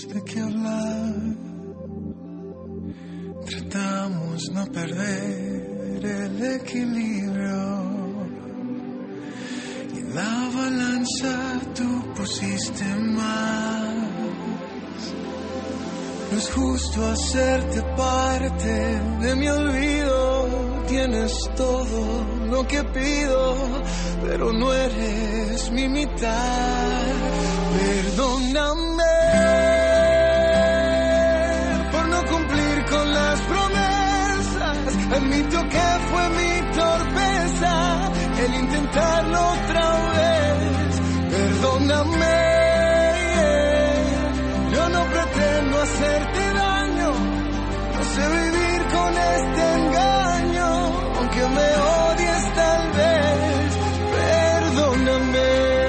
de qué hablar. Tratamos no perder el equilibrio. Y en la balanza tú pusiste más. No es justo hacerte parte de mi olvido. Tienes todo lo que pido, pero no eres mi mitad. Perdóname por no cumplir con las promesas. Admito que fue mi torpeza el intentarlo otra vez. Perdóname, yo no pretendo hacerte daño. No sé vivir con este engaño, aunque me odies tal vez. Perdóname.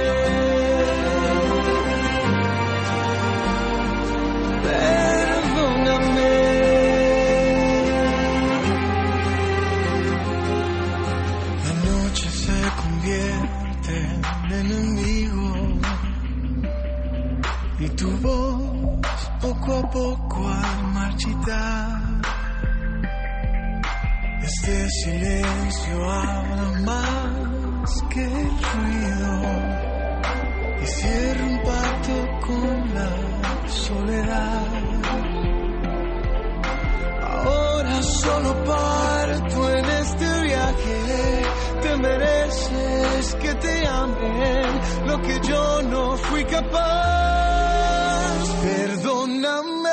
Perdóname. La noche se convierte en enemigo y tu voz poco a poco al marchitar. Este silencio habla más que el ruido y cierra un pacto con la soledad. Ahora solo parto en este viaje. Te mereces que te amen lo que yo no fui capaz. Perdóname.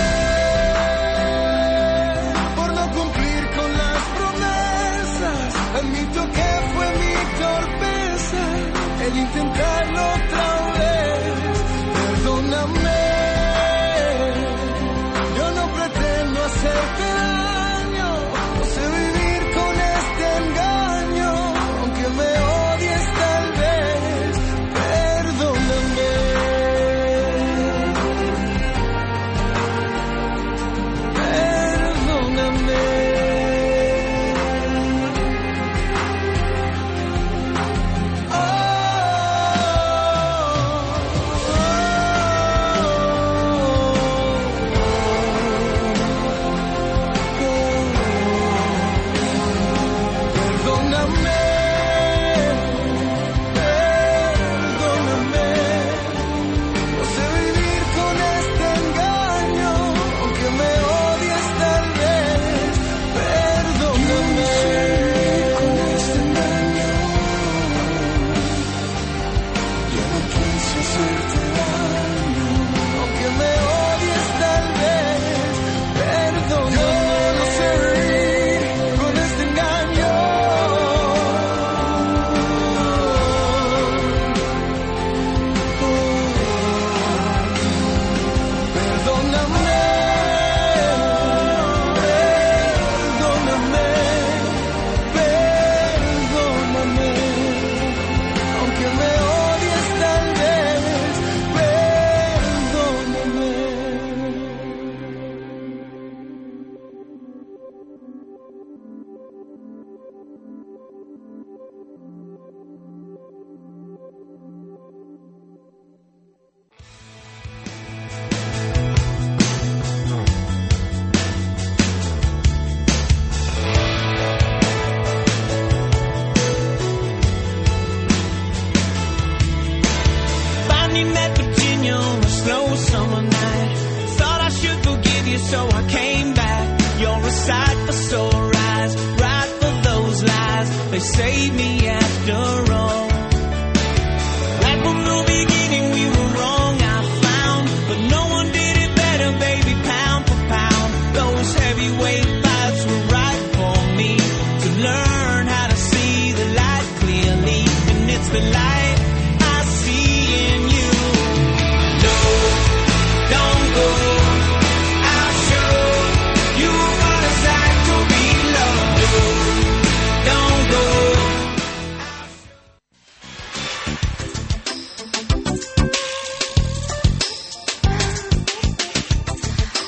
Admito que fue mi torpeza el intentarlo otra vez. Perdóname, yo no pretendo hacerte daño. No sé vivir con este engaño, aunque me odies tal vez. Perdóname. Perdóname.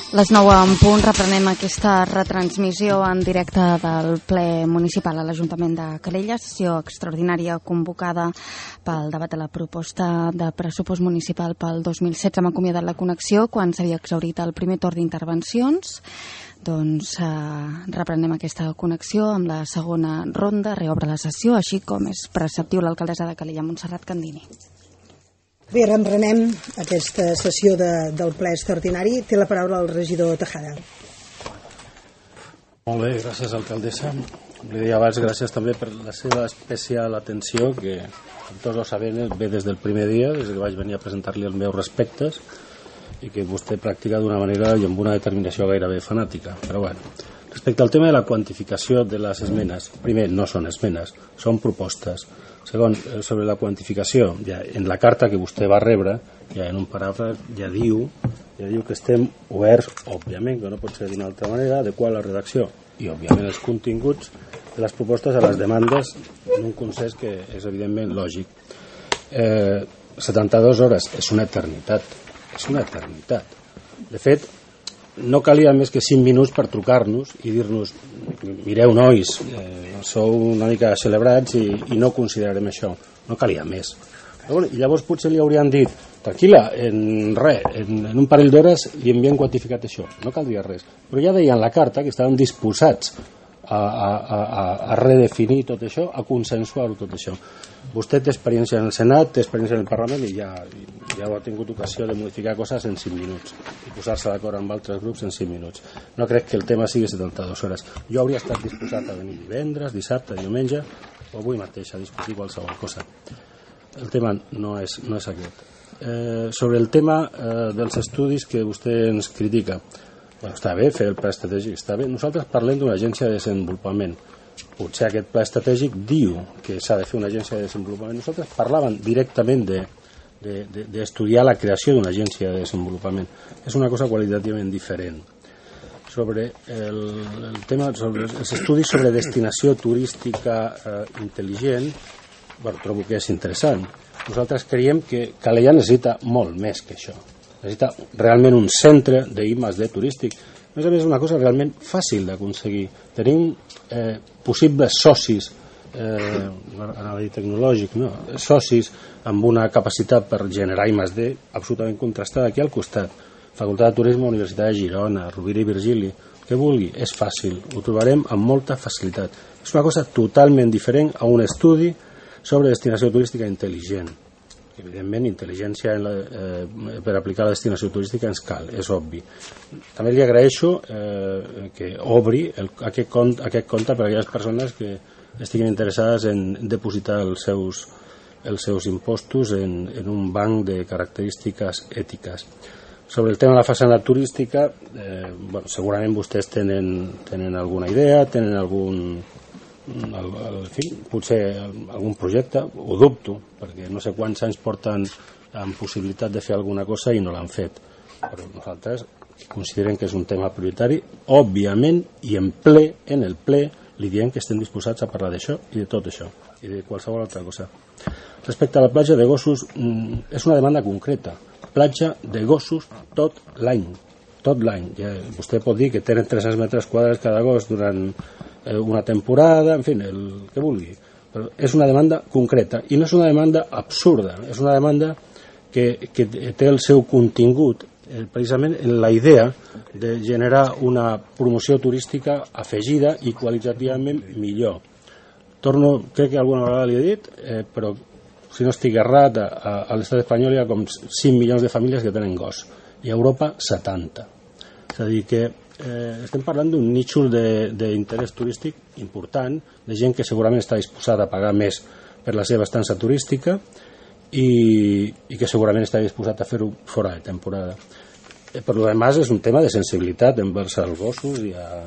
Les 9 en punt reprenem aquesta retransmissió en directe del ple municipal a l'Ajuntament de Calella, sessió extraordinària convocada pel debat de la proposta de pressupost municipal pel 2016. Hem acomiadat la connexió quan s'havia exhaurit el primer torn d'intervencions. Doncs reprenem aquesta connexió amb la segona ronda, reobre la sessió, així com és preceptiu l'alcaldessa de Calella, Montserrat Candini. Bé, reprenem aquesta sessió del ple extraordinari. Té la paraula el regidor Tejada. Molt bé, gràcies, alcaldessa. Li deia abans, gràcies també per la seva especial atenció, que com tots ho sabem ve des del primer dia, des que vaig venir a presentar-li els meus respectes, i que vostè practica d'una manera i amb una determinació gairebé fanàtica. Però bueno, respecte al tema de la quantificació de les esmenes, primer, no són esmenes, són propostes. Segon, sobre la quantificació, ja en la carta que vostè va rebre, ja en un paràgraf ja diu que estem oberts, òbviament, que no pot ser d'una altra manera, adequar la redacció i, òbviament, els continguts de les propostes a les demandes d'un consens que és, evidentment, lògic. 72 hores és una eternitat. És una eternitat. De fet, no calia més que 5 minuts per trucar-nos i dir-nos: mireu, nois, sou una mica celebrats i no considerarem això. No calia més. Però bueno, i llavors potser li haurien dit: tranquil·la, en un parell d'hores li hem quantificat això. No caldria res. Però ja deien la carta que estaven disposats a redefinir tot això, a consensuar tot això. Vostè té experiència en el Senat, té experiència en el Parlament i ja ha tingut ocasió de modificar coses en 5 minuts i posar-se d'acord amb altres grups en 5 minuts. No crec que el tema sigui 72 hores. Jo hauria estat disposat a venir divendres, dissabte, diumenge o avui mateix a discutir qualsevol cosa. El tema no és aquest. Sobre el tema dels estudis que vostè ens critica, bueno, està bé fer el pla estratègic, està bé. Nosaltres parlem d'una agència de desenvolupament. Potser aquest pla estratègic diu que s'ha de fer una agència de desenvolupament. Nosaltres parlàvem directament d'estudiar la creació d'una agència de desenvolupament. És una cosa qualitativament diferent. Sobre el tema, sobre els estudis sobre destinació turística intel·ligent, bueno, trobo que és interessant. Nosaltres creiem que Calella necessita molt més que això. Necessita realment un centre d'I+D turístic. A més a més, és una cosa realment fàcil d'aconseguir. Tenim possibles socis, anava a dir tecnològic, no? Socis amb una capacitat per generar I+D absolutament contrastada aquí al costat. Facultat de Turisme, Universitat de Girona, Rovira i Virgili, que vulgui, és fàcil, ho trobarem amb molta facilitat. És una cosa totalment diferent a un estudi sobre destinació turística intel·ligent. Evidentment, intel·ligència per aplicar la destinació turística ens cal, és obvi. També li agraeixo que obri aquest compte per a aquelles persones que estiguin interessades en depositar els seus impostos en un banc de característiques ètiques. Sobre el tema de la façana turística, bueno, segurament vostès tenen alguna idea, tenen potser algun projecte, ho dubto, perquè no sé quants anys porten amb possibilitat de fer alguna cosa i no l'han fet. Però nosaltres considerem que és un tema prioritari, òbviament, i en el ple, li diem que estem disposats a parlar d'això i de tot això, i de qualsevol altra cosa. Respecte a la platja de gossos, és una demanda concreta. Platja de gossos tot l'any. Tot l'any. Vostè pot dir que tenen 300 metres quadrats cada gos durant una temporada, en fi, el que vulgui. Però és una demanda concreta i no és una demanda absurda, és una demanda que té el seu contingut precisament en la idea de generar una promoció turística afegida i qualitativament millor. Crec que alguna vegada li he dit, però si no estic errat, a l'estat espanyol hi ha com 5 milions de famílies que tenen gos i a Europa 70. És a dir que estem parlant d'un nítxol d'interès turístic important, de gent que segurament està disposada a pagar més per la seva estança turística i que segurament està disposat a fer-ho fora de temporada. Per lo demás és un tema de sensibilitat envers els gossos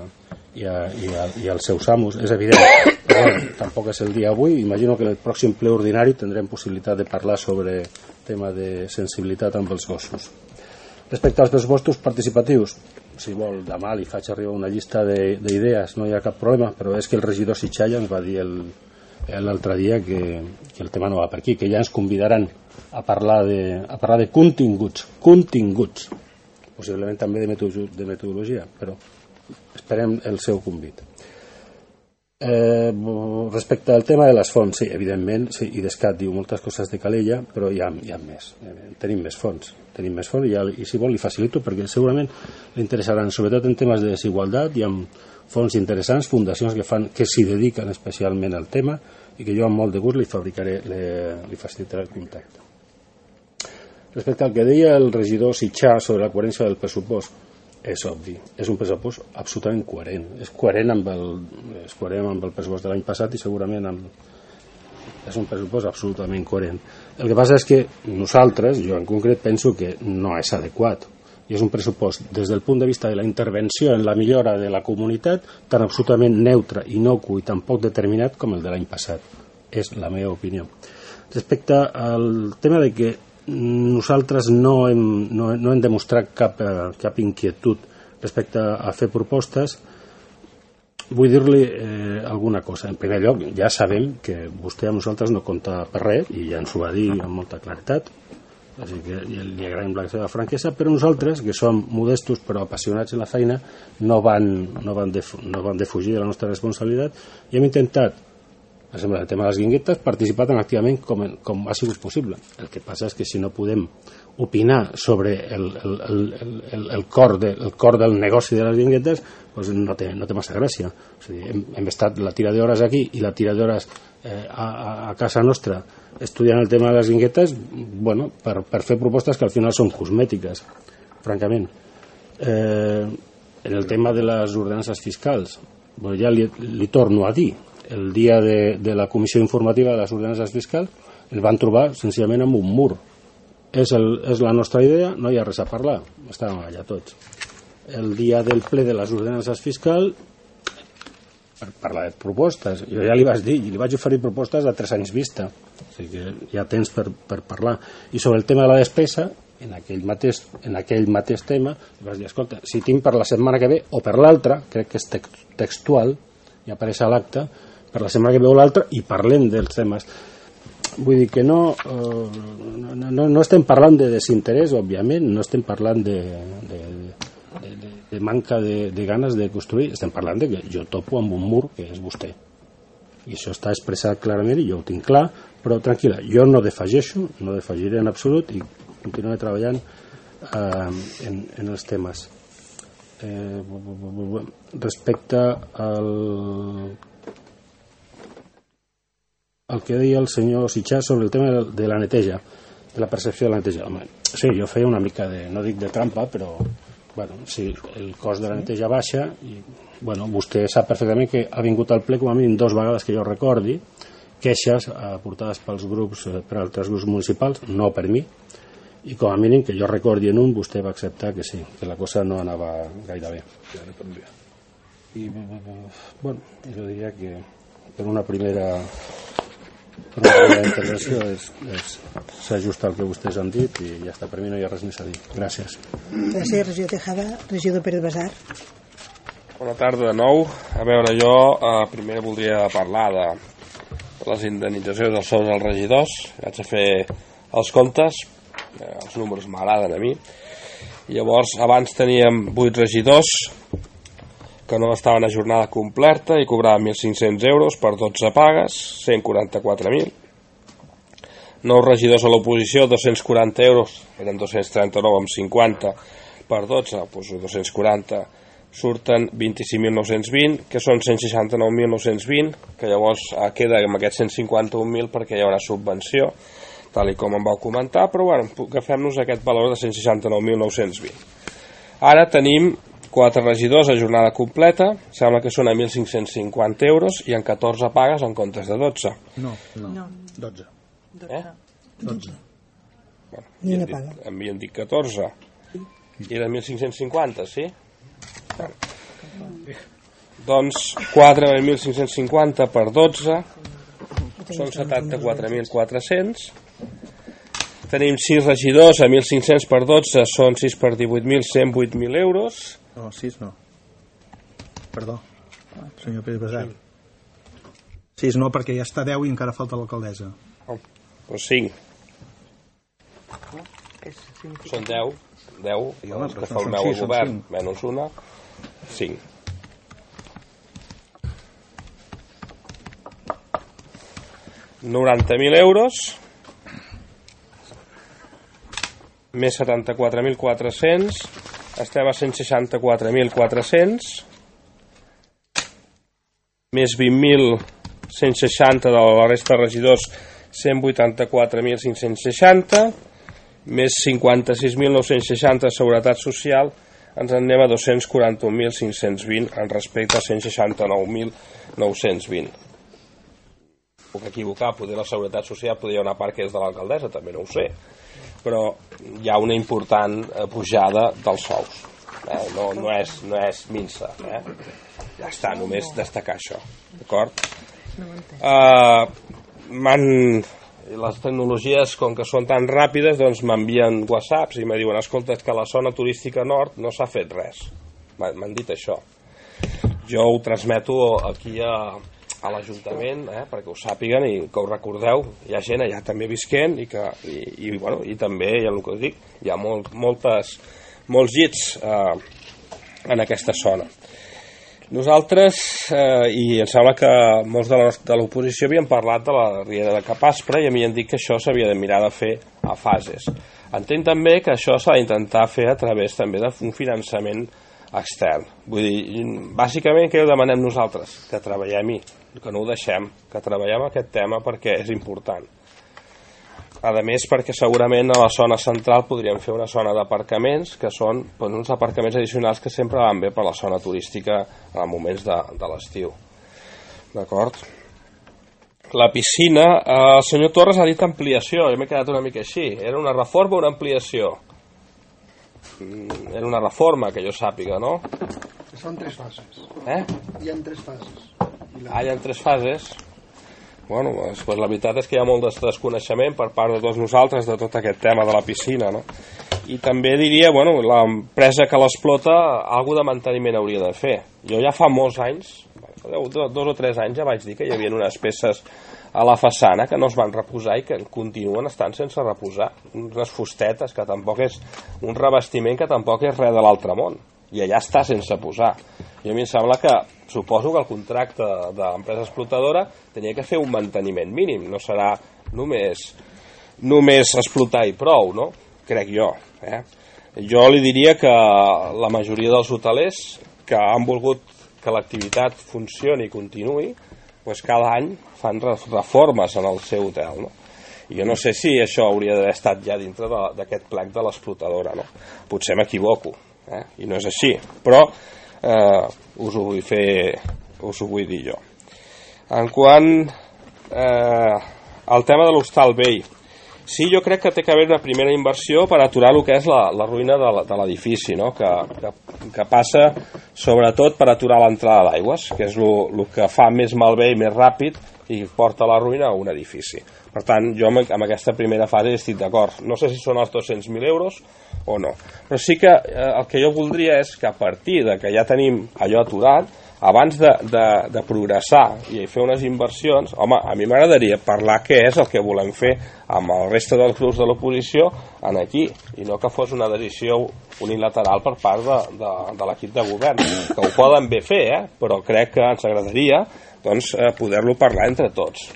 i als seus amos, és evident. Però tampoc és el dia avui. Imagino que en el pròxim ple ordinari tindrem possibilitat de parlar sobre tema de sensibilitat amb els gossos. Respecte als pressupostos participatius, si vol, demà li faig arribar una llista d'idees, no hi ha cap problema, però és que el regidor Sitxalla ens va dir l'altre dia que el tema no va per aquí, que ja ens convidaran a parlar de continguts. possiblement també de metodologia, però esperem el seu convit. Respecte al tema de les fonts, sí, evidentment, sí, IDESCAT diu moltes coses de Calella, però hi ha més, tenim més fonts i si vol li facilito perquè segurament li interessaran, sobretot en temes de desigualtat. Hi ha fons interessants, fundacions que s'hi dediquen especialment al tema i que jo amb molt de gust li facilitaré el contacte. Respecte al que deia el regidor Sitxà sobre la coherència del pressupost, és obvi, és un pressupost absolutament coherent, és coherent amb el pressupost de l'any passat i segurament és un pressupost absolutament coherent. El que passa és que nosaltres, jo en concret, penso que no és adequat i és un pressupost des del punt de vista de la intervenció en la millora de la comunitat tan absolutament neutre, innocu i tan poc determinat com el de l'any passat. És la meva opinió. Respecte al tema de que nosaltres no hem demostrat cap inquietud respecte a fer propostes, vull dir-li alguna cosa. En primer lloc, ja sabem que vostè amb nosaltres no compta per res i ja ens ho va dir amb molta claretat, així que li agraïm la seva franquesa, però nosaltres, que som modestos però apassionats en la feina, no van defugir de la nostra responsabilitat i hem intentat, per exemple, el tema de les guinguetes, participar tan activament com ha sigut possible. El que passa és que si no podem opinar sobre el cor del negoci de les guinguetes, doncs no té massa gràcia. O sigui, hem estat la tira d'hores aquí i la tira d'hores a casa nostra estudiant el tema de les guinguetes, bueno, per fer propostes que al final són cosmètiques, francament. En el tema de les ordenances fiscals, bueno, ja li torno a dir, el dia de la comissió informativa de les ordenances fiscals el van trobar senzillament amb un mur. És la nostra idea, no hi ha res a parlar, estàvem allà tots. El dia del ple de les ordenances fiscals, per parlar de propostes, jo ja li vaig dir, li vaig oferir propostes de 3 anys vista, o sigui que hi ha temps per parlar. I sobre el tema de la despesa, en aquell mateix tema, li vaig dir, escolta, si tinc per la setmana que ve o per l'altra, crec que és textual, i apareix a l'acte, per la setmana que ve o l'altra, i parlem dels temes. Vull dir que no estem parlant de desinterès, òbviament, no estem parlant de manca de ganes de construir, estem parlant de que jo topo amb un mur que és vostè. I això està expressat clarament i jo ho tinc clar, però tranquil·la, jo no defageixo, no defagiré en absolut i continuaré treballant en els temes. Respecte al que deia el senyor Sitxà sobre el tema de la neteja, de la percepció de la neteja. Home, sí, jo feia una mica no dic de trampa, però bueno, si el cost de la neteja baixa, i bueno, vostè sap perfectament que ha vingut al ple com a mínim 2 vegades que jo recordi, queixes aportades per altres grups municipals, no per mi, i com a mínim que jo recordi en un, vostè va acceptar que sí, que la cosa no anava gaire bé. I bueno, jo diria que per una primera intervenció s'ajusta al que vostès han dit i ja està, per mi no hi ha res més a dir. Gràcies. Gràcies, regidor Tejada. Regidor Pérez Basar. Bona tarda de nou. A veure, jo primer voldria parlar de les indemnitzacions dels sous dels regidors. Vaig a fer els comptes, els números m'agraden a mi. Llavors, abans teníem 8 regidors que no estaven a jornada completa i cobraven 1.500 euros per 12 pagues, 144.000. 9 regidors a l'oposició, 240 euros, eren 239,50 per 12, doncs 240, surten 25.920, que són 169.920, que llavors queda amb aquests 151.000 perquè hi haurà subvenció, tal com em vau comentar, però bueno, agafem-nos aquest valor de 169.920. Ara tenim 4 regidors a jornada completa, sembla que són a 1.550 euros i en 14 pagues en comptes de 12. No. 12. 12. Bueno, Ni una paga. Havien dit 14. I eren 1.550, sí? Doncs 4 a 1.550 per 12 són 74.400. Tenim 6 regidors a 1.500 per 12, són 6 per 18.000, 108.000 euros. No, 6 no. Perdó, senyor Pérez Basar. 6 no, perquè ja està 10 i encara falta l'alcaldessa. Doncs 5. Són 10. 10, que formeu el govern, menys una, 5. €90.000, més 74.400, estem a 164.400, més 20.160 de la resta de regidors, 184.560, més 56.960 de Seguretat Social, ens en anem a 241.520 en respecte a 169.920. Puc equivocar, poder la Seguretat Social podria una part que és de l'alcaldessa, també no ho sé, però hi ha una important pujada dels sous. No és minsa. Ja està, només destacar això. D'acord? Les tecnologies, com que són tan ràpides, doncs m'envien whatsapps i me diuen, escolta, que a la zona turística nord no s'ha fet res. M'han dit això. Jo ho transmeto aquí a l'Ajuntament, perquè ho sàpiguen i que ho recordeu. Hi ha gent allà també visquent i també, ja el que us dic, hi ha molts llits en aquesta zona. Nosaltres, i em sembla que molts de l'oposició havien parlat de la Riera de Capaspre i m'havien dit que això s'havia de mirar de fer a fases. Entenc també que això s'ha d'intentar fer a través també d'un finançament extern. Vull dir, bàsicament què ho demanem nosaltres? Que treballem-hi, que no ho deixem, que treballem aquest tema perquè és important. A més, perquè segurament a la zona central podríem fer una zona d'aparcaments que són uns aparcaments addicionals que sempre van bé per la zona turística en moments de l'estiu. D'acord? La piscina, el senyor Torres ha dit ampliació, jo m'he quedat una mica així. Era una reforma o una ampliació? Era una reforma, que jo sàpiga, no? Són 3 fases. Hi ha 3 fases. Hi ha 3 fases? Bueno, doncs la veritat és que hi ha molt de desconeixement per part de tots nosaltres de tot aquest tema de la piscina, no? I també diria, l'empresa que l'explota alguna de manteniment hauria de fer. Jo ja fa molts anys, 2 o 3 anys ja vaig dir que hi havia unes peces a la façana que no es van reposar i que continuen estant sense reposar. Unes fustetes que tampoc és un revestiment que tampoc és res de l'altre món. I allà està sense posar. I a mi em sembla que, suposo que el contracte de l'empresa explotadora tenia que fer un manteniment mínim, no serà només explotar i prou, no? Crec jo. Jo li diria que la majoria dels hotelers que han volgut que l'activitat funcioni i continuï, doncs cada any fan reformes en el seu hotel, no? I jo no sé si això hauria d'haver estat ja dintre d'aquest plec de l'explotadora, no? Potser m'equivoco, i no és així, però us ho vull dir jo. En quant al tema de l'Hostal Vell, sí, jo crec que té que haver una primera inversió per aturar el que és la ruïna de l'edifici, no? que passa sobretot per aturar l'entrada d'aigües, que és el que fa més malbé i més ràpid i porta la ruïna a un edifici. Per tant, jo amb aquesta primera fase estic d'acord. No sé si són els 200.000 euros o no. Però sí que el que jo voldria és que a partir de que ja tenim allò aturat, abans de progressar i fer unes inversions, home, a mi m'agradaria parlar què és el que volem fer amb el reste dels grups de l'oposició aquí, i no que fos una decisió unilateral per part de l'equip de govern, que ho poden bé fer, però crec que ens agradaria poder-lo parlar entre tots.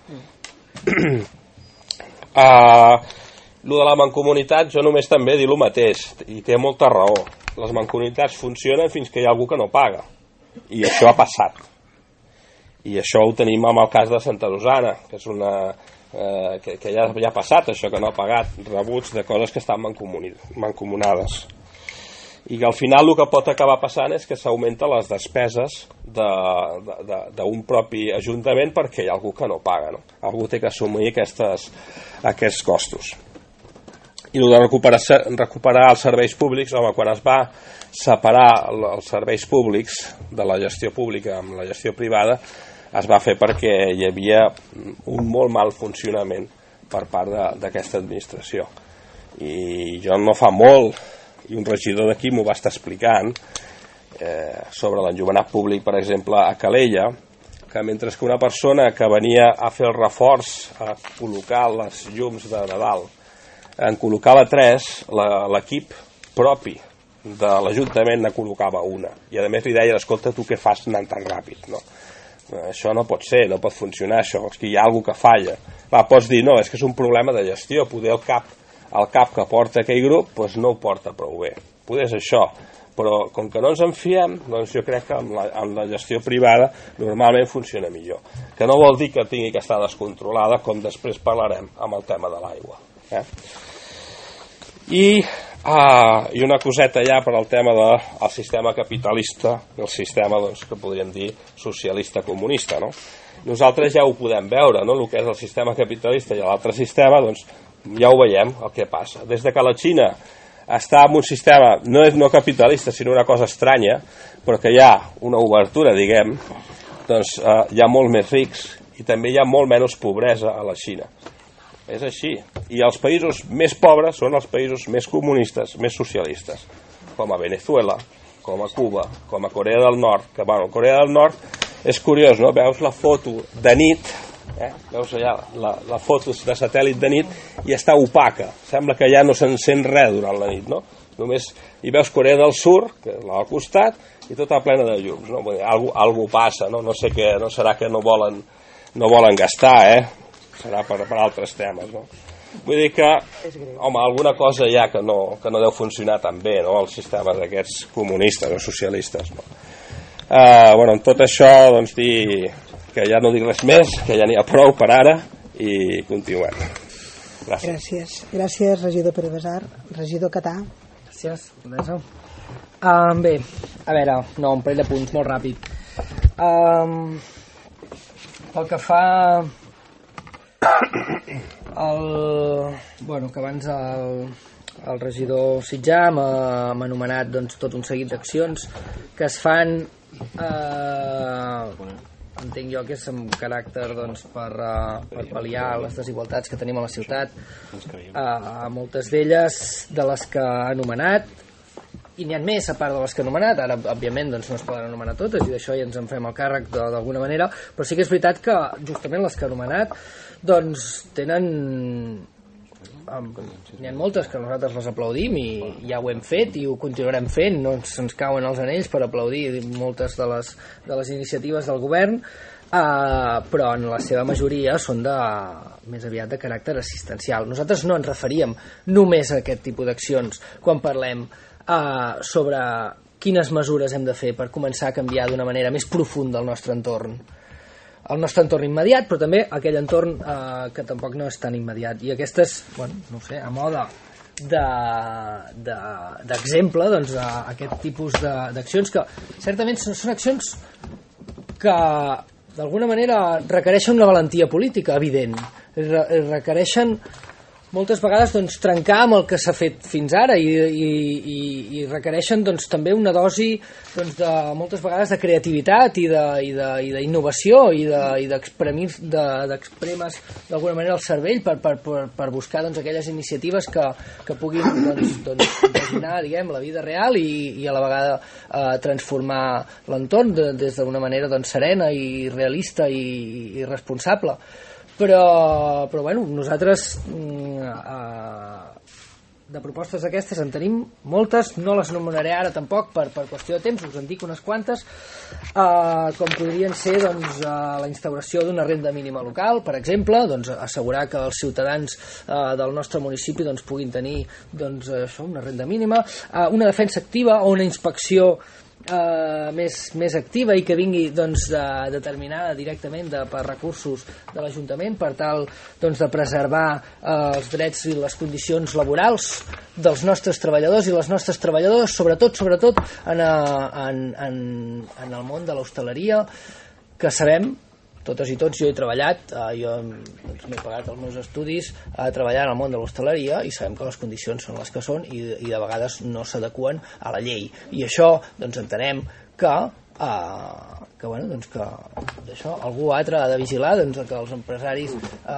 Lo de la mancomunitat, jo només també dir el mateix, i té molta raó. Les mancomunitats funcionen fins que hi ha algú que no paga, i això ha passat, i això ho tenim amb el cas de Santa Rosana, que és que ja ha passat això, que no ha pagat rebuts de coses que estan mancomunades, i que al final el que pot acabar passant és que s'augmenten les despeses d'un propi ajuntament perquè hi ha algú que no paga, no? Algú té que assumir aquests costos. I el de recuperar els serveis públics, home, quan es va separar els serveis públics de la gestió pública amb la gestió privada, es va fer perquè hi havia un molt mal funcionament per part d'aquesta administració. I jo no fa molt, i un regidor d'aquí m'ho va estar explicant, sobre l'enjovenat públic, per exemple, a Calella, que mentre que una persona que venia a fer el reforç, a col·locar les llums de Nadal, en col·locava 3, l'equip propi de l'Ajuntament ne col·locava una, i a més li deia, escolta, tu què fas anant tan ràpid, no? Això no pot ser, no pot funcionar això, és que hi ha alguna que falla. Pots dir, no, és que és un problema de gestió, poder el cap que porta aquell grup doncs no ho porta prou bé, poder és això, però com que no ens en fiem, doncs jo crec que amb la gestió privada normalment funciona millor, que no vol dir que tingui que estar descontrolada, com després parlarem amb el tema de l'aigua. I una coseta ja per al tema del sistema capitalista, el sistema doncs, que podríem dir socialista comunista, no? Nosaltres ja ho podem veure, no? El que és el sistema capitalista i l'altre sistema, doncs ja ho veiem el que passa. Des de que la Xina està en un sistema no capitalista sinó una cosa estranya, però que hi ha una obertura, diguem, doncs hi ha molt més rics i també hi ha molt menys pobresa a la Xina. És així. I els països més pobres són els països més comunistes, més socialistes, com a Venezuela, com a Cuba, com a Corea del Nord, que bueno, Corea del Nord és curiós, no? Veus la foto de nit, veus allà la foto de satèl·lit de nit i està opaca, sembla que ja no s'encén res durant la nit, no? Només hi veus Corea del Sur, que és al costat, i tota plena de llums, no? Algo passa, no? No sé què, no serà que no volen gastar, serà per altres temes, no? Vull dir que, home, alguna cosa hi ha que no deu funcionar tan bé, no?, els sistemes aquests comunistes o socialistes, no? Bueno, amb tot això, doncs dir que ja no dic res més, que ja n'hi ha prou per ara, i continuem. Gràcies. Gràcies, regidor Pere Besar. Regidor Catà. Gràcies, Teresa. Bé, a veure, un parell de punts molt ràpid. Pel que fa que abans el regidor Sitjà m'ha anomenat doncs, tot un seguit d'accions que es fan, entenc jo que és amb caràcter doncs, per pal·liar les desigualtats que tenim a la ciutat, moltes d'elles de les que ha anomenat, i n'hi ha més a part de les que ha anomenat. Ara òbviament doncs, no es poden anomenar totes i d'això ja ens en fem el càrrec d'alguna manera, però sí que és veritat que justament les que ha anomenat doncs tenen, n'hi ha moltes que nosaltres les aplaudim i ja ho hem fet i ho continuarem fent, no se'ns cauen els anells per aplaudir moltes de les iniciatives del govern, però en la seva majoria són més aviat de caràcter assistencial. Nosaltres no ens referíem només a aquest tipus d'accions quan parlem sobre quines mesures hem de fer per començar a canviar d'una manera més profunda el nostre entorn immediat, però també aquell entorn que tampoc no és tan immediat. I aquestes, no sé, a moda d'exemple, doncs, aquest tipus d'accions que certament són accions que d'alguna manera requereixen una valentia política evident, requereixen moltes vegades doncs, trencar amb el que s'ha fet fins ara i requereixen doncs, també una dosi doncs, de moltes vegades de creativitat i d'innovació i d'expremes d'alguna manera el cervell per buscar doncs, aquelles iniciatives que puguin doncs, imaginar la vida real i a la vegada transformar l'entorn des d'una manera doncs, serena i realista i responsable. Però nosaltres de propostes d'aquestes en tenim moltes, no les anomenaré ara tampoc per qüestió de temps, us en dic unes quantes, com podrien ser doncs, la instauració d'una renda mínima local, per exemple, doncs, assegurar que els ciutadans del nostre municipi doncs, puguin tenir doncs, això, una renda mínima, una defensa activa o una inspecció més activa i que vingui doncs, determinada directament per recursos de l'Ajuntament per tal doncs, de preservar els drets i les condicions laborals dels nostres treballadors i les nostres treballadores, sobretot en el món de l'hostaleria, que sabem, totes i tots, jo he treballat, jo doncs, m'he pagat els meus estudis a treballar en el món de l'hostaleria i sabem que les condicions són les que són i de vegades no s'adeqüen a la llei. I això doncs, entenem que això, algú altre ha de vigilar doncs, que els empresaris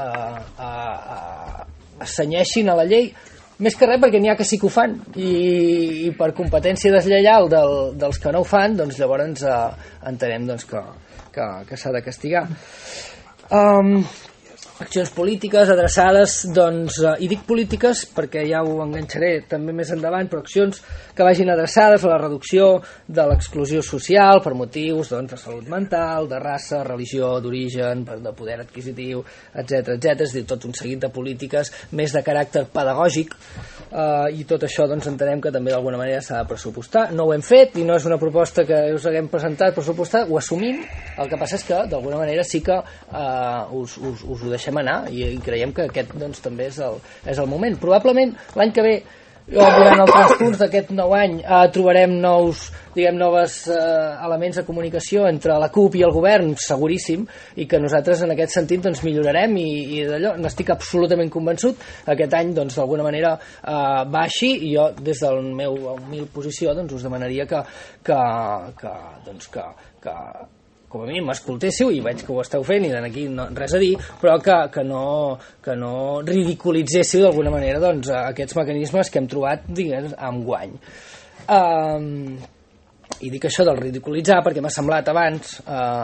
es cenyeixin a la llei, més que res perquè n'hi ha que sí que ho fan i per competència deslleial dels que no ho fan, doncs llavors entenem doncs, que s'ha de castigar. accions polítiques adreçades, doncs, i dic polítiques perquè ja ho enganxaré també més endavant, però accions que vagin adreçades a la reducció de l'exclusió social per motius, doncs, de salut mental, de raça, religió, d'origen, de poder adquisitiu, etc. És a dir, tot un seguit de polítiques més de caràcter pedagògic, i tot això doncs entenem que també d'alguna manera s'ha de pressupostar. No ho hem fet i no és una proposta que us haguem presentat pressupostar, ho assumim. El que passa és que d'alguna manera sí que us ho deixem anar i creiem que aquest doncs, també és el moment. Probablement l'any que ve, durant el transcurs d'aquest nou any, trobarem nous elements de comunicació entre la CUP i el govern, seguríssim, i que nosaltres en aquest sentit doncs, millorarem i d'allò n'estic absolutament convençut. Aquest any doncs, d'alguna manera va així i jo des del meu humil posició doncs, us demanaria que com a mínim m'escoltéssiu, i veig que ho esteu fent i aquí no, res a dir, però que no ridiculitzéssiu d'alguna manera doncs, aquests mecanismes que hem trobat, diguem, enguany. I dic això del ridiculitzar perquè m'ha semblat abans,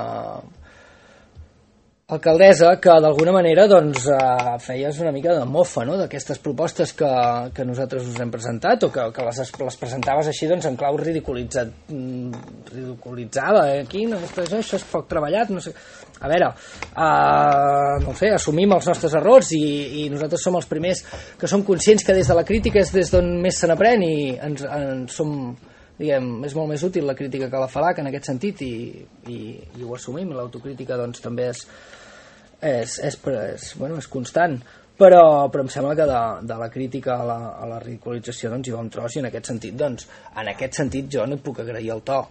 alcaldessa, que d'alguna manera doncs, feies una mica de mofa, no?, d'aquestes propostes que nosaltres us hem presentat, o que les presentaves així doncs, en clau ridiculitzada. Aquí no, això és poc treballat, no sé. A veure, no sé, assumim els nostres errors i nosaltres som els primers que som conscients que des de la crítica és des d'on més se n'aprèn i ens som, diguem, és molt més útil la crítica que la fal·lac en aquest sentit i ho assumim, l'autocrítica doncs també és constant, però em sembla que de la crítica a la ridiculització doncs hi va un tros i en aquest sentit jo no puc agrair el to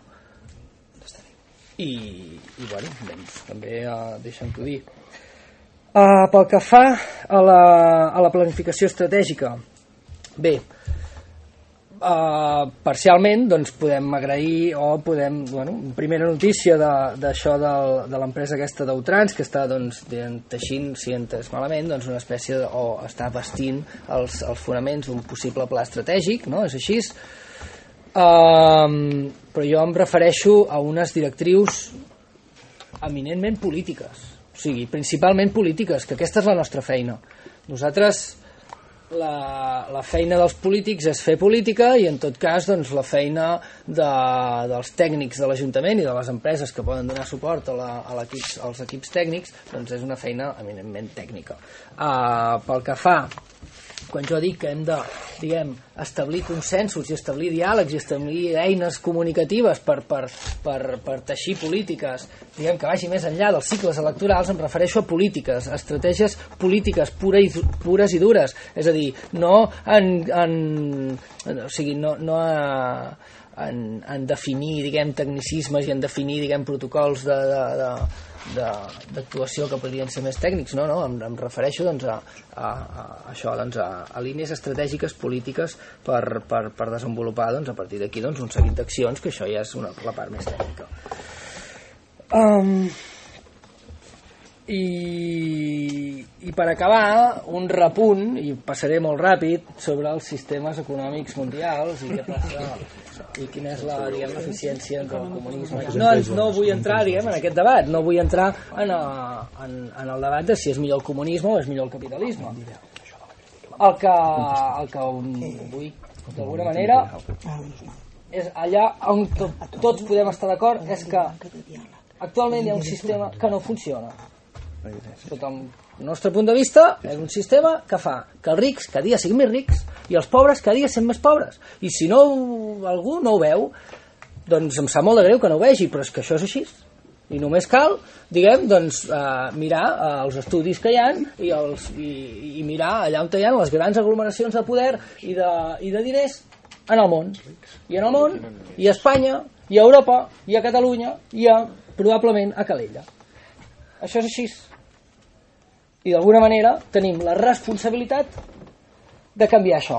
i bueno, doncs, també deixa'm-t'ho dir. Pel que fa a la planificació estratègica, bé, parcialment doncs podem agrair o podem, primera notícia d'això de l'empresa aquesta d'Outrans, que està doncs, teixint, si he entès malament, doncs una espècie o està bastint els fonaments d'un possible pla estratègic, no? És així. Però jo em refereixo a unes directrius eminentment polítiques, o sigui, principalment polítiques, que aquesta és la nostra feina. Nosaltres la feina dels polítics és fer política i en tot cas doncs, la feina dels tècnics de l'Ajuntament i de les empreses que poden donar suport als equips tècnics doncs és una feina eminentment tècnica. Pel que fa, quan jo dic que hem de, diguem, establir consensos i establir diàlegs i establir eines comunicatives per teixir polítiques, diguem, que vagi més enllà dels cicles electorals, em refereixo a polítiques, estratègies polítiques pures i dures, és a dir, no en definir, diguem, tecnicismes i en definir, diguem, protocols d'actuació que podrien ser més tècnics, no, em refereixo doncs, a això, doncs, a línies estratègiques polítiques per desenvolupar doncs, a partir d'aquí doncs, un seguit d'accions, que això ja és la part més tècnica. I per acabar, un repunt, i passaré molt ràpid, sobre els sistemes econòmics mundials i què passa i quina és l'eficiència del comunisme. No vull entrar, diguem, en aquest debat, no vull entrar en el debat de si és millor el comunisme o és millor el capitalisme. El que vull, d'alguna manera, és allà on tots podem estar d'acord, és que actualment hi ha un sistema que no funciona. Sota el nostre punt de vista és un sistema que fa que els rics cada dia siguin més rics i els pobres cada dia siguin més pobres, i si no algú no ho veu doncs em sap molt de greu que no ho vegi, però és que això és així i només cal, diguem, doncs, mirar els estudis que hi ha i mirar allà on hi ha les grans aglomeracions de poder i de diners en el món, i en el món i a Espanya, i a Europa i a Catalunya i probablement a Calella. Això és així. I d'alguna manera tenim la responsabilitat de canviar això.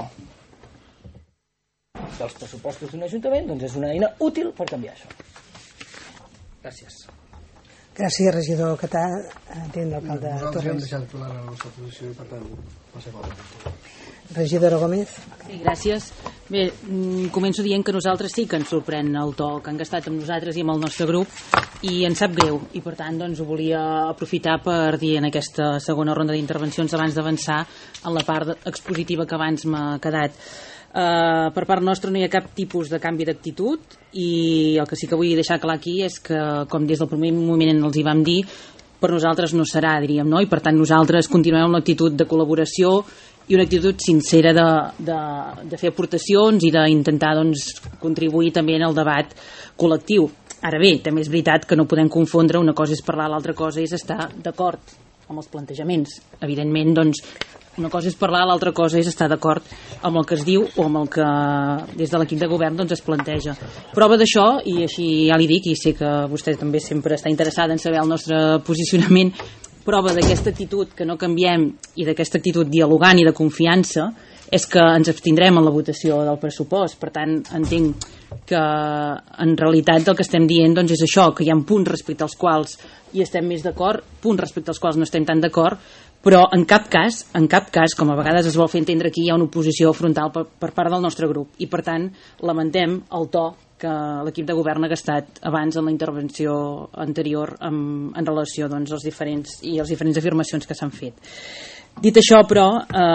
Els pressupostos d'un ajuntament doncs és una eina útil per canviar això. Gràcies. Gràcies, regidor Catà. Entenc l'alcalde Nosaltres hem Torres. deixat clara la nostra posició i, per tant, passa cosa. Regidora Gómez. Sí, gràcies. Bé, començo dient que nosaltres sí que ens sorprèn el to que han gastat amb nosaltres i amb el nostre grup i ens sap greu i per tant doncs, ho volia aprofitar per dir en aquesta segona ronda d'intervencions abans d'avançar en la part expositiva que abans m'ha quedat. Per part nostra no hi ha cap tipus de canvi d'actitud i el que sí que vull deixar clar aquí és que, com des del primer moment els hi vam dir, per nosaltres no serà, diríem, no? I per tant nosaltres continuem amb l'actitud de col·laboració i una actitud sincera de fer aportacions i d'intentar doncs, contribuir també en el debat col·lectiu. Ara bé, també és veritat que no podem confondre, una cosa és parlar, l'altra cosa és estar d'acord amb els plantejaments. Evidentment, doncs, una cosa és parlar, l'altra cosa és estar d'acord amb el que es diu o amb el que des de l'equip de govern doncs, es planteja. Prova d'això, i així ja li dic, i sé que vostè també sempre està interessada en saber el nostre posicionament, prova d'aquesta actitud que no canviem i d'aquesta actitud dialogant i de confiança és que ens abstindrem en la votació del pressupost. Per tant, entenc que en realitat el que estem dient doncs, és això, que hi ha punts respecte als quals hi estem més d'acord, punts respecte als quals no estem tan d'acord, però en cap cas, com a vegades es vol fer entendre aquí, hi ha una oposició frontal per part del nostre grup i per tant lamentem el to que l'equip de govern ha gastat abans en la intervenció anterior en relació doncs, als diferents afirmacions que s'han fet. Dit això, però,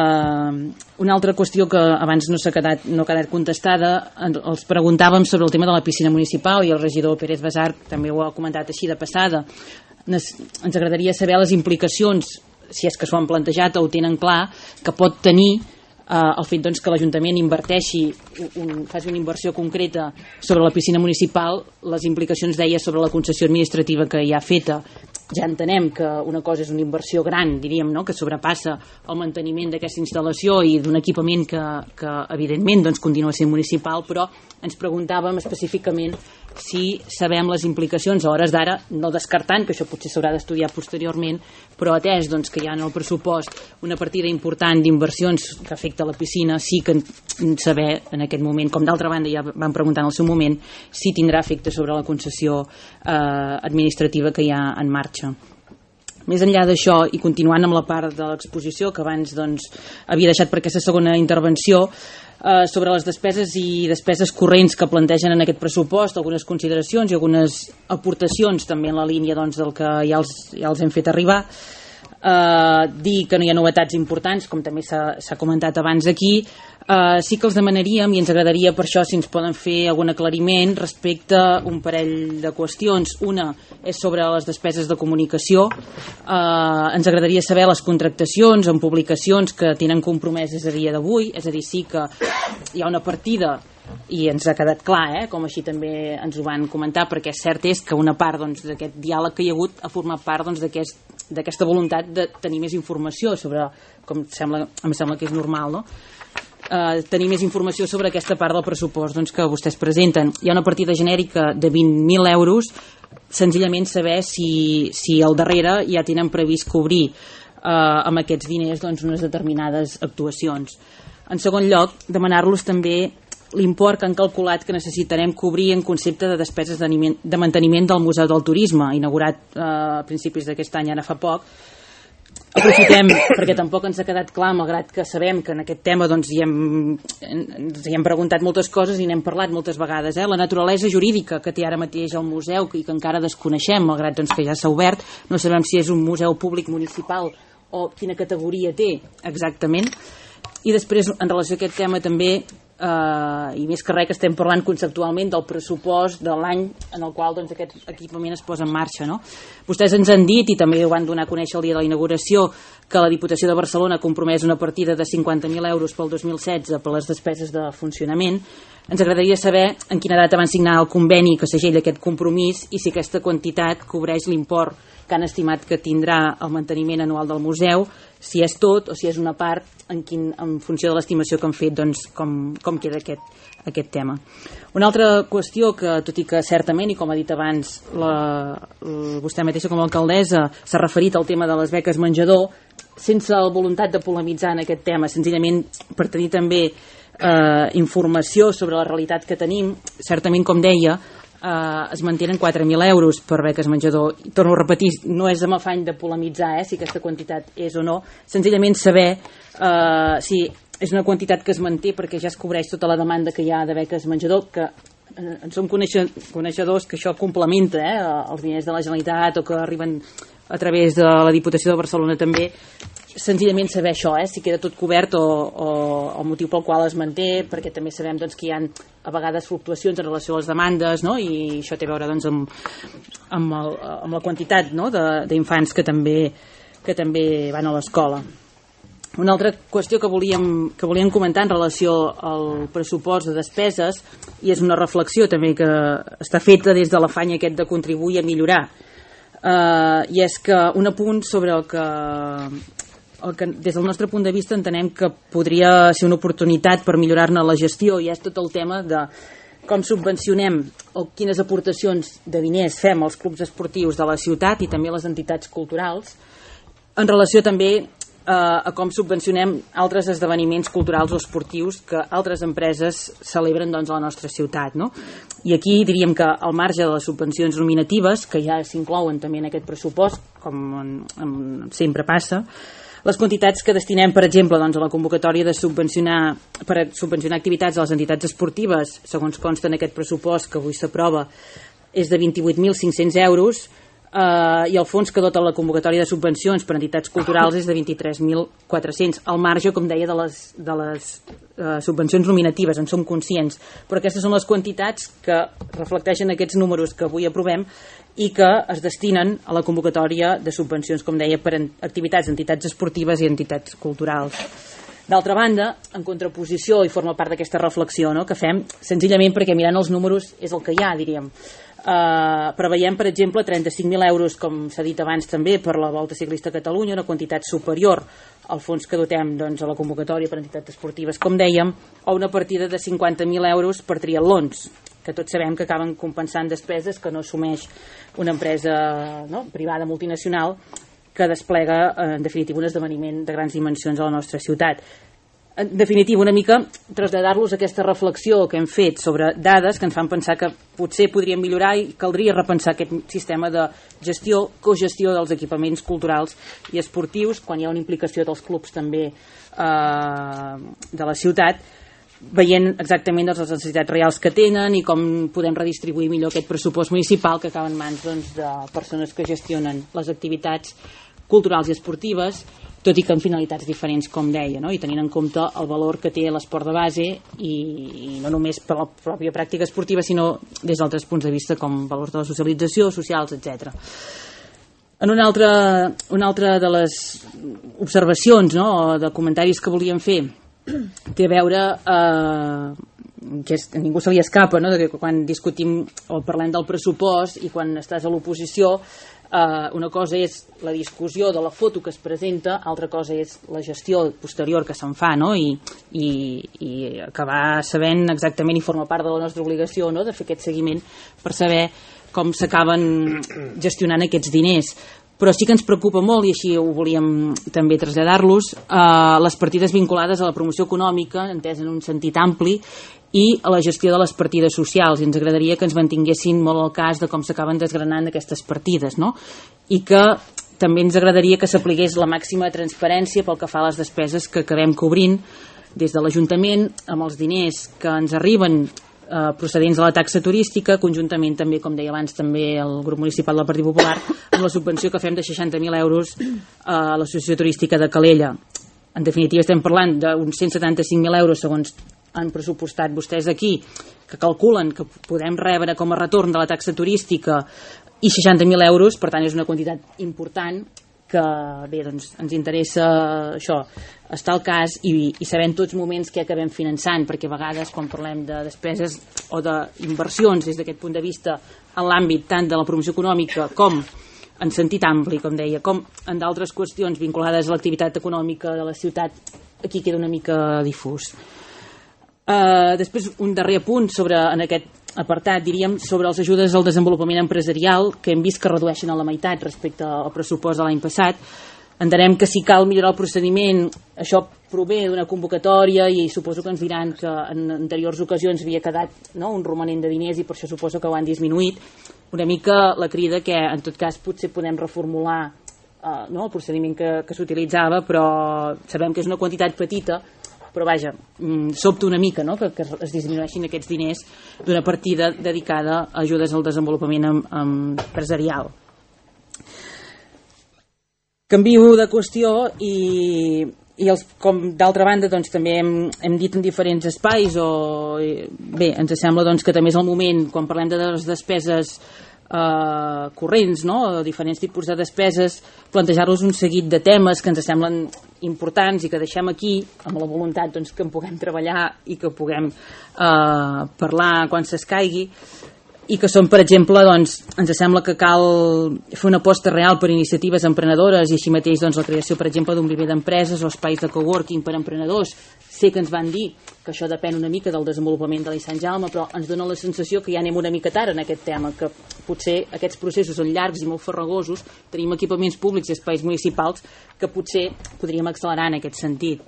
una altra qüestió que abans no ha quedat contestada, els preguntàvem sobre el tema de la piscina municipal i el regidor Pérez Basart també ho ha comentat així de passada. Ens agradaria saber les implicacions, si és que s'ho han plantejat o ho tenen clar, que pot tenir el fet doncs, que l'Ajuntament inverteixi, faci una inversió concreta sobre la piscina municipal, les implicacions, deia, sobre la concessió administrativa que hi ha feta. Ja entenem que una cosa és una inversió gran, diríem, no? Que sobrepassa el manteniment d'aquesta instal·lació i d'un equipament que evidentment doncs, continua sent municipal, però ens preguntàvem específicament si sabem les implicacions a hores d'ara, no descartant que això potser s'haurà d'estudiar posteriorment, però atès doncs, que hi ha en el pressupost una partida important d'inversions que afecta la piscina, sí que saber en aquest moment, com d'altra banda ja vam preguntar en el seu moment, si tindrà efecte sobre la concessió administrativa que hi ha en marxa. Més enllà d'això, i continuant amb la part de l'exposició que abans doncs, havia deixat per aquesta segona intervenció, sobre les despeses i despeses corrents que plantegen en aquest pressupost, algunes consideracions i algunes aportacions també en la línia doncs, del que ja els hem fet arribar. Dir que no hi ha novetats importants, com també s'ha comentat abans aquí. Sí que els demanaríem i ens agradaria per això si ens poden fer algun aclariment respecte a un parell de qüestions. Una és sobre les despeses de comunicació. Ens agradaria saber les contractacions en publicacions que tenen compromeses a dia d'avui, és a dir, sí que hi ha una partida i ens ha quedat clar, com així també ens ho van comentar, perquè cert és que una part doncs, d'aquest diàleg que hi ha hagut ha format part doncs, d'aquesta voluntat de tenir més informació sobre, com em sembla que és normal, no? Tenir més informació sobre aquesta part del pressupost doncs, que vostès presenten. Hi ha una partida genèrica de 20.000 euros, senzillament saber si al darrere ja tenen previst cobrir amb aquests diners doncs, unes determinades actuacions. En segon lloc, demanar-los també l'import que han calculat que necessitarem cobrir en concepte de despeses de manteniment del Museu del Turisme, inaugurat a principis d'aquest any, ara fa poc. Aprofitem, perquè tampoc ens ha quedat clar, malgrat que sabem que en aquest tema doncs, ens hi hem preguntat moltes coses i n'hem parlat moltes vegades. La naturalesa jurídica que té ara mateix el museu i que encara desconeixem, malgrat doncs, que ja s'ha obert, no sabem si és un museu públic municipal o quina categoria té exactament. I després, en relació a aquest tema també, i més que res que estem parlant conceptualment del pressupost de l'any en el qual doncs, aquest equipament es posa en marxa, no? Vostès ens han dit, i també ho van donar a conèixer el dia de la inauguració, que la Diputació de Barcelona ha compromès una partida de 50.000 euros pel 2016 per les despeses de funcionament. Ens agradaria saber en quina data van signar el conveni que segella aquest compromís i si aquesta quantitat cobreix l'import que han estimat que tindrà el manteniment anual del museu, si és tot o si és una part, en funció de l'estimació que han fet, doncs, com queda aquest tema. Una altra qüestió que, tot i que certament, i com ha dit abans vostè mateixa com a alcaldessa, s'ha referit al tema de les beques menjador, sense la voluntat de polemitzar en aquest tema, senzillament per tenir també informació sobre la realitat que tenim, certament, com deia, es mantenen 4.000 euros per beques menjador. I torno a repetir, no és amb afany de polemitzar si aquesta quantitat és o no, senzillament saber si és una quantitat que es manté perquè ja es cobreix tota la demanda que hi ha de beques menjador, que en som coneixedors que això complementa els diners de la Generalitat o que arriben a través de la Diputació de Barcelona també. Senzillament saber això, si queda tot cobert o el motiu pel qual es manté, perquè també sabem doncs, que hi ha a vegades fluctuacions en relació a les demandes, no? I això té a veure doncs, amb la quantitat, no? d'infants que també van a l'escola. Una altra qüestió que volíem comentar en relació al pressupost de despeses, i és una reflexió també que està feta des de l'afany aquest de contribuir a millorar, i és que un apunt sobre el que des del nostre punt de vista entenem que podria ser una oportunitat per millorar-ne la gestió, i és tot el tema de com subvencionem o quines aportacions de diners fem als clubs esportius de la ciutat i també a les entitats culturals, en relació també a com subvencionem altres esdeveniments culturals o esportius que altres empreses celebren doncs, a la nostra ciutat, no? I aquí diríem que al marge de les subvencions nominatives, que ja s'inclouen també en aquest pressupost, com sempre passa, les quantitats que destinem, per exemple, doncs, a la convocatòria de subvencionar activitats a les entitats esportives, segons consta en aquest pressupost que avui s'aprova, és de 28.500 euros, i el fons que dota la convocatòria de subvencions per a entitats culturals és de 23.400, al marge, com deia, de les subvencions nominatives, en som conscients, però aquestes són les quantitats que reflecteixen aquests números que avui aprovem i que es destinen a la convocatòria de subvencions, com deia, per a activitats d'entitats esportives i entitats culturals. D'altra banda, en contraposició, i forma part d'aquesta reflexió, no?, que fem, senzillament perquè mirant els números és el que hi ha, diríem. Preveiem, per exemple, 35.000 euros, com s'ha dit abans també, per la Volta Ciclista a Catalunya, una quantitat superior al fons que dotem doncs, a la convocatòria per entitats esportives, com dèiem, o una partida de 50.000 euros per triatlons, que tots sabem que acaben compensant despeses que no assumeix una empresa privada multinacional que desplega, en definitiva, un esdeveniment de grans dimensions a la nostra ciutat. En definitiva, una mica traslladar-los aquesta reflexió que hem fet sobre dades que ens fan pensar que potser podríem millorar i caldria repensar aquest sistema de gestió, cogestió dels equipaments culturals i esportius, quan hi ha una implicació dels clubs també de la ciutat, veient exactament les necessitats reals que tenen i com podem redistribuir millor aquest pressupost municipal que acaba en mans de persones que gestionen les activitats culturals i esportives, tot i que amb finalitats diferents, com deia, no? I tenint en compte el valor que té l'esport de base i no només per la pròpia pràctica esportiva, sinó des d'altres punts de vista com valors de la socialització, socials, etc. En una altra de les observacions, no?, o de comentaris que volíem fer té a veure que a ningú se li escapa, no?, que quan discutim o parlem del pressupost i quan estàs a l'oposició, una cosa és la discussió de la foto que es presenta, altra cosa és la gestió posterior que se'n fa, no?, i acabar sabent exactament, i forma part de la nostra obligació, no?, de fer aquest seguiment per saber com s'acaben gestionant aquests diners. Però sí que ens preocupa molt, i així ho volíem també traslladar-los, les partides vinculades a la promoció econòmica, entès en un sentit ampli, i a la gestió de les partides socials, i ens agradaria que ens mantinguessin molt al cas de com s'acaben desgranant aquestes partides, no? I que també ens agradaria que s'apliqués la màxima transparència pel que fa a les despeses que acabem cobrint des de l'Ajuntament, amb els diners que ens arriben procedents de la taxa turística, conjuntament també, com deia abans, també el grup municipal del Partit Popular, amb la subvenció que fem de 60.000 euros a l'Associació Turística de Calella. En definitiva, estem parlant d'uns 175.000 euros, segons han pressupostat vostès aquí, que calculen que podem rebre com a retorn de la taxa turística, i 60.000 euros, per tant és una quantitat important que, bé, doncs ens interessa això, estar al cas i saber en tots moments què acabem finançant, perquè a vegades quan parlem de despeses o d'inversions des d'aquest punt de vista en l'àmbit tant de la promoció econòmica com en sentit ampli, com deia, com en d'altres qüestions vinculades a l'activitat econòmica de la ciutat, aquí queda una mica difús. Després, un darrer punt en aquest apartat, diríem, sobre les ajudes al desenvolupament empresarial, que hem vist que redueixen a la meitat respecte al pressupost de l'any passat. Entenem que si cal millorar el procediment, això prové d'una convocatòria i suposo que ens diran que en anteriors ocasions havia quedat, no, un romanent de diners i per això suposo que ho han disminuït. Una mica la crida que en tot cas potser podem reformular no, el procediment que s'utilitzava, però sabem que és una quantitat petita, però vaja, sobta una mica, no?, que es disminueixin aquests diners d'una partida dedicada a ajudes al desenvolupament empresarial. Canvio de qüestió i com d'altra banda doncs, també hem dit en diferents espais bé, ens sembla doncs, que també és el moment, quan parlem de les despeses corrents, no? Diferents tipus de despeses, plantejar-los un seguit de temes que ens semblen importants i que deixem aquí amb la voluntat doncs, que en puguem treballar i que puguem parlar quan s'escaigui, i que són, per exemple, doncs, ens sembla que cal fer una aposta real per iniciatives emprenedores i així mateix doncs, la creació, per exemple, d'un viver d'empreses o espais de coworking per emprenedors. Sé que ens van dir que això depèn una mica del desenvolupament de l'I Sant Jaume, però ens dona la sensació que ja anem una mica tard en aquest tema, que potser aquests processos són llargs i molt farragosos, tenim equipaments públics i espais municipals que potser podríem accelerar en aquest sentit.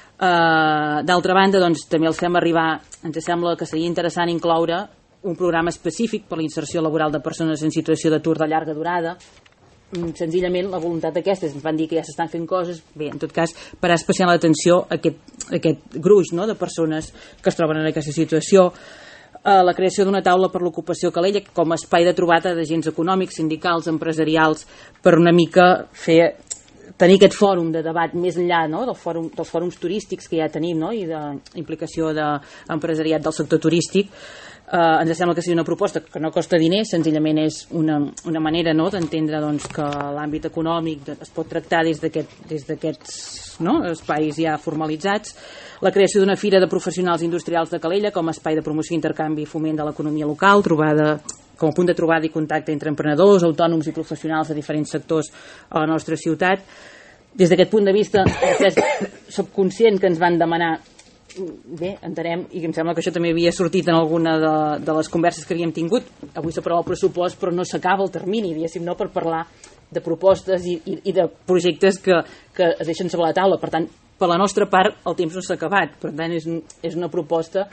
D'altra banda, doncs, també els fem arribar, ens sembla que seria interessant incloure un programa específic per la inserció laboral de persones en situació d'atur de llarga durada. Senzillament la voluntat aquesta, ens van dir que ja s'estan fent coses, bé, en tot cas parar especial atenció a aquest gruix, no?, de persones que es troben en aquesta situació. La creació d'una taula per l'ocupació a Calella com a espai de trobada d'agents econòmics, sindicals, empresarials, per una mica tenir aquest fòrum de debat més enllà, no?, dels fòrums turístics que ja tenim, no?, i d'implicació d'empresariat del sector turístic. Ens sembla que sigui una proposta que no costa diners, senzillament és una manera, no?, d'entendre doncs, que l'àmbit econòmic es pot tractar des d'aquests, no?, espais ja formalitzats. La creació d'una fira de professionals industrials de Calella com a espai de promoció, intercanvi i foment de l'economia local, trobada com a punt de trobada i contacte entre emprenedors, autònoms i professionals de diferents sectors a la nostra ciutat. Des d'aquest punt de vista, soc conscient que ens van demanar, bé, entenem, i em sembla que això també havia sortit en alguna de les converses que havíem tingut, avui s'aprova el pressupost però no s'acaba el termini, diguéssim, no, per parlar de propostes i de projectes que es deixen sobre la taula. Per tant, per la nostra part el temps no s'ha acabat, per tant és una proposta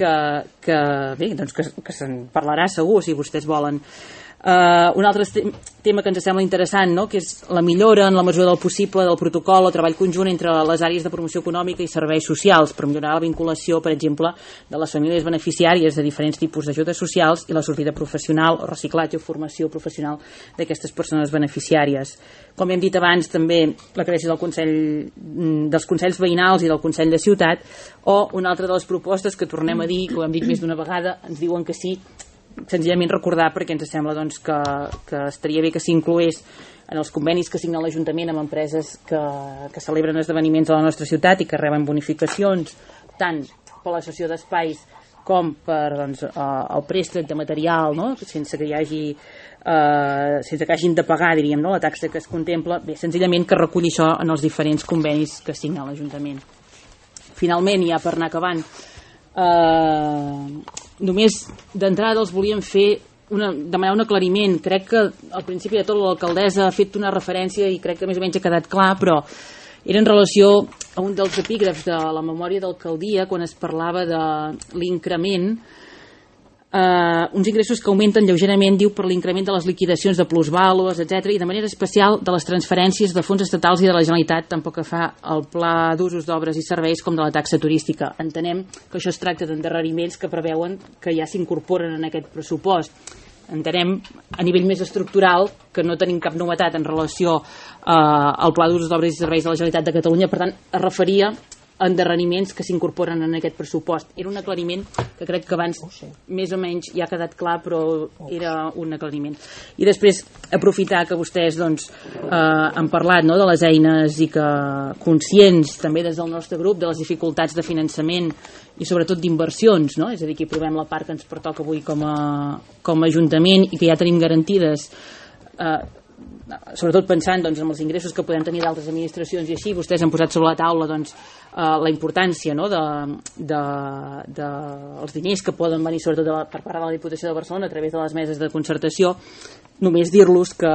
bé, doncs que se'n parlarà segur si vostès volen. Un altre tema que ens sembla interessant, no?, que és la millora en la mesura del possible del protocol o treball conjunt entre les àrees de promoció econòmica i serveis socials per millorar la vinculació, per exemple, de les famílies beneficiàries de diferents tipus d'ajudes socials i la sortida professional o reciclatge o formació professional d'aquestes persones beneficiàries. Com hem dit abans, també la creació dels consells veïnals i del Consell de Ciutat, o una altra de les propostes que tornem a dir, que ho hem dit més d'una vegada, ens diuen que sí, senzillament recordar perquè ens sembla doncs, que estaria bé que s'incloés en els convenis que signa l'Ajuntament amb empreses que celebren esdeveniments a la nostra ciutat i que reben bonificacions tant per la cessió d'espais com per doncs, el préstec de material, no?, sense que hagin de pagar, diríem, no?, la taxa que es contempla. Bé, senzillament que reculli això en els diferents convenis que signa l'Ajuntament. Finalment, ja per anar acabant, només d'entrada els volíem fer demanar un aclariment. Crec que al principi de tot l'alcaldessa ha fet una referència i crec que més o menys ha quedat clar, però era en relació a un dels epígrafs de la memòria d'alcaldia quan es parlava de l'increment, uns ingressos que augmenten lleugerament, diu, per l'increment de les liquidacions de plusvàlues, etc., i de manera especial de les transferències de fons estatals i de la Generalitat, tant pel que fa al pla d'usos d'obres i serveis com de la taxa turística. Entenem que això es tracta d'endarreriments que preveuen que ja s'incorporen en aquest pressupost. Entenem a nivell més estructural que no tenim cap novetat en relació al pla d'usos d'obres i serveis de la Generalitat de Catalunya, per tant es referia endarreriments que s'incorporen en aquest pressupost. Era un aclariment que crec que abans més o menys ja ha quedat clar, però era un aclariment. I després aprofitar que vostès doncs, han parlat, no?, de les eines i que conscients també des del nostre grup de les dificultats de finançament i sobretot d'inversions, no?, és a dir, que provem la part que ens pertoca avui com a Ajuntament i que ja tenim garantides, sobretot pensant doncs, en els ingressos que podem tenir d'altres administracions i així, vostès han posat sobre la taula doncs, la importància, no?, dels diners que poden venir sobretot per part de la Diputació de Barcelona a través de les meses de concertació. només dir-los que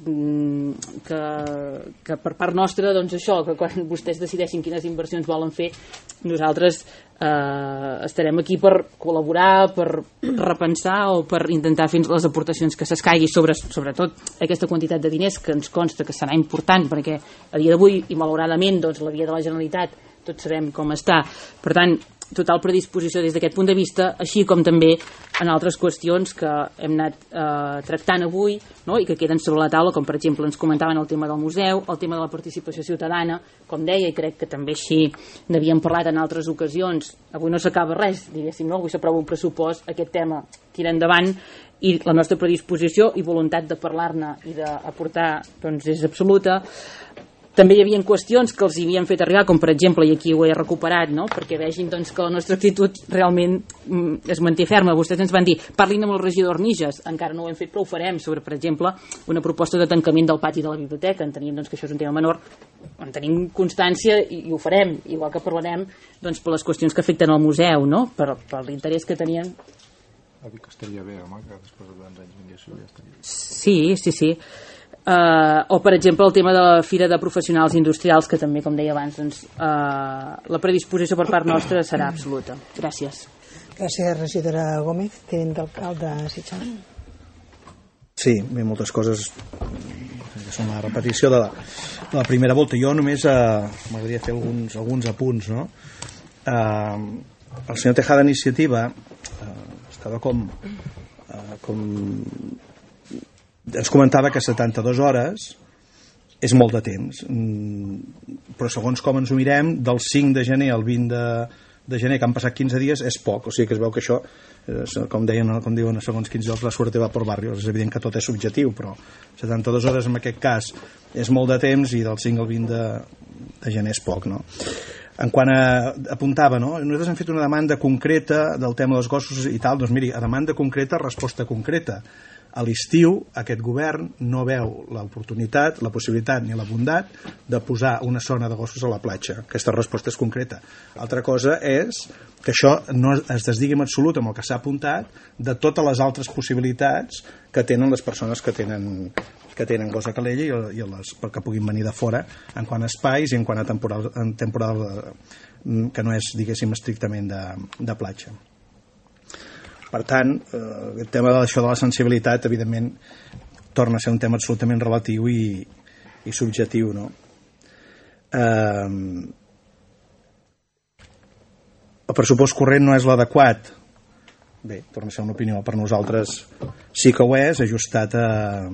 per part nostra, doncs això, que quan vostès decideixin quines inversions volen fer, nosaltres estarem aquí per col·laborar, per repensar o per intentar fer les aportacions que s'escaigui sobretot aquesta quantitat de diners que ens consta que serà important, perquè a dia d'avui i malauradament doncs, la via de la Generalitat tots sabem com està, per tant total predisposició des d'aquest punt de vista, així com també en altres qüestions que hem anat tractant avui, no? I que queden sobre la taula, com per exemple ens comentaven el tema del museu, el tema de la participació ciutadana, com deia, i crec que també així n'havíem parlat en altres ocasions. Avui no s'acaba res, diguéssim, no? Avui s'aprova un pressupost, aquest tema tira endavant i la nostra predisposició i voluntat de parlar-ne i d'aportar doncs, és absoluta. També hi havia qüestions que els hi havien fet arribar, com per exemple, i aquí ho he recuperat, no? Perquè vegin doncs, que la nostra actitud realment es manté ferma. Vostès ens van dir, parlin amb el regidor Nijas, encara no ho hem fet però ho farem, sobre, per exemple, una proposta de tancament del pati de la biblioteca. Enteníem doncs, que això és un tema menor, en tenim constància i ho farem, igual que parlarem doncs, per les qüestions que afecten al museu, no? Per l'interès que tenien. Ha dit que estaria bé, home, que després de tants anys vingués ja estaria bé. Sí. O per exemple el tema de la Fira de Professionals Industrials, que també, com deia abans, doncs, la predisposició per part nostra serà absoluta. Gràcies. Gràcies, regidora Gómez. Tinent d'alcalde Sitjar. Sí, bé, moltes coses que són la repetició de la primera volta. Jo només m'agradaria fer alguns apunts, no? El senyor Tejada d'Iniciativa estava com ens comentava que 72 hores és molt de temps, però segons com ens ho mirem, del 5 de gener al 20 de gener, que han passat 15 dies, és poc. O sigui que es veu que això, com diuen segons quins llocs, la suerte va por barrio. És evident que tot és subjectiu, però 72 hores en aquest cas és molt de temps i del 5 al 20 de gener és poc, no? En quant apuntava, no? Nosaltres hem fet una demanda concreta del tema dels gossos i tal, doncs miri, a demanda concreta, resposta concreta. A l'estiu aquest govern no veu l'oportunitat, la possibilitat ni la bondat de posar una zona de gossos a la platja. Aquesta resposta és concreta. Altra cosa és que això no es desdigui en absolut amb el que s'ha apuntat de totes les altres possibilitats que tenen les persones que tenen gos a Calella i que puguin venir de fora en quant a espais i en quant a temporal que no és, diguéssim, estrictament de platja. Per tant, el tema d'això de la sensibilitat, evidentment, torna a ser un tema absolutament relatiu i subjectiu, no? El pressupost corrent no és l'adequat. Bé, torna a ser una opinió. Per nosaltres sí que ho és, ajustat a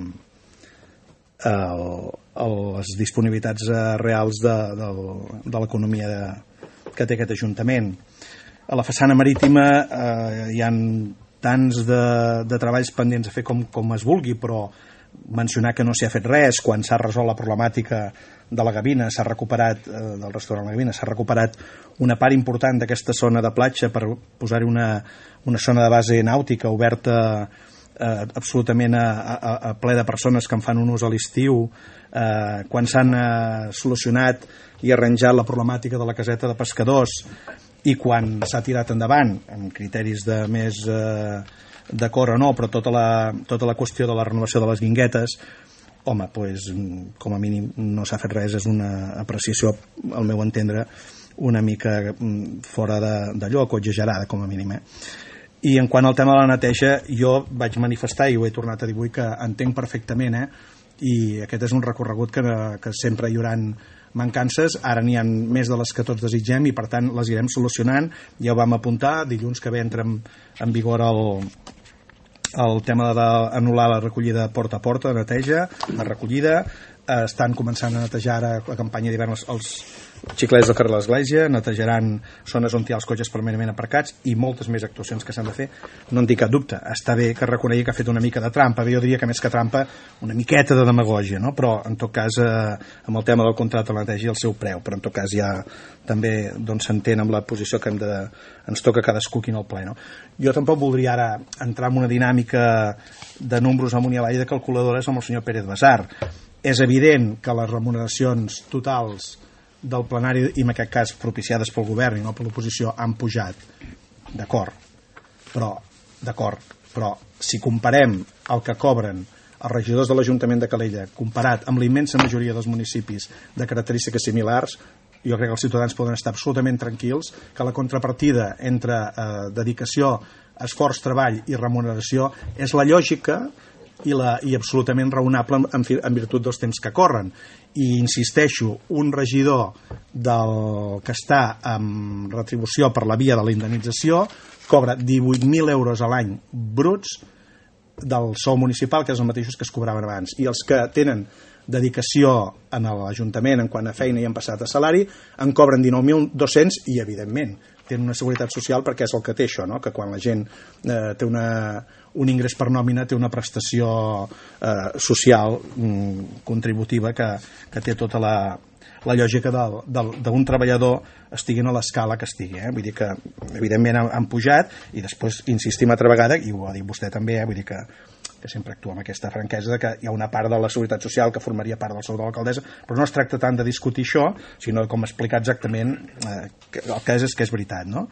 les disponibilitats reals de l'economia que té aquest Ajuntament. A la façana marítima hi ha tants de treballs pendents a fer com es vulgui, però mencionar que no s'hi ha fet res quan s'ha resolt la problemàtica de la Gavina, s'ha recuperat del restaurant La Gavina, s'ha recuperat una part important d'aquesta zona de platja per posar-hi una zona de base nàutica oberta absolutament a ple de persones que en fan un ús a l'estiu, quan s'han solucionat i arranjat la problemàtica de la caseta de pescadors i quan s'ha tirat endavant amb criteris de més d'acord o no, però tota la qüestió de la renovació de les guinguetes, home, doncs, com a mínim no s'ha fet res, és una apreciació, al meu entendre, una mica fora de lloc o exagerada, com a mínim. I en quant al tema de la neteja, jo vaig manifestar, i ho he tornat a dir avui, que entenc perfectament, i aquest és un recorregut que sempre hi haurà mancances, ara n'hi ha més de les que tots desitgem i per tant les irem solucionant. Ja ho vam apuntar, dilluns que ve entra en vigor el tema d'anul·lar la recollida porta a porta, de neteja, la recollida, estan començant a netejar ara la campanya d'hivern els xiclets del carrer de l'Església, netejaran zones on hi ha els cotxes permanentment aparcats i moltes més actuacions que s'han de fer. No en tinc cap dubte, està bé que reconegui que ha fet una mica de trampa, jo diria que més que trampa una miqueta de demagògia, no? Però en tot cas amb el tema del contracte de la neteja i el seu preu, però en tot cas ja també s'entén amb la posició que ens toca cadascú aquí en el ple, no? Jo tampoc voldria ara entrar en una dinàmica de números amunt i avall de calculadores amb el senyor Pérez Basar. És evident que les remuneracions totals del plenari, i en aquest cas propiciades pel govern i no per l'oposició, han pujat, d'acord, però si comparem el que cobren els regidors de l'Ajuntament de Calella, comparat amb la immensa majoria dels municipis de característiques similars, jo crec que els ciutadans poden estar absolutament tranquils, que la contrapartida entre dedicació, esforç, treball i remuneració és la lògica i absolutament raonable en virtut dels temps que corren. I insisteixo, un regidor que està amb retribució per la via de la indemnització cobra 18.000 euros a l'any bruts del sou municipal, que és els mateixos que es cobraven abans, i els que tenen dedicació en l'Ajuntament en quant a feina i han passat a salari en cobren 19.200 i evidentment tenen una seguretat social, perquè és el que té això, no? Que quan la gent té un ingrés per nòmina té una prestació social contributiva que té tota la lògica d'un treballador estiguin a l'escala que estigui, vull dir que evidentment han pujat, i després insistim altra vegada, i ho ha dit vostè també, vull dir que sempre actua amb aquesta franquesa, que hi ha una part de la seguretat social que formaria part del sou de l'alcaldessa, però no es tracta tant de discutir això, sinó de com explicar exactament el que és que és veritat, no?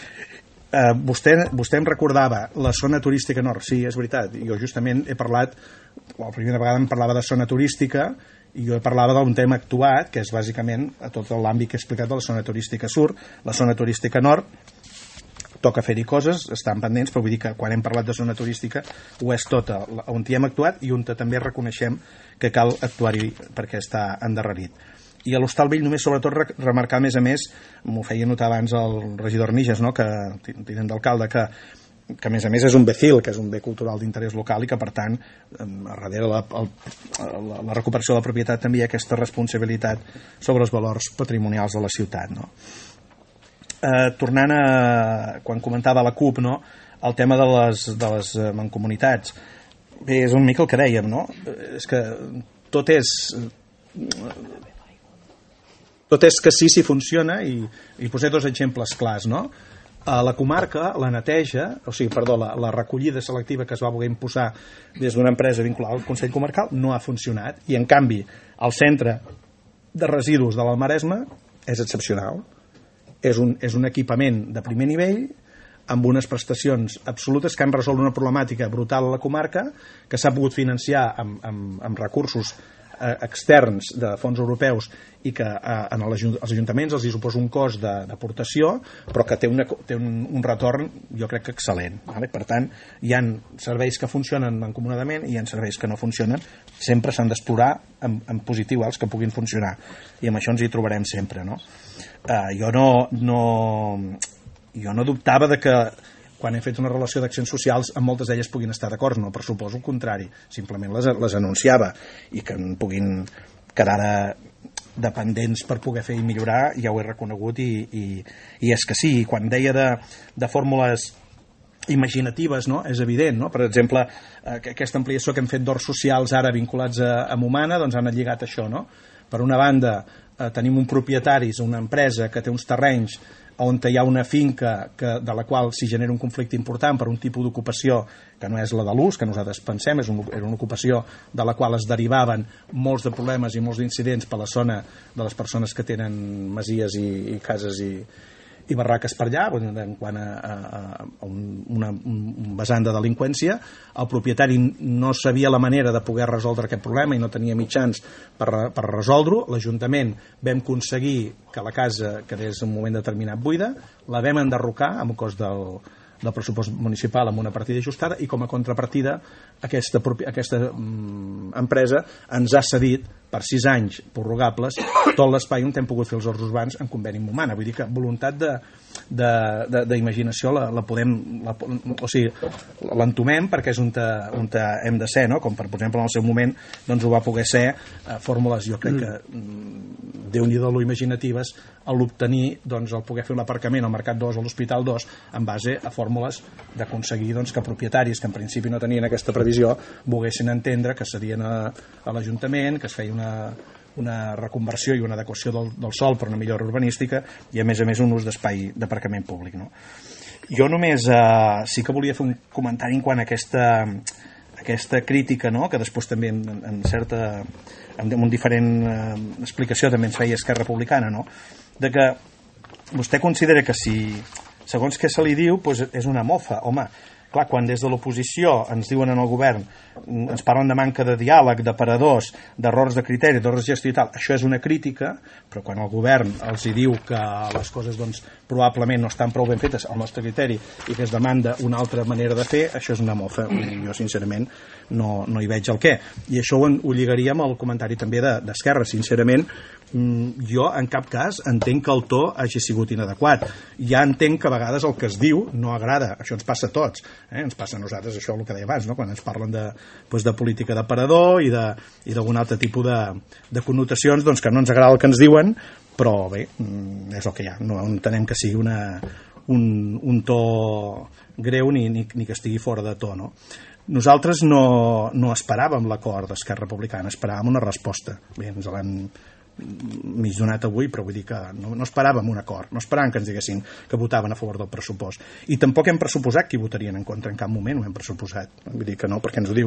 Vostè em recordava la zona turística nord. Sí, és veritat, jo justament he parlat, la primera vegada em parlava de zona turística, i jo parlava d'un tema actuat, que és bàsicament a tot l'àmbit que he explicat de la zona turística sud. La zona turística nord toca fer-hi coses, estan pendents, però vull dir que quan hem parlat de zona turística ho és tota, on hi hem actuat i on també reconeixem que cal actuar-hi perquè està endarrerit. I a l'Hostal Vell només sobretot remarcar, a més, m'ho feia notar abans el regidor Nijas, no? Que tinent d'alcalde, que a més és un BECIL, que és un bé cultural d'interès local, i que per tant a darrere la recuperació de la propietat també hi ha aquesta responsabilitat sobre els valors patrimonials de la ciutat, no? Tornant a quan comentava la CUP, no? El tema de les mancomunitats, bé, és una mica el que dèiem, no? És que tot és que sí funciona, i posé dos exemples clars, no? A la comarca, la neteja, la recollida selectiva que es va voler imposar des d'una empresa vinculada al Consell Comarcal no ha funcionat, i en canvi el centre de residus de l'Almaresme és excepcional. És un equipament de primer nivell amb unes prestacions absolutes que han resolt una problemàtica brutal a la comarca, que s'ha pogut financiar amb recursos externs de fons europeus, i que als ajuntaments els hi suposa un cost d'aportació, però que té un retorn, jo crec que excel·lent. Per tant, hi ha serveis que funcionen mancomunadament i hi ha serveis que no funcionen. Sempre s'han d'explorar en positiu els que puguin funcionar, i amb això ens hi trobarem sempre, no? Jo no dubtava de que quan hem fet una relació d'accions socials amb moltes d'elles puguin estar d'acord, no, però suposo el contrari, simplement les anunciava, i que en puguin quedar dependents per poder fer i millorar, ja ho he reconegut, i és que sí. Quan deia de fórmules imaginatives, no? És evident, no? Per exemple, aquesta ampliació que hem fet d'horts socials ara vinculats a Momana, doncs han lligat això, no? Per una banda, tenim un propietari, una empresa que té uns terrenys on hi ha una finca de la qual s'hi genera un conflicte important per un tipus d'ocupació que no és la de l'ús, que nosaltres pensem, era una ocupació de la qual es derivaven molts de problemes i molts d'incidents per la zona de les persones que tenen masies i cases i barraques per allà, en quant a un vessant de delinqüència. El propietari no sabia la manera de poder resoldre aquest problema i no tenia mitjans per resoldre-ho. L'Ajuntament vam aconseguir que la casa quedés en un moment determinat buida, la vam enderrocar amb un cost del pressupost municipal amb una partida ajustada, i com a contrapartida aquesta empresa ens ha cedit per 6 anys prorrogables tot l'espai on hem pogut fer els horts urbans en conveni amb Momana. Vull dir que voluntat d'imaginació la podem, o sigui, l'entomem, perquè és on hem de ser, no? Com per exemple en el seu moment doncs ho va poder ser fórmules, jo crec que Déu-n'hi-do lo imaginatives, a l'obtenir doncs el poder fer un aparcament al Mercat 2 o a l'Hospital 2 en base a fórmules d'aconseguir doncs que propietaris que en principi no tenien aquesta previsió volguessin entendre que cedien a l'Ajuntament, que es feia una reconversió i una adequació del sòl per una millora urbanística i a més un ús d'espai d'aparcament públic, no? Jo només sí que volia fer un comentari en quant a aquesta crítica, no? Que després també amb una diferent explicació també ens feia Esquerra Republicana, no? De que vostè considera que si segons què se li diu doncs és una mofa. Home, clar, quan des de l'oposició ens diuen en el govern ens parlen de manca de diàleg, d'aparadors, d'errors de criteri, d'errors de gestió i tal. Això és una crítica, però quan el govern els hi diu que les coses doncs, probablement no estan prou ben fetes al nostre criteri i que es demanda una altra manera de fer, això és una mofa. Jo sincerament no hi veig el què. I això ho lligaria amb el comentari també d'Esquerra. Sincerament, jo en cap cas entenc que el to hagi sigut inadequat. Ja entenc que a vegades el que es diu no agrada. Això ens passa a tots. Ens passa a nosaltres, això el que deia abans, no? Quan ens parlen de política d'aparador i d'algun altre tipus de connotacions doncs, que no ens agrada el que ens diuen, però bé, és el que hi ha. No entenem que sigui un to greu ni que estigui fora de to, no? Nosaltres no esperàvem l'acord d'Esquerra Republicana, esperàvem una resposta. Bé, ens l'hem mig donat avui, però vull dir que no esperàvem un acord, no esperàvem que ens diguessin que votaven a favor del pressupost, i tampoc hem pressuposat que hi votarien en contra, en cap moment ho hem pressuposat, vull dir que no, perquè ens ho diu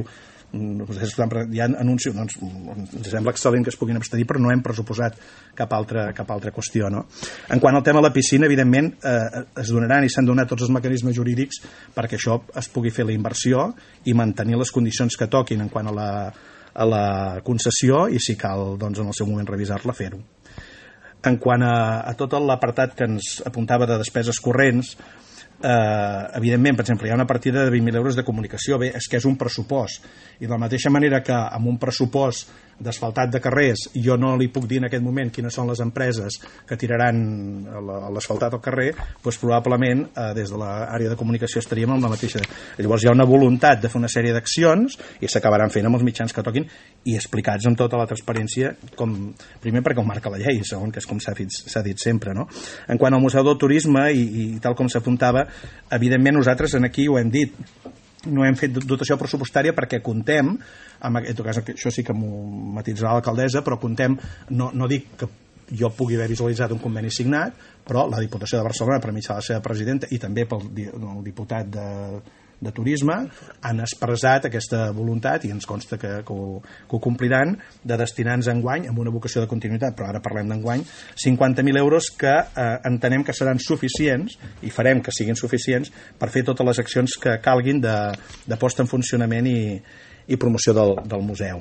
ja anuncio, doncs, ens sembla excel·lent que es puguin abstenir, però no hem pressuposat cap altra qüestió, no? En quant al tema de la piscina, evidentment es donaran i s'han donat tots els mecanismes jurídics perquè això es pugui fer la inversió i mantenir les condicions que toquin en quant a la concessió, i si cal doncs, en el seu moment revisar-la, fer-ho. En quant a tot l'apartat que ens apuntava de despeses corrents, evidentment, per exemple, hi ha una partida de 20.000 euros de comunicació. Bé, és que és un pressupost, i de la mateixa manera que amb un pressupost d'asfaltat de carrers jo no li puc dir en aquest moment quines són les empreses que tiraran l'asfaltat al carrer, doncs probablement des de l'àrea de comunicació estaríem amb la mateixa. Llavors hi ha una voluntat de fer una sèrie d'accions i s'acabaran fent amb els mitjans que toquin i explicats amb tota la transparència, primer perquè ho marca la llei, segon que és com s'ha dit sempre, no? En quant al Museu del Turisme i tal com s'apuntava, evidentment nosaltres aquí ho hem dit, no hem fet dotació pressupostària perquè contem, en tot cas això sí que m'ho matitzarà l'alcaldessa, però contem, no dic que jo pugui haver visualitzat un conveni signat, però la Diputació de Barcelona, per mitjà de la seva presidenta i també pel diputat de Turisme, han expressat aquesta voluntat, i ens consta que ho compliran, de destinar-nos enguany, amb una vocació de continuïtat, però ara parlem d'enguany, 50.000 euros que entenem que seran suficients, i farem que siguin suficients, per fer totes les accions que calguin de posta en funcionament i promoció del museu.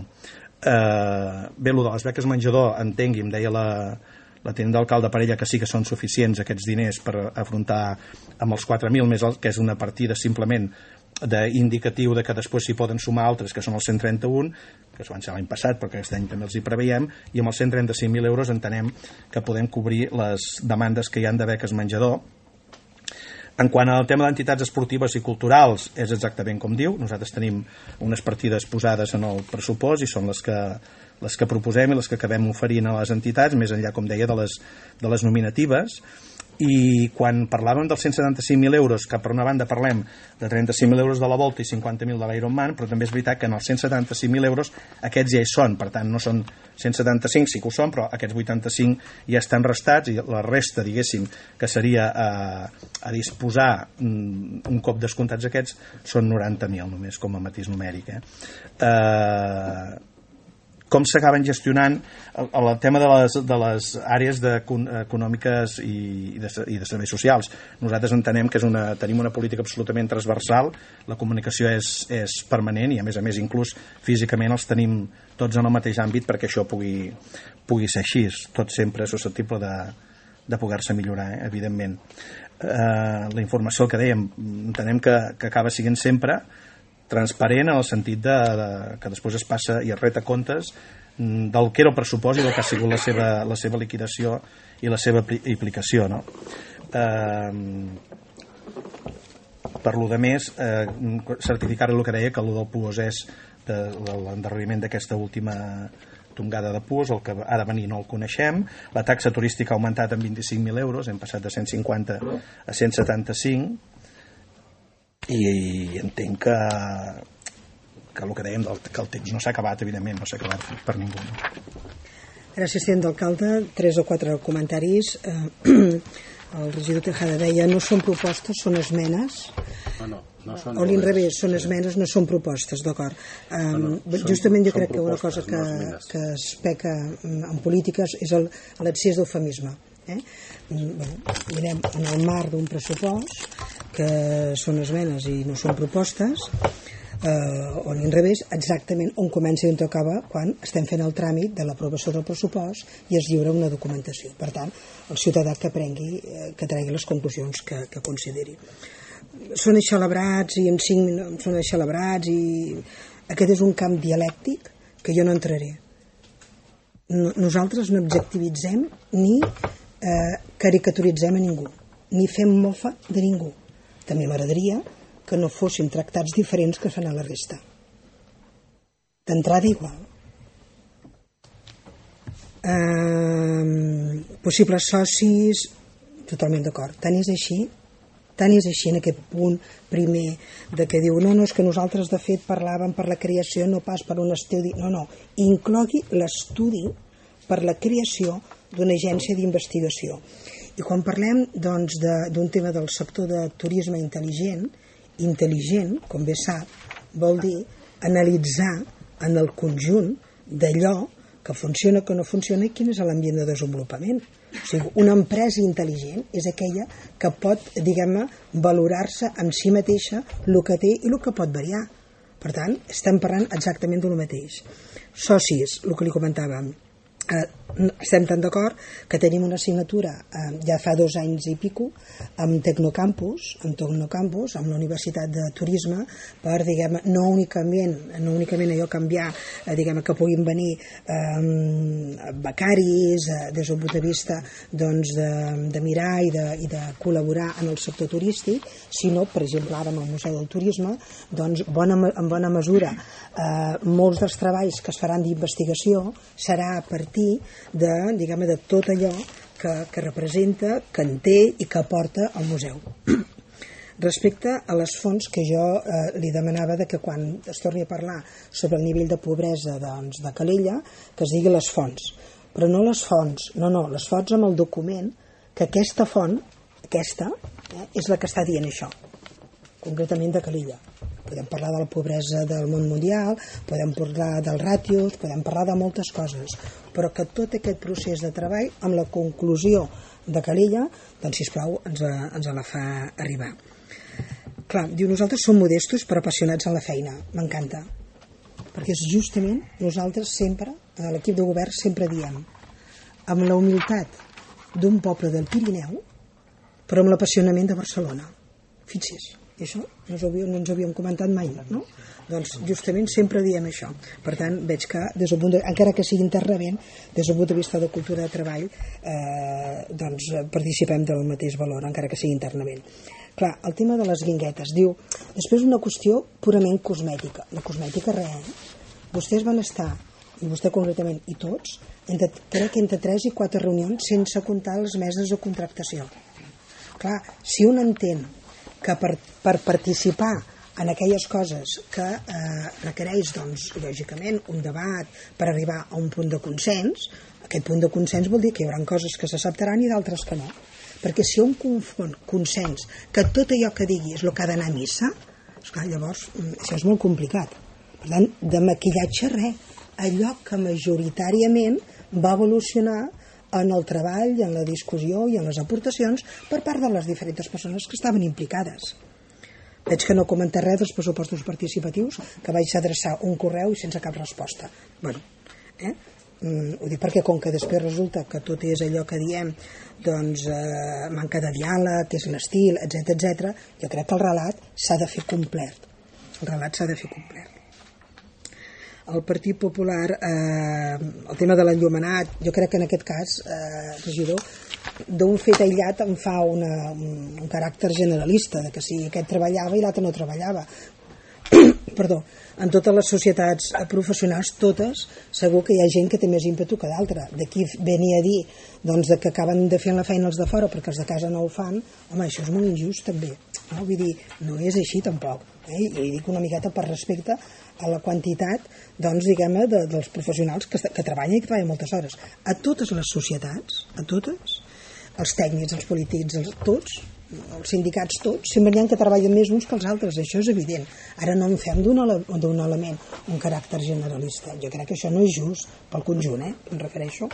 Bé, el de les beques menjador, entengui'm, deia la tinent d'alcalde Parella que sí que són suficients aquests diners per afrontar amb els 4.000 més que és una partida simplement d'indicatiu de que després s'hi poden sumar altres que són els 131, que es van ser l'any passat però que aquest any també els hi preveiem, i amb els 135.000 euros entenem que podem cobrir les demandes que hi han de beques menjador. En quant al tema d'entitats esportives i culturals, és exactament com diu, nosaltres tenim unes partides posades en el pressupost i són les que proposem i les que acabem oferint a les entitats, més enllà, com deia, de les nominatives. I quan parlàvem dels 175.000 euros, que per una banda parlem de 35.000 euros de la Volta i 50.000 de l'Ironman, però també és veritat que en els 175.000 euros aquests ja hi són, per tant no són 175, sí que ho són, però aquests 85 ja estan restats, i la resta, diguéssim, que seria a disposar un cop descomptats aquests, són 90.000 només, com a matís numèric. Com s'acaben gestionant el tema de les àrees econòmiques i de serveis socials. Nosaltres entenem que tenim una política absolutament transversal, la comunicació és permanent i a més inclús físicament els tenim tots en el mateix àmbit perquè això pugui ser així, tot sempre susceptible de poder-se millorar, evidentment. La informació, el que dèiem, entenem que acaba sent sempre transparent en el sentit que després es passa i es reta comptes del que era el pressupost i del que ha sigut la seva liquidació i la seva aplicació, no? Per lo de més, certificar el que deia, que el del PUOS és l'endarreriment d'aquesta última tongada de PUOS, el que ha de venir no el coneixem. La taxa turística ha augmentat en 25.000 euros, hem passat de 150 a 175, i entenc que el que dèiem, que el temps no s'ha acabat, evidentment, no s'ha acabat per ningú. Gràcies, tinent d'alcalde. 3 o 4 comentaris. El regidor Tejada deia no són propostes, són esmenes. No són o l'inrevés, són esmenes, no són propostes, d'acord. Justament jo crec que una cosa que es peca en polítiques és l'excés d'eufemisme. Mirem en el marc d'un pressupost que són esmenes i no són propostes. o a l'inrevés, exactament on comença i on acaba quan estem fent el tràmit de l'aprovació del pressupost i es lliura una documentació. Per tant, el ciutadà que tregui les conclusions que consideri. Són eixelebrats i en 5 minuts són eixelebrats i aquest és un camp dialèctic que jo no entraré. Nosaltres no objectivitzem ni caricaturitzem a ningú, ni fem mofa de ningú. També m'agradaria que no fóssim tractats diferents que fan a la resta. D'entrada igual. Possibles socis, totalment d'acord. Tant és així en aquest punt primer de que diu no, és que nosaltres de fet parlàvem per la creació no pas per un estudi, no, inclogui l'estudi per la creació d'una agència d'investigació. I quan parlem doncs d'un tema del sector de turisme intel·ligent, com bé sap, vol dir analitzar en el conjunt d'allò que funciona, que no funciona i quin és l'ambient de desenvolupament. O sigui, una empresa intel·ligent és aquella que pot, diguem-ne, valorar-se en si mateixa el que té i el que pot variar. Per tant, estem parlant exactament del mateix. Socis, el que li comentàvem, estem tan d'acord que tenim una assignatura ja fa 2 anys i pico amb Tecnocampus, amb la Universitat de Turisme per, diguem, no únicament allò canviar, diguem, que puguin venir becaris des d'un punt de vista doncs, de mirar i de col·laborar en el sector turístic, sinó, per exemple, ara amb el Museu del Turisme, doncs, en bona mesura molts dels treballs que es faran d'investigació serà a partir de tot allò que representa, que en té i que aporta al museu. Respecte a les fonts, que jo li demanava que quan es torni a parlar sobre el nivell de pobresa de Calella, que es digui les fonts. Però no les fonts, les fonts amb el document, que aquesta font, és la que està dient això, concretament de Calella. Podem parlar de la pobresa del món mundial, podem parlar dels ràtios, podem parlar de moltes coses, però que tot aquest procés de treball, amb la conclusió de Calella, doncs, sisplau, ens la fa arribar. Clar, diu, nosaltres som modestos però apassionats en la feina. M'encanta. Perquè és justament, nosaltres sempre, a l'equip de govern, sempre diem, amb la humilitat d'un poble del Pirineu, però amb l'apassionament de Barcelona. Fixi's. I això no ens ho havíem comentat mai, no? Doncs justament sempre diem això. Per tant, veig que, encara que sigui internament, des del punt de vista de cultura de treball, doncs participem del mateix valor, encara que sigui internament. Clar, el tema de les guinguetes, diu, després una qüestió purament cosmètica. La cosmètica res, Vostès van estar, i vostè concretament, i tots, crec que entre 3 i 4 reunions sense comptar les meses de contractació. Clar, si un entén que per participar en aquelles coses que requereix, doncs, lògicament, un debat per arribar a un punt de consens, aquest punt de consens vol dir que hi haurà coses que s'acceptaran i d'altres que no. Perquè si un confon consens que tot allò que digui és el que ha d'anar a missa, esclar, llavors això és molt complicat. Per tant, de maquillatge res, allò que majoritàriament va evolucionar en el treball, en la discussió i en les aportacions per part de les diferents persones que estaven implicades. Veig que no comenta res dels pressupostos participatius, que vaig adreçar un correu i sense cap resposta. Bueno, ho dic perquè com que després resulta que tot és allò que diem, doncs manca de diàleg, que és l'estil, etc., jo crec que el relat s'ha de fer complet. El Partit Popular, el tema de l'enllumenat, jo crec que en aquest cas, regidor, d'un fet aïllat em fa un caràcter generalista, de que si aquest treballava i l'altre no treballava. Perdó, en totes les societats professionals, totes, segur que hi ha gent que té més ímpetu que d'altra. D'aquí venia a dir doncs, que acaben de fer la feina els de fora perquè els de casa no ho fan, home, això és molt injust també. No? Vull dir, no és així tampoc. I dic una miqueta per respecte a la quantitat, doncs, diguem-ne, dels professionals que treballen i que treballen moltes hores. A totes les societats, a totes, els tècnics, els polítics, tots, els sindicats tots, sempre hi ha que treballen més uns que els altres, això és evident. Ara no en fem d'un element un caràcter generalista. Jo crec que això no és just pel conjunt, em refereixo.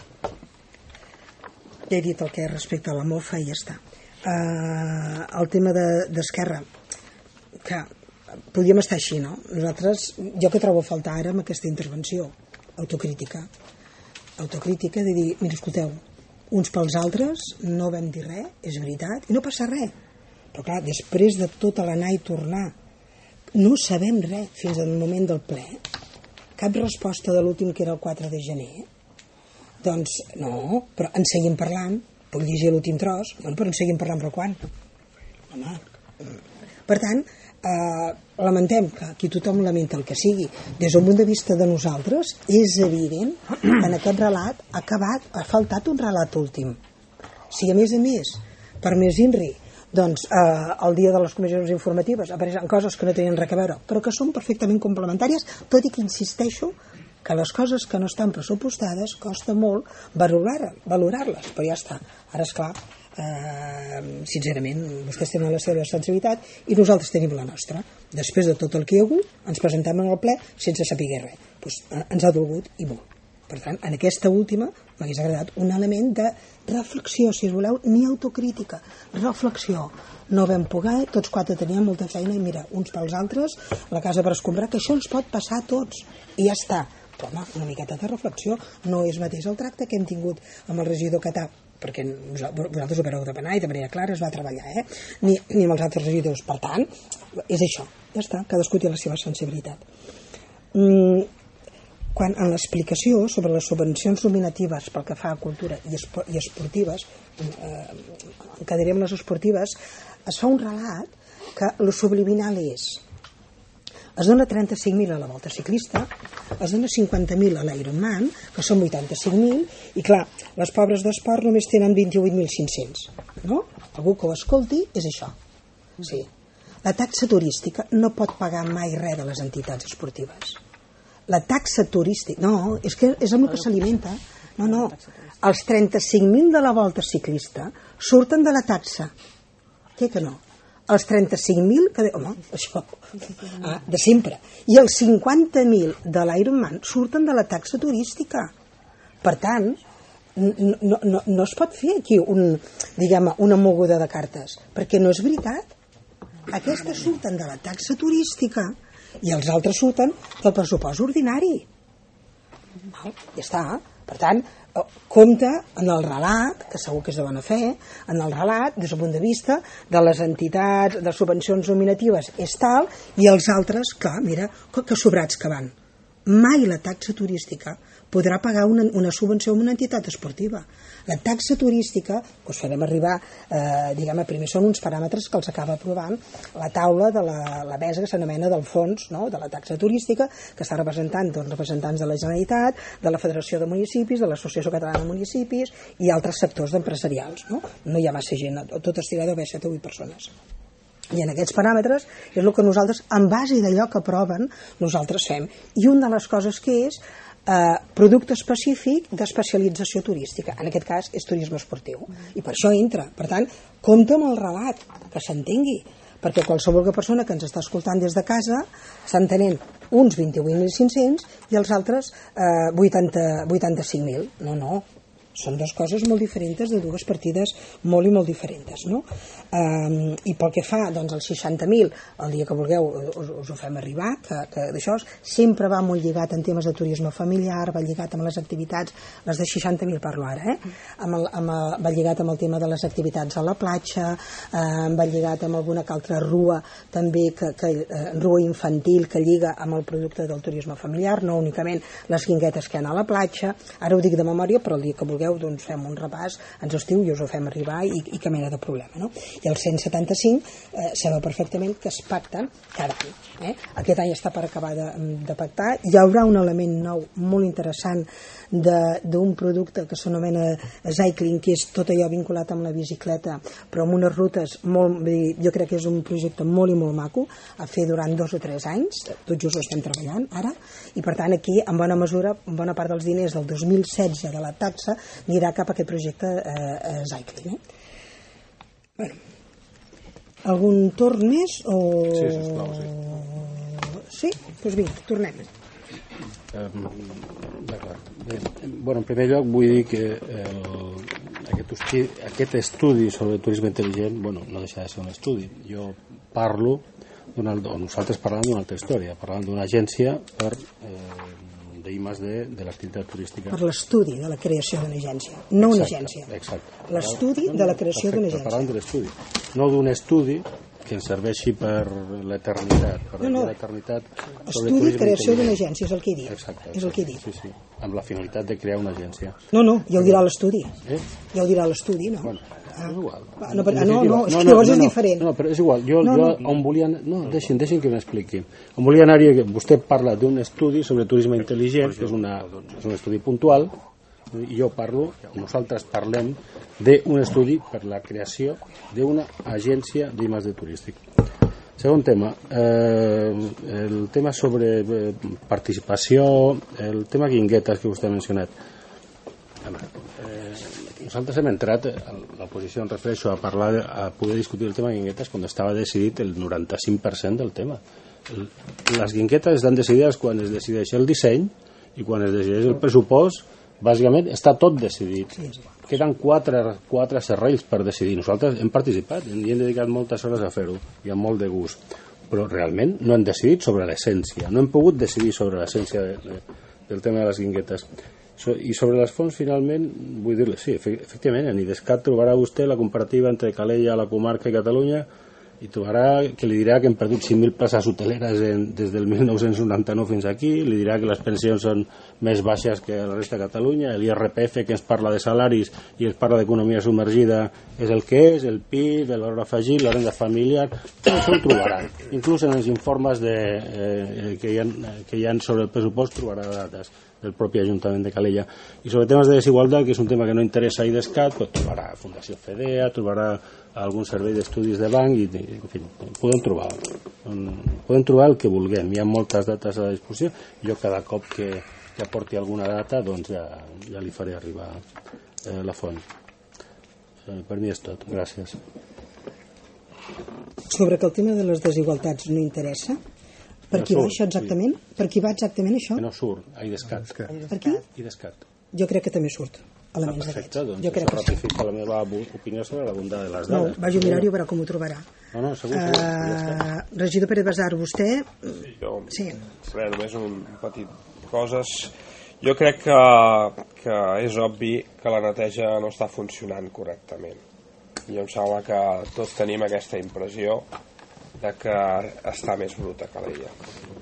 Ja he dit el que respecte a la mofa i ja està. El tema d'Esquerra, que podríem estar així, no? Nosaltres, jo que trobo a faltar ara amb aquesta intervenció, autocrítica de dir, mira, escolteu, uns pels altres no vam dir res, és veritat, i no passa res, però clar, després de tot l'anar i tornar no sabem res fins al moment del ple, cap resposta de l'últim que era el 4 de gener, doncs no, però en seguim parlant, puc llegir l'últim tros, bueno, però en seguim parlant, però quan? Home. Per tant, lamentem que aquí tothom lamenta el que sigui. Des d'un punt de vista de nosaltres, és evident que en aquest relat ha faltat un relat últim. Si a més, per més INRI, doncs el dia de les comissions informatives apareixen coses que no tenien res a veure, però que són perfectament complementàries, tot i que insisteixo que les coses que no estan pressupostades costa molt valorar-les, però ja està. Ara, esclar, sincerament, vostès tenen la seva sensibilitat i nosaltres tenim la nostra. Després de tot el que hi ha hagut, ens presentem en el ple sense saber res. Doncs ens ha dolgut i molt. Per tant, en aquesta última m'hagués agradat un element de reflexió, si voleu, ni autocrítica, reflexió. No vam poder, tots quatre teníem molta feina i mira, uns pels altres, la casa per escombrar, que això ens pot passar a tots i ja està. Però home, una miqueta de reflexió. No és mateix el tracte que hem tingut amb el regidor Catà, perquè vosaltres ho vareu demanar i de manera clara es va treballar, ni amb els altres regidors. Per tant, és això, ja està, cadascú té la seva sensibilitat. Quan en l'explicació sobre les subvencions nominatives pel que fa a cultura i esportives, encadirem les esportives, es fa un relat que el subliminal és: es dona 35.000 a la volta ciclista, es dona 50.000 a l'Ironman, que són 85.000, i clar, les pobres d'esport només tenen 28.500, no? Algú que ho escolti és això. Sí. La taxa turística no pot pagar mai res de les entitats esportives. La taxa turística, no, és que és amb el que s'alimenta. No, els 35.000 de la volta ciclista surten de la taxa. Què que no? Els 35.000, home, això, de sempre. I els 50.000 de l'Ironman surten de la taxa turística. Per tant, no es pot fer aquí una moguda de cartes, perquè no és veritat. Aquestes surten de la taxa turística i els altres surten del pressupost ordinari. Ja està. Per tant, compte en el relat, que segur que és de bona fe, en el relat, des del punt de vista de les entitats, de subvencions nominatives, és tal, i els altres, clar, mira, que sobrats que van. Mai la taxa turística podrà pagar una subvenció a una entitat esportiva. La taxa turística, que us farem arribar, primer són uns paràmetres que els acaba aprovant la taula de la mesa que s'anomena del fons, no?, de la taxa turística, que està representant representants de la Generalitat, de la Federació de Municipis, de l'Associació Catalana de Municipis i altres sectors empresarials. No hi ha massa gent, tot estirà d'haver 7 o 8 persones. I en aquests paràmetres és el que nosaltres, en base d'allò que aproven, nosaltres fem. I una de les coses que és producte específic d'especialització turística. En aquest cas és turisme esportiu. I per això entra. Per tant, compta amb el relat, que s'entengui. Perquè qualsevol persona que ens està escoltant des de casa s'entenent uns 28.500 i els altres 85.000. No. Són dues coses molt diferents, de dues partides molt i molt diferents, no? I pel que fa doncs, als 60.000, el dia que vulgueu us ho fem arribar, que d'això sempre va molt lligat en temes de turisme familiar, va lligat amb les activitats, les de 60.000 parlo ara, va lligat amb el tema de les activitats a la platja, va lligat amb alguna que altra rua, també rua infantil que lliga amb el producte del turisme familiar, no únicament les guinguetes que hi ha a la platja. Ara ho dic de memòria, però el dia que vulgueu doncs fem un repàs, ens estiu i us ho fem arribar i cap mena de problema, no? I el 175 sabeu perfectament que es pacten cada any. Aquest any està per acabar de pactar. Hi haurà un element nou molt interessant d'un producte que s'anomena Cycling, que és tot allò vinculat amb la bicicleta, però amb unes rutes molt, jo crec que és un projecte molt i molt maco a fer durant 2 o 3 anys, tot just ho estem treballant ara, i per tant aquí en bona mesura, en bona part dels diners del 2016 de la taxa anirà cap a aquest projecte Cycling. Bueno, algun torn més? Sí, sisplau, sí. Sí? Doncs vinga, tornem. D'acord. En primer lloc vull dir que aquest estudi sobre el turisme intel·ligent no deixa de ser un estudi. Jo parlo nosaltres parlàvem d'una altra història, parlàvem d'una agència per d'I+D de l'activitat turística. Per l'estudi de la creació d'una agència, no una agència. Exacte. L'estudi de la creació d'una agència. Parlàvem de l'estudi, no d'un estudi que ens serveixi per l'eternitat. Estudi, creació d'una agència, és el que he dit. Exacte. És el que he dit. Sí, amb la finalitat de crear una agència. No, ja ho dirà l'estudi. Ja ho dirà l'estudi, no? Bueno, és igual. No, és que llavors és diferent. No, però és igual. Jo on volia... No, deixin que m'expliqui. On volia anar, vostè parla d'un estudi sobre turisme intel·ligent, que és un estudi puntual, i nosaltres parlem d'un estudi per la creació d'una agència d'I+D turístic. Segon tema, el tema sobre participació, el tema guinguetes que vostè ha mencionat. Nosaltres hem entrat, la posició em refereixo a poder discutir el tema guinguetes quan estava decidit el 95% del tema. Les guinguetes estan decidides quan es decideix el disseny i quan es decideix el pressupost, bàsicament està tot decidit. Queden quatre serrells per decidir. Nosaltres hem participat i hem dedicat moltes hores a fer-ho i amb molt de gust, però realment no hem decidit sobre l'essència, no hem pogut decidir sobre l'essència del tema de les guinguetes. I sobre les fonts, finalment, vull dir-li, sí, efectivament, en IDESCAT trobarà vostè la comparativa entre Calella, la comarca i Catalunya, i trobarà que li dirà que hem perdut 5.000 places hoteleres des del 1999 fins aquí, li dirà que les pensions són més baixes que la resta de Catalunya, l'IRPF que ens parla de salaris i ens parla d'economia submergida és el que és, el PIB, el valor afegit, la renda familiar, tot això ho trobarà. Inclús en els informes que hi ha sobre el pressupost trobarà dades del propi Ajuntament de Calella. I sobre temes de desigualtat, que és un tema que no interessa a IDESCAT, pues trobarà Fundació FEDEA, trobarà algun servei d'estudis de banc, i en fi, podem trobar el que vulguem. Hi ha moltes dates a disposició, jo cada cop que aporti alguna data doncs ja li faré arribar la font. Per mi és tot, gràcies. Sobre que el tema de les desigualtats no interessa, per qui va això exactament? Per qui va exactament això? Que no surt, a IDESCAT. Per qui? IDESCAT. Jo crec que també surt. Elements d'aquests. Doncs això ratifica la meva opinió sobre la bondat de les dades. No, vagi a mirar-hi i veurà com ho trobarà. No, segur. Regidor Pérez Basar, vostè... Sí. Res, només un petit coses. Jo crec que és obvi que la neteja no està funcionant correctament. I em sembla que tots tenim aquesta impressió de que està més bruta que l'ella.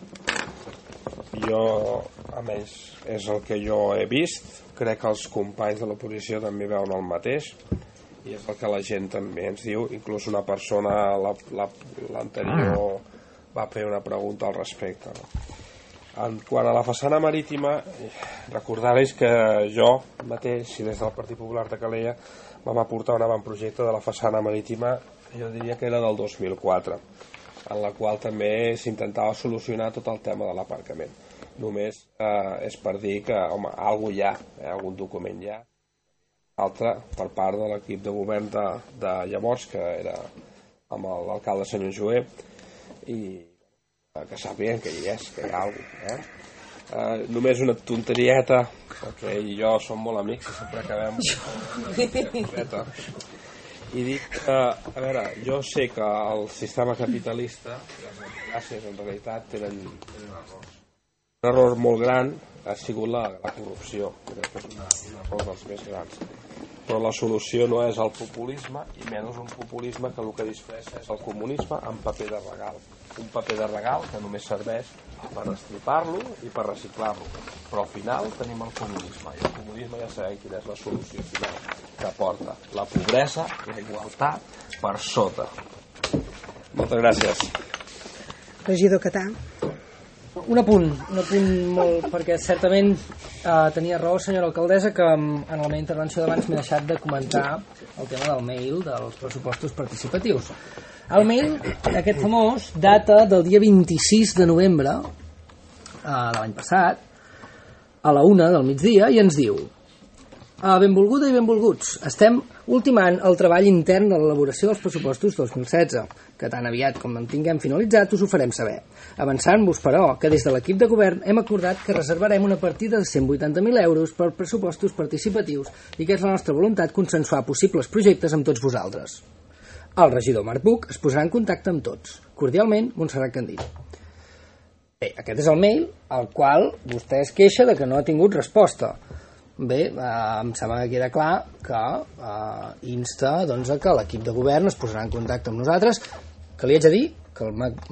Jo, a més, és el que jo he vist. Crec que els companys de l'oposició també veuen el mateix i és el que la gent també ens diu. Inclús una persona l'anterior va fer una pregunta al respecte. Quant a la façana marítima, recordar-los que jo mateix, i des del Partit Popular de Calella, vam aportar un avantprojecte de la façana marítima, jo diria que era del 2004, en la qual també s'intentava solucionar tot el tema de l'aparcament. Només és per dir que, home, alguna hi ha, algun document hi ha. Altre, per part de l'equip de govern de llavors, que era amb l'alcalde senyor Joé, i que sàpiguen que hi és, que hi ha alguna cosa. Només una tonterieta, perquè ell i jo som molt amics i sempre acabem... I dic que, a veure, jo sé que el sistema capitalista, les democràcies en realitat tenen un error molt gran, ha sigut la corrupció, crec que és un error dels més grans. Però la solució no és el populisme, i menys un populisme que el que disfressa és el comunisme amb paper de regal. Un paper de regal que només serveix per estripar-lo i per reciclar-lo. Però al final tenim el comunisme, i el comunisme ja sabem quina és la solució final, que porta la pobresa i la igualtat per sota. Moltes gràcies. Regidor Catà. Un apunt molt, perquè certament tenia raó, senyora alcaldessa, que en la meva intervenció d'abans m'he deixat de comentar el tema del mail dels pressupostos participatius. El mail, aquest famós, data del dia 26 de novembre de l'any passat, a la 1 del migdia, i ens diu: benvolguda i benvolguts, estem ultimant el treball intern de l'elaboració dels pressupostos 2016, que tan aviat com en tinguem finalitzat us ho farem saber. Avançant-vos, però, que des de l'equip de govern hem acordat que reservarem una partida de 180.000 euros per pressupostos participatius i que és la nostra voluntat consensuar possibles projectes amb tots vosaltres. el regidor Marc Buch es posarà en contacte amb tots. Cordialment, Montserrat Candil. Bé, aquest és el mail al qual vostè es queixa de que no ha tingut resposta. Bé, em sembla que queda clar que insta doncs, que l'equip de govern es posarà en contacte amb nosaltres, que li haig de dir que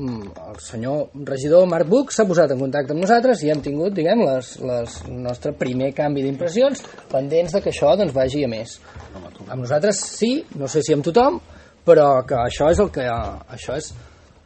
el senyor regidor Marc Buch s'ha posat en contacte amb nosaltres i hem tingut, diguem, el nostre primer canvi d'impressions pendents de que això doncs, vagi a més. Amb nosaltres sí, no sé si amb tothom, però que això és això és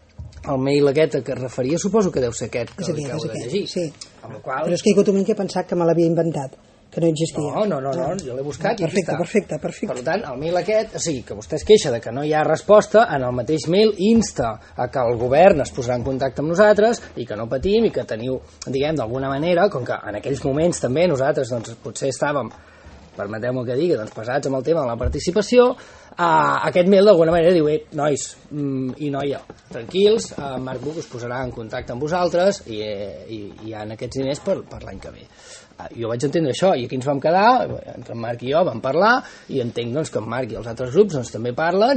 el mail aquest que es referia, suposo que deu ser aquest que heu de llegir. Sí. Però és que hi ha hagut un moment que he pensat que me l'havia inventat, que no existia. No, jo l'he buscat i aquí està. Perfecte. Per tant, el mail aquest, o sigui, que vostè es queixa de que no hi ha resposta, en el mateix mail insta a que el govern es posarà en contacte amb nosaltres i que no patim i que teniu, diguem, d'alguna manera, com que en aquells moments també nosaltres doncs, potser estàvem, permeteu-me que digui, doncs, pesats amb el tema de la participació, aquest mail d'alguna manera diu, nois i noia, tranquils, Marc Buch es posarà en contacte amb vosaltres i hi ha aquests diners per l'any que ve. Jo vaig entendre això i aquí ens vam quedar, entre en Marc i jo vam parlar i entenc doncs, que en Marc i els altres grups doncs, també parlen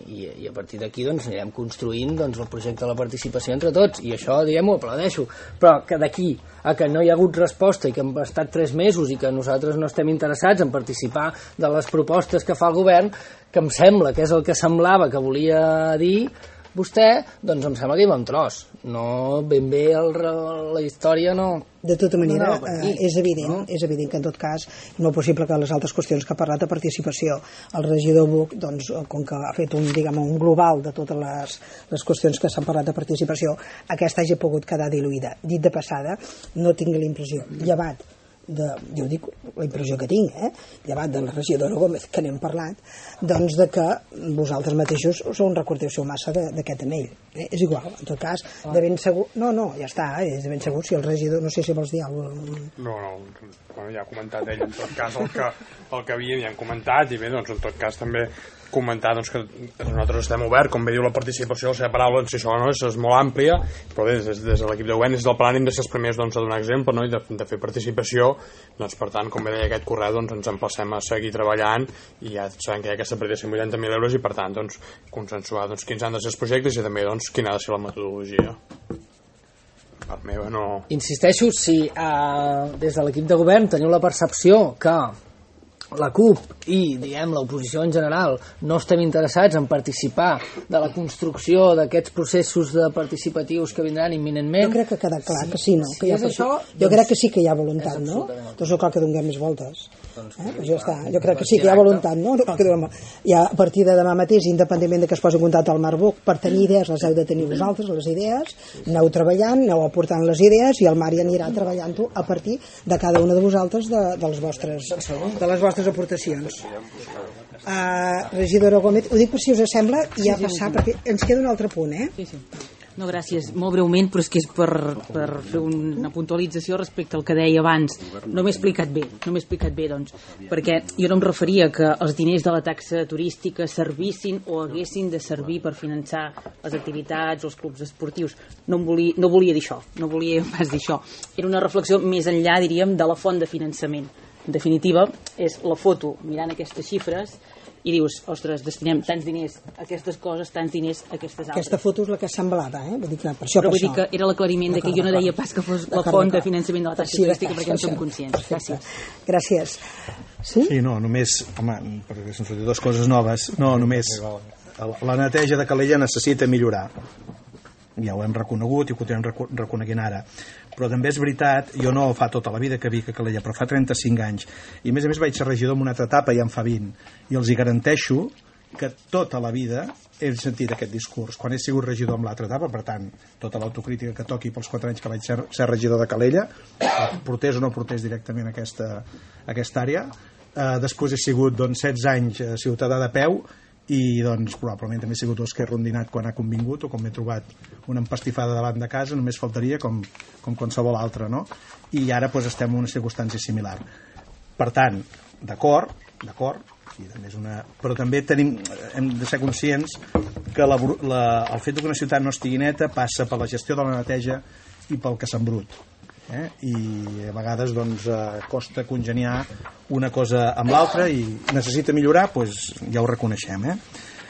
i a partir d'aquí doncs, anirem construint doncs, el projecte de la participació entre tots i això, diguem-ho, aplaudeixo, però que d'aquí a que no hi ha hagut resposta i que hem estat 3 mesos i que nosaltres no estem interessats en participar de les propostes que fa el govern, que em sembla que és el que semblava que volia dir vostè, doncs em sembla que hi va un tros. No, ben bé la història no... De tota manera, és evident que en tot cas és molt possible que les altres qüestions que ha parlat de participació, el regidor Buch, doncs, com que ha fet un global de totes les qüestions que s'han parlat de participació, aquesta hagi pogut quedar diluïda. Dit de passada, no tinc la impressió, llevat jo dic la impressió que tinc, llevat de la regidora Gómez, que n'hem parlat, doncs de que vosaltres mateixos us ho recordeu massa d'aquest email. És igual, en tot cas, de ben segur... No, ja està, és de ben segur, si el regidor... No sé si vols dir alguna cosa. No, ja ha comentat ell, en tot cas, el que havíem ja hem comentat, i bé, doncs, en tot cas, també comentar doncs, que nosaltres estem oberts, com bé diu la participació, la seva paraula, si això no, és molt àmplia, però bé, des de l'equip de govern, des del plan hem de ser els primers doncs, a donar exemple, no? I de fer participació, doncs, per tant, com bé deia aquest correu, doncs, ens emplacem a seguir treballant i ja sabem que hi ha aquesta partida de 180.000 euros i per tant, doncs, consensuar doncs, quins han de ser els projectes i també doncs, quina ha de ser la metodologia. Per meva no... Insisteixo, si des de l'equip de govern teniu la percepció que la CUP i, diguem, l'oposició en general no estem interessats en participar de la construcció d'aquests processos participatius que vindran imminentment... Jo crec que queda clar que sí, no? Jo crec que sí que hi ha voluntat, no? Doncs no cal que donem més voltes. Ja està. Jo crec que sí que hi ha voluntat, no? Ja a partir de demà mateix, independentment de que es posi en contacte al Marc Buch, per tenir idees les heu de tenir vosaltres, les idees, aneu treballant, aneu aportant les idees i el Marc ja anirà treballant-ho a partir de cada una de vosaltres de les vostres aportacions. Regidora Gómez, ho dic per si us sembla ja passar, perquè ens queda un altre punt, Sí. No, gràcies. Molt breument, però és que és per fer una puntualització respecte al que deia abans. No m'he explicat bé, doncs, perquè jo no em referia que els diners de la taxa turística servissin o haguessin de servir per finançar les activitats o els clubs esportius. No volia dir això, no volia pas dir això. Era una reflexió més enllà, diríem, de la font de finançament. En definitiva, és la foto mirant aquestes xifres i dius, ostres, destinem tants diners a aquestes coses, tants diners a aquestes altres. Aquesta foto és la que semblava, vull dir que per això... Però vull dir que era l'aclariment de que jo no deia pas que fos la font de finançament de la taxa turística perquè en som conscients. Gràcies. Sí, no, només, home, perquè s'han sortit dues coses noves, no, només la neteja de Calella necessita millorar. Ja ho hem reconegut i ho continuem reconeguent ara. Però també és veritat, jo no fa tota la vida que vic a Calella, però fa 35 anys, i a més vaig ser regidor en una altra etapa, ja en fa 20, i els hi garanteixo que tota la vida he sentit aquest discurs, quan he sigut regidor en l'altra etapa, per tant, tota l'autocrítica que toqui pels 4 anys que vaig ser regidor de Calella, portés o no portés directament aquesta àrea, després he sigut 16 anys ciutadà de peu, i doncs probablement també he sigut els que he rondinat quan ha convingut o com m'he trobat una empastifada davant de casa, només faltaria com qualsevol altre, no? I ara doncs, estem en una circumstància similar. Per tant, d'acord, i també és però també hem de ser conscients que el fet que una ciutat no estigui neta passa per la gestió de la neteja i pel que s'embrut. I a vegades doncs, costa congeniar una cosa amb l'altra i necessita millorar, doncs ja ho reconeixem.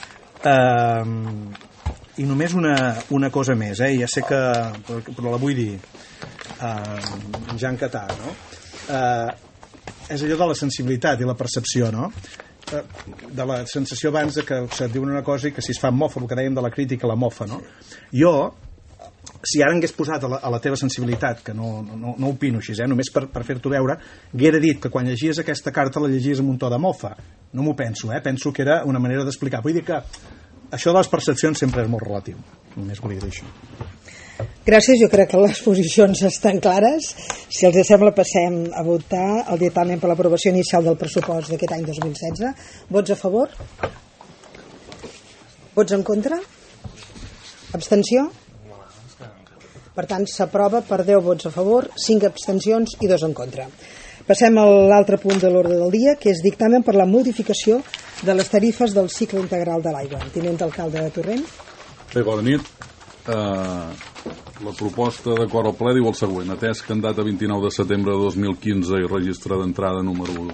I només una cosa més, ja sé que, però la vull dir, Jean Catà, no? És allò de la sensibilitat i la percepció, no? De la sensació abans de que se't diuen una cosa i que si es fa mofa, el que dèiem de la crítica, la mofa, no? Jo, si ara hagués posat a la teva sensibilitat, que no opino així, només per fer-t'ho veure, haguera dit que quan llegies aquesta carta la llegies amb un to de mofa. No m'ho penso, penso que era una manera d'explicar. Vull dir que això de les percepcions sempre és molt relatiu. Només volia dir això. Gràcies, jo crec que les posicions estan clares. Si els sembla, passem a votar el dictamen per l'aprovació inicial del pressupost d'aquest any 2016. Vots a favor? Vots en contra? Abstenció? Per tant, s'aprova per 10 vots a favor, 5 abstencions i 2 en contra. Passem a l'altre punt de l'ordre del dia, que és dictamen per la modificació de les tarifes del cicle integral de l'aigua. Tinent d'alcalde de Torrent. Bé, bona nit. La proposta d'acord al ple diu el següent: atès que en data 29 de setembre de 2015 i registre d'entrada número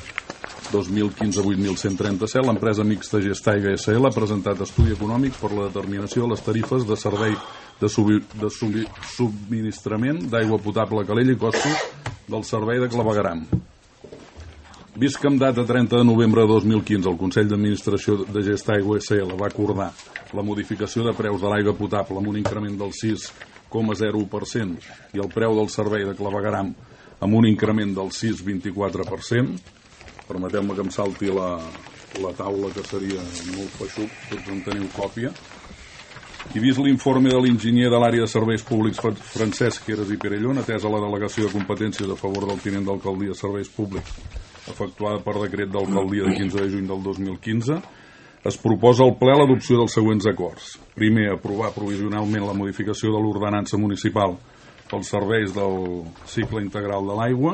2015-8137, l'empresa mixta Gestaiga SL ha presentat estudi econòmic per la determinació de les tarifes de servei de subministrament d'aigua potable a Calella i costos del servei de clavegueram. Vist que en data 30 de novembre de 2015 el Consell d'Administració de Gestaigua SL va acordar la modificació de preus de l'aigua potable amb un increment del 6,01% i el preu del servei de clavegueram amb un increment del 6,24%, permeteu-me que em salti la taula, que seria molt feixuc, tots en teniu còpia. I vist l'informe de l'enginyer de l'àrea de serveis públics Francesc Heras i Perellón, atès a la delegació de competències a favor del tinent d'alcaldia de serveis públics efectuada per decret d'alcaldia de 15 de juny del 2015, es proposa al ple l'adopció dels següents acords. Primer, aprovar provisionalment la modificació de l'ordenança municipal pels serveis del cicle integral de l'aigua.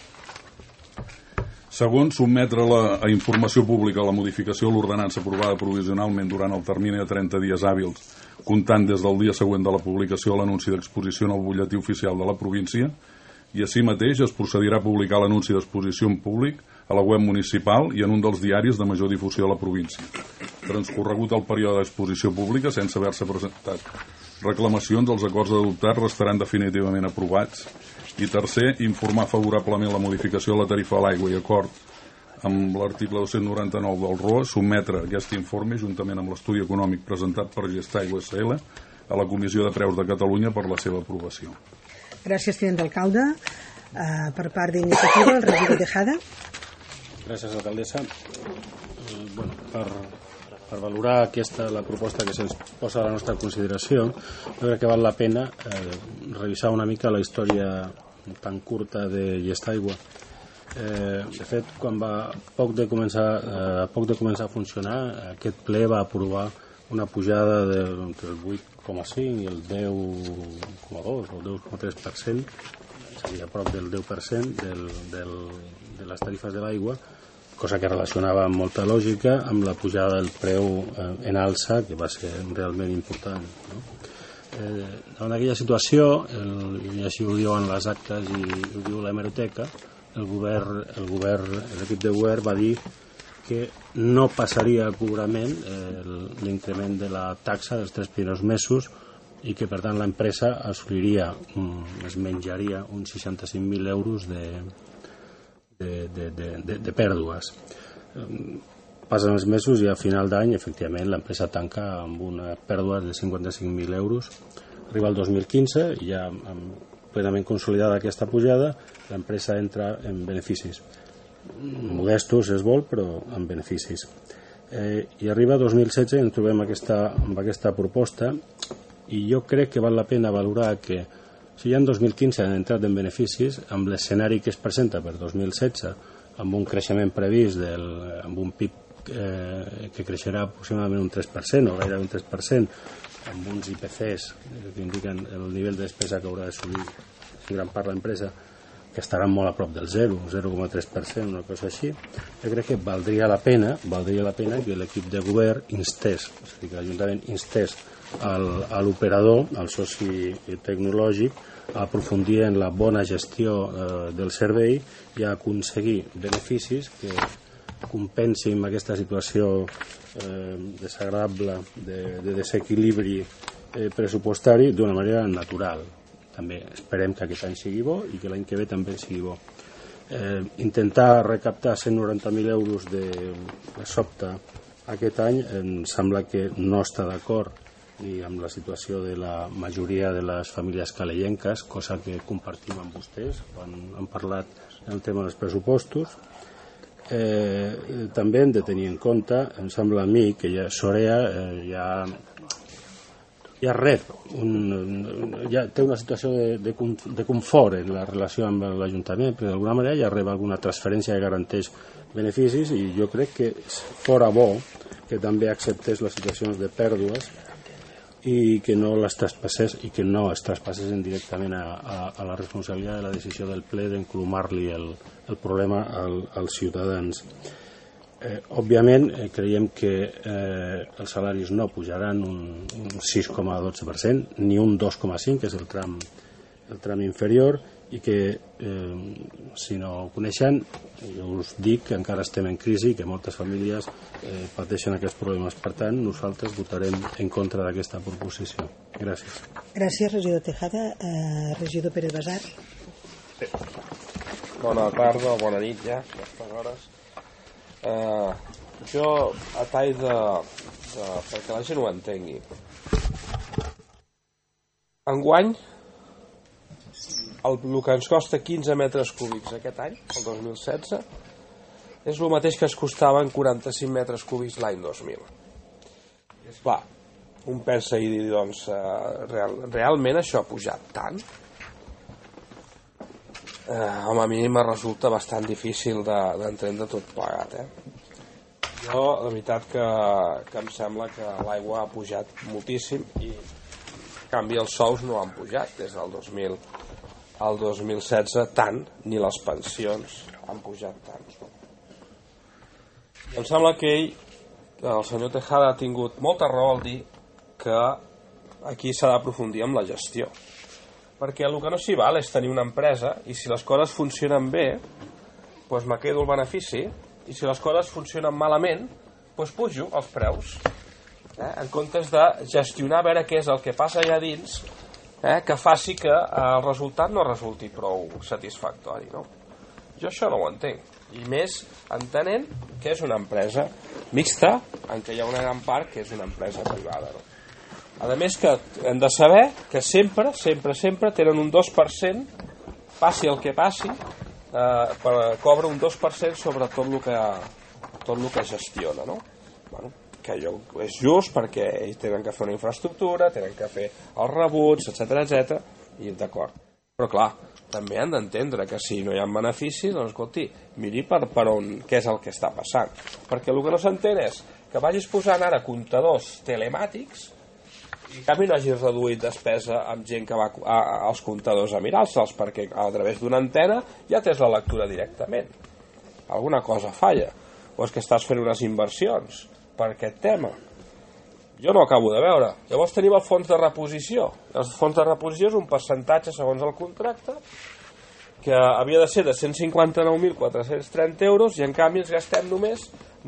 Segon, sotmetre a informació pública la modificació de l'ordenança aprovada provisionalment durant el termini de 30 dies hàbils, comptant des del dia següent de la publicació de l'anunci d'exposició en el butlletí oficial de la província, i així mateix es procedirà a publicar l'anunci d'exposició en públic a la web municipal i en un dels diaris de major difusió de la província. Transcorregut el període d'exposició pública, sense haver-se presentat reclamacions, els acords adoptats restaran definitivament aprovats. I tercer, informar favorablement la modificació de la tarifa de l'aigua i acord amb l'article 299 del ROA, sotmetre aquest informe juntament amb l'estudi econòmic presentat per Gestaigua SL a la Comissió de Preus de Catalunya per la seva aprovació. Gràcies, tinent d'alcalde. Per part d'Iniciativa, el regidor Tejada. Gràcies, alcaldessa. Per valorar la proposta que se'ns posa a la nostra consideració, jo crec que val la pena revisar una mica la història tan curta de Gestaigua. De fet, quan poc de començar a funcionar, aquest ple va aprovar una pujada entre el 8,5 i el 10,2 o el 10,3%, és a dir, a prop del 10% de les tarifes de l'aigua, cosa que relacionava amb molta lògica amb la pujada del preu en alça, que va ser realment important. En aquella situació, i així ho diuen les actes i ho diu l'hemeroteca, l'equip de govern va dir que no passaria a cobrament l'increment de la taxa dels 3 primers mesos i que per tant l'empresa es menjaria uns 65.000 euros de pèrdues. Passen els mesos i a final d'any efectivament l'empresa tanca amb una pèrdua de 55.000 euros. Arriba el 2015 i ja plenament consolidada aquesta pujada, l'empresa entra en beneficis modestos, es vol, però amb beneficis. I arriba 2016 i ens trobem amb aquesta proposta, i jo crec que val la pena valorar que si ja en 2015 han entrat en beneficis, amb l'escenari que es presenta per 2016, amb un creixement previst amb un PIB que creixerà aproximadament un 3% o gairebé un 3%, amb uns IPCs que indiquen el nivell de despesa que haurà de subir en gran part l'empresa, que estaran molt a prop del 0,3%, una cosa així. Jo crec que valdria la pena que l'equip de govern instés, és a dir, que l'Ajuntament instés a l'operador, al soci tecnològic, a aprofundir en la bona gestió del servei i a aconseguir beneficis que compensi amb aquesta situació desagradable de desequilibri pressupostari d'una manera natural. També esperem que aquest any sigui bo i que l'any que ve també sigui bo. Intentar recaptar 190.000 euros de sobte aquest any em sembla que no està d'acord ni amb la situació de la majoria de les famílies calellenques, cosa que compartim amb vostès quan han parlat del tema dels pressupostos. També hem de tenir en compte, em sembla a mi, que Sorea ja rep, ja té una situació de confort en la relació amb l'Ajuntament, perquè d'alguna manera ja rep alguna transferència que garanteix beneficis, i jo crec que fora bo que també acceptés les situacions de pèrdues i que no les traspassés i que no es traspassessin directament a la responsabilitat de la decisió del ple d'enclumar-li el problema als ciutadans. Òbviament creiem que els salaris no pujaran un 6,12%, ni un 2,5%, que és el tram inferior, i que si no ho coneixen, jo us dic que encara estem en crisi i que moltes famílies pateixen aquests problemes. Per tant, nosaltres votarem en contra d'aquesta proposició. Gràcies. Gràcies, regidor Tejada. Regidor Pérez Basar. Sí. Bona tarda, bona nit ja, a aquestes hores. Jo, a tall perquè la gent ho entengui, enguany el que ens costa 15 metres cúbics aquest any, el 2016, és el mateix que es costaven 45 metres cúbics l'any 2000. És clar, un pensa i dir, doncs, realment això ha pujat tant? Home, a mi me resulta bastant difícil d'entendre tot plegat, Jo, la veritat que em sembla que l'aigua ha pujat moltíssim i, en canvi, els sous no han pujat des del 2000 al 2016 tant, ni les pensions han pujat tant. Em sembla que el senyor Tejada, ha tingut molta raó al dir que aquí s'ha d'aprofundir amb la gestió. Perquè el que no s'hi val és tenir una empresa i si les coses funcionen bé, doncs me quedo el benefici, i si les coses funcionen malament, doncs pujo els preus. En comptes de gestionar a veure què és el que passa allà dins, que faci que el resultat no resulti prou satisfactori, no? Jo això no ho entenc, i més entenent que és una empresa mixta en què hi ha una gran part que és una empresa privada, no? A més que hem de saber que sempre tenen un 2%, passi el que passi, cobra un 2% sobre tot el que gestiona, no? Bueno, que és just perquè ells tenen que fer una infraestructura, tenen que fer els rebuts, etc, i d'acord. Però clar, també han d'entendre que si no hi ha benefici, doncs escolti, miri per on, què és el que està passant. Perquè el que no s'entén és que vagis posant ara comptadors telemàtics i en canvi no hagis reduït despesa amb gent que va als comptadors a mirar-se'ls, perquè a través d'una antena ja tens la lectura directament. Alguna cosa falla. O és que estàs fent unes inversions per aquest tema. Jo no ho acabo de veure. Llavors tenim el fons de reposició. El fons de reposició és un percentatge segons el contracte que havia de ser de 159.430 euros i en canvi ens gastem només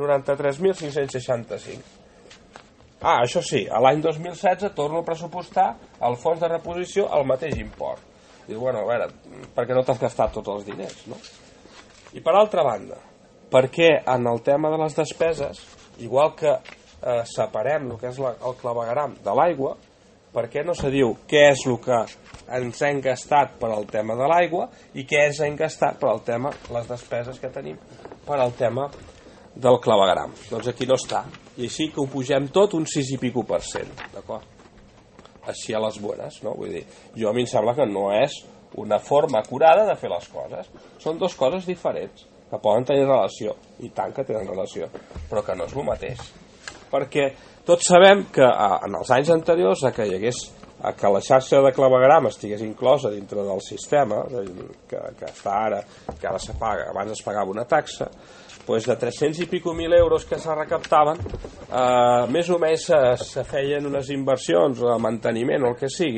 93.565. Això sí, a l'any 2016 torno a pressupostar el fons de reposició al mateix import. Diu, bueno, a veure, perquè no t'has gastat tots els diners, no? I per altra banda, perquè en el tema de les despeses, igual que separem el que és el clavegueram de l'aigua, per què no se diu què és el que ens hem gastat per al tema de l'aigua i què ens hem gastat per al tema, les despeses que tenim per al tema del clavegueram? Doncs aquí no està. I així que ho pugem tot un 6 i pico %, d'acord? Així a les bones, no? Vull dir, jo a mi em sembla que no és una forma acurada de fer les coses. Són dues coses diferents, que poden tenir relació, i tant que tenen relació, però que no és el mateix. Perquè tots sabem que en els anys anteriors que hi hagués que la xarxa de clavegueram estigués inclosa dintre del sistema que està ara, que ara se paga, abans es pagava una taxa, doncs de 300 i pico mil euros que se recaptaven, més o menys se feien unes inversions o de manteniment o el que sigui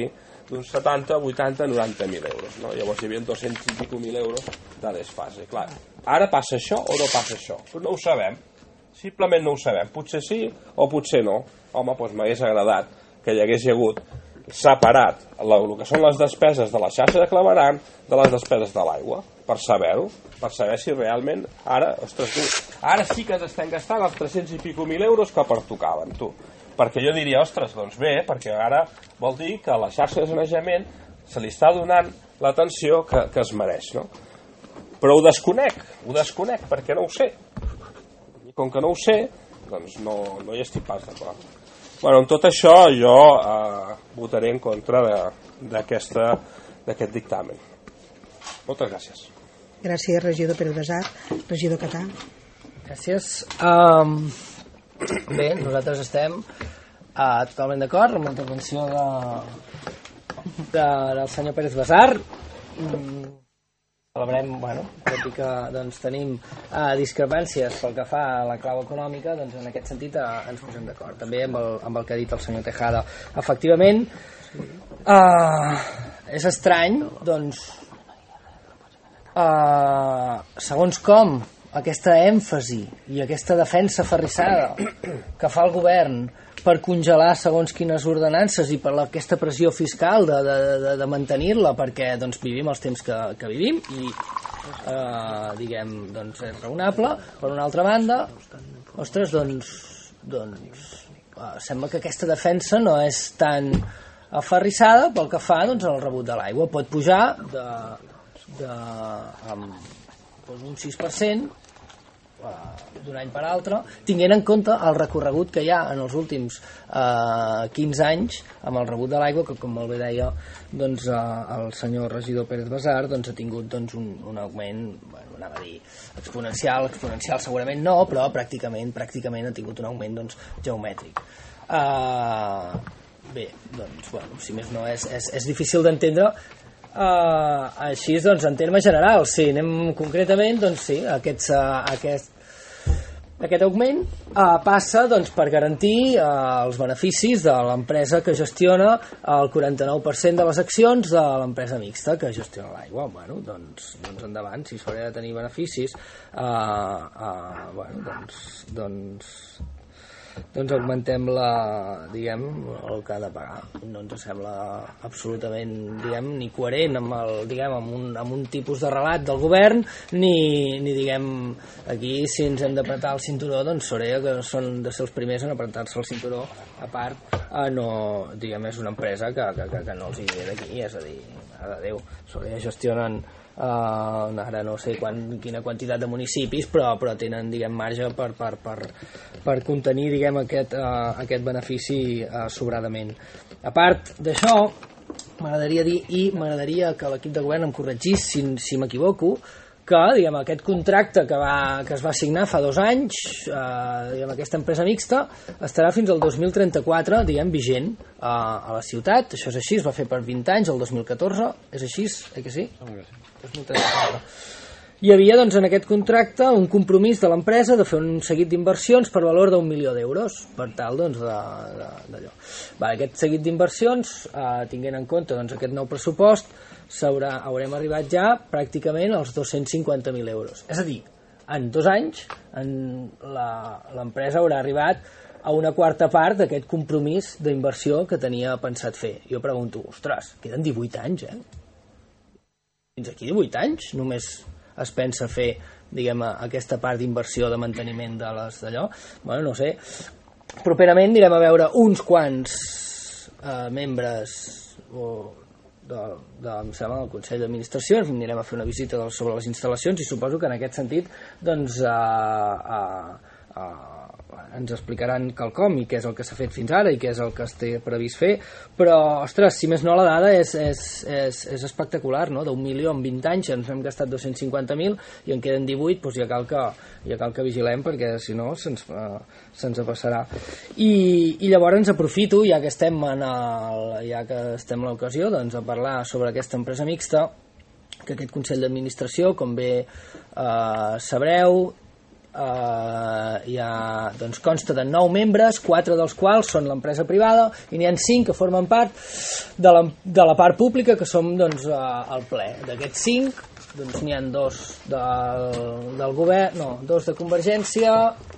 d'uns 70, 80, 90.000 euros, no? Llavors hi havia 200 i pico mil euros de desfase. Clar, ara passa això o no passa això? Però no ho sabem, simplement no ho sabem. Potser sí o potser no. Home, doncs m'hagués agradat que hi hagués hagut separat el que són les despeses de la xarxa de claveram de les despeses de l'aigua, per saber-ho, per saber si realment ara, ostres, ara sí que ens estem gastant els 300 i pico mil euros que pertocaven, tu. Perquè jo diria, ostres, doncs bé, perquè ara vol dir que a la xarxa de sanejament se li està donant l'atenció que es mereix, no? Però ho desconec perquè no ho sé. I com que no ho sé, doncs no hi estic pas d'acord. Bueno, amb tot això jo votaré en contra d'aquest dictamen. Moltes gràcies. Gràcies, regidor Pere Besar. Regidor Catà. Gràcies. Bé, nosaltres estem totalment d'acord amb la intervenció del senyor Pérez Besar. Celebrem, tot i que doncs, tenim discrepàncies pel que fa a la clau econòmica, doncs en aquest sentit ens posem d'acord. També amb el que ha dit el senyor Tejada. Efectivament, és estrany, doncs, segons com aquesta èmfasi i aquesta defensa aferrissada que fa el govern per congelar segons quines ordenances i per aquesta pressió fiscal de mantenir-la perquè doncs, vivim els temps que vivim i diguem, doncs és raonable. Per una altra banda, ostres, doncs sembla que aquesta defensa no és tan aferrissada pel que fa doncs, al rebut de l'aigua. Pot pujar un 6% d'un any per altre, tinguent en compte el recorregut que hi ha en els últims 15 anys amb el rebut de l'aigua, que com molt bé deia doncs, el senyor regidor Pérez Besar, doncs, ha tingut doncs, un augment, anava a dir exponencial segurament no, però pràcticament ha tingut un augment doncs, geomètric. Bé, doncs, si més no és difícil d'entendre. Així doncs en termes generals, si anem concretament, doncs sí, aquest augment passa doncs, per garantir els beneficis de l'empresa que gestiona el 49% de les accions de l'empresa mixta que gestiona l'aigua. Doncs endavant, si s'haurà de tenir beneficis, doncs augmentem diguem, el que ha de pagar. No ens sembla absolutament, diguem, ni coherent amb un tipus de relat del govern, ni diguem, aquí si ens hem d'apretar el cinturó, doncs Sorea, que són de ser els primers en apretar-se el cinturó, a part, no, diguem, és una empresa que no els hi ve d'aquí, és a dir, mare de Déu, Sorea gestionen ara no sé quina quantitat de municipis, però tenen, diguem, marge per contenir, diguem, aquest benefici sobradament. A part d'això, m'agradaria dir, i m'agradaria que l'equip de govern em corregís si m'equivoco, que, diguem, aquest contracte que es va signar fa 2 anys, diguem, aquesta empresa mixta, estarà fins al 2034, diguem, vigent a la ciutat. Això és així, es va fer per 20 anys, el 2014, és així, que sí? 2034. Hi havia, doncs, en aquest contracte un compromís de l'empresa de fer un seguit d'inversions per valor d'1 milió d'euros, per tal, doncs, d'allò. Aquest seguit d'inversions, tinguent en compte, doncs, aquest nou pressupost, haurem arribat ja pràcticament als 250.000 euros. És a dir, en 2 anys l'empresa haurà arribat a una quarta part d'aquest compromís d'inversió que tenia pensat fer. Jo pregunto, ostres, queden 18 anys, Fins aquí 18 anys només es pensa fer, diguem, aquesta part d'inversió de manteniment d'allò? No sé. Properament anirem a veure uns quants membres em sembla, del Consell d'Administració, anirem a fer una visita sobre les instal·lacions i suposo que en aquest sentit doncs ens explicaran quelcom i què és el que s'ha fet fins ara i què és el que es té previst fer, però ostres, si més no la dada és espectacular, no? D'1 milió en 20 anys ens hem gastat 250.000 i en queden 18, doncs ja cal que vigilem perquè si no se'ns passarà. I llavors aprofito, ja que estem a l'ocasió, doncs a parlar sobre aquesta empresa mixta, que aquest Consell d'Administració, com bé sabreu, doncs, consta de 9 membres, 4 dels quals són l'empresa privada i n'hi ha 5 que formen part de la part pública, que som doncs, el ple. D'aquests 5 doncs, n'hi ha 2 del govern, no, 2 de Convergència,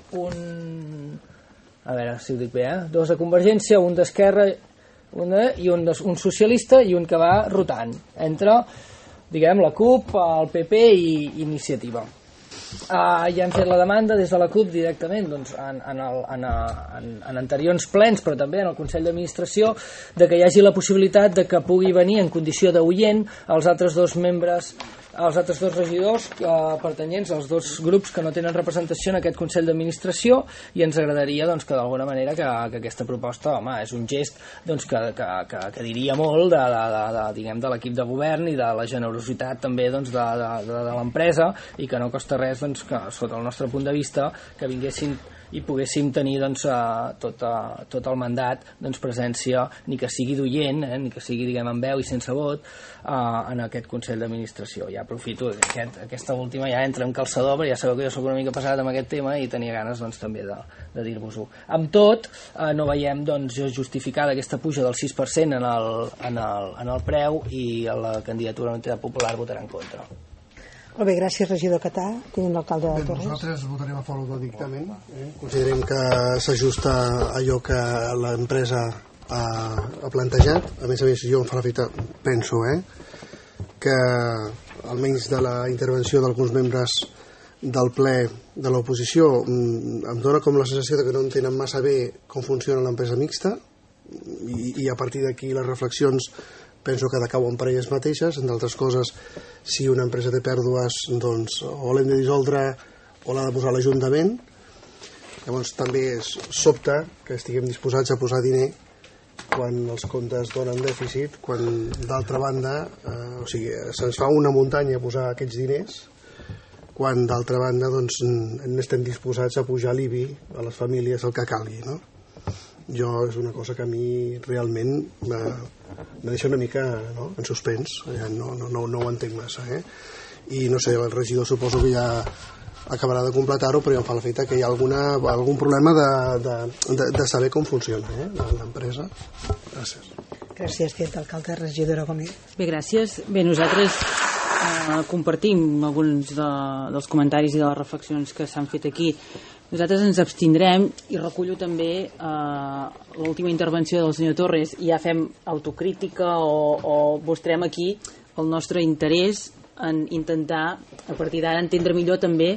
a veure si ho dic bé, 2 de Convergència, un d'Esquerra i un socialista i un que va rotant entre, diguem, la CUP, el PP i Iniciativa. Ja hem fet la demanda des de la CUP directament doncs, en anteriors plens, però també en el Consell d'Administració, de que hi hagi la possibilitat de que pugui venir en condició d'oient els altres 2 membres, els altres 2 regidors pertanyents als 2 grups que no tenen representació en aquest Consell d'Administració, i ens agradaria doncs, que d'alguna manera que aquesta proposta, home, és un gest doncs, que diria molt de l'equip de govern i de la generositat també doncs, de l'empresa, i que no costa res doncs, que sota el nostre punt de vista que vinguessin i poguéssim tenir doncs, tot el mandat doncs, presència, ni que sigui d'oient, ni que sigui diguem en veu i sense vot, en aquest Consell d'Administració. Ja aprofito, aquesta última ja entra en calçador, perquè ja sabeu que jo soc una mica passat amb aquest tema i tenia ganes doncs, també de dir-vos-ho. Amb tot, no veiem doncs, justificada aquesta puja del 6% en el preu, i la candidatura d'Unitat Popular votarà en contra. Molt bé, gràcies, regidor Catà. Tenim l'alcalde de Torres. Nosaltres votarem a favor del dictamen. Considerem que s'ajusta a allò que l'empresa ha plantejat. A més, jo em fa l'efecte, penso, que almenys de la intervenció d'alguns membres del ple de l'oposició em dona com la sensació que no entenen massa bé com funciona l'empresa mixta, i a partir d'aquí les reflexions penso que decauen per elles mateixes. Entre altres coses, si una empresa té pèrdues, doncs o l'hem de dissoldre o l'ha de posar l'Ajuntament. Llavors també sobta que estiguem disposats a posar diner quan els comptes donen dèficit, quan d'altra banda se'ns fa una muntanya a posar aquests diners, quan d'altra banda doncs, estem disposats a pujar l'IBI a les famílies el que calgui, no? És una cosa que a mi realment me deixa una mica en suspens, no ho entenc massa, i no sé, el regidor suposo que ja acabarà de completar-ho, però ja em fa l'efecte que hi ha algun problema de saber com funciona l'empresa. Gràcies. Gràcies, tinent alcalde. Regidora Gómez. Bé, gràcies. Bé, nosaltres compartim alguns dels comentaris i de les reflexions que s'han fet aquí. Nosaltres ens abstindrem, i recullo també l'última intervenció del senyor Torres. Ja fem autocrítica o mostrem aquí el nostre interès en intentar, a partir d'ara, entendre millor també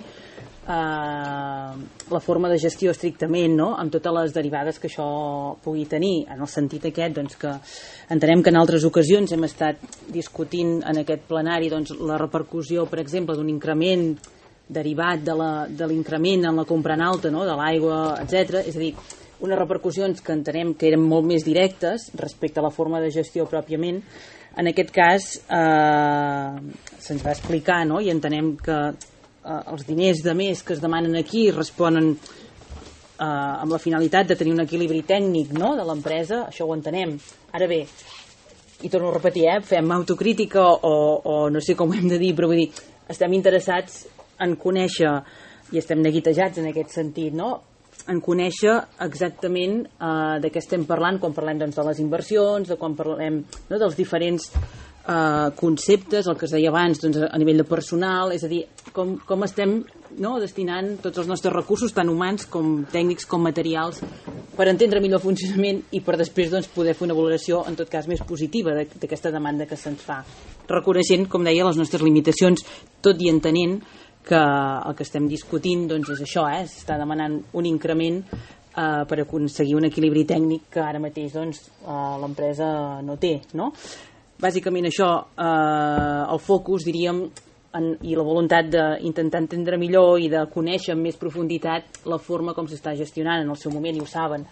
la forma de gestió estrictament, no? Amb totes les derivades que això pugui tenir, en el sentit aquest doncs, que entenem que en altres ocasions hem estat discutint en aquest plenari doncs, la repercussió, per exemple, d'un increment derivat de l'increment en la compra en alta, no? De l'aigua, etc. És a dir, unes repercussions que entenem que eren molt més directes respecte a la forma de gestió pròpiament. En aquest cas se'ns va explicar, no? I entenem que els diners de més que es demanen aquí responen amb la finalitat de tenir un equilibri tècnic, no? De l'empresa, això ho entenem. Ara bé, i torno a repetir, fem autocrítica o no sé com ho hem de dir, però vull dir, estem interessats en conèixer, i estem neguitejats en aquest sentit, no? En conèixer exactament de què estem parlant quan parlem doncs, de les inversions, de quan parlem dels diferents conceptes, el que es deia abans doncs, a nivell de personal, és a dir, com estem destinant tots els nostres recursos, tant humans com tècnics com materials, per entendre millor el funcionament i per després doncs, poder fer una valoració en tot cas més positiva d'aquesta demanda que se'ns fa, reconeixent, com deia, les nostres limitacions, tot i entenent que el que estem discutint doncs, és això, s'està demanant un increment per aconseguir un equilibri tècnic que ara mateix doncs, l'empresa no té, no? Bàsicament això, el focus, diríem, i la voluntat d'intentar entendre millor i de conèixer amb més profunditat la forma com s'està gestionant en el seu moment, i ho saben,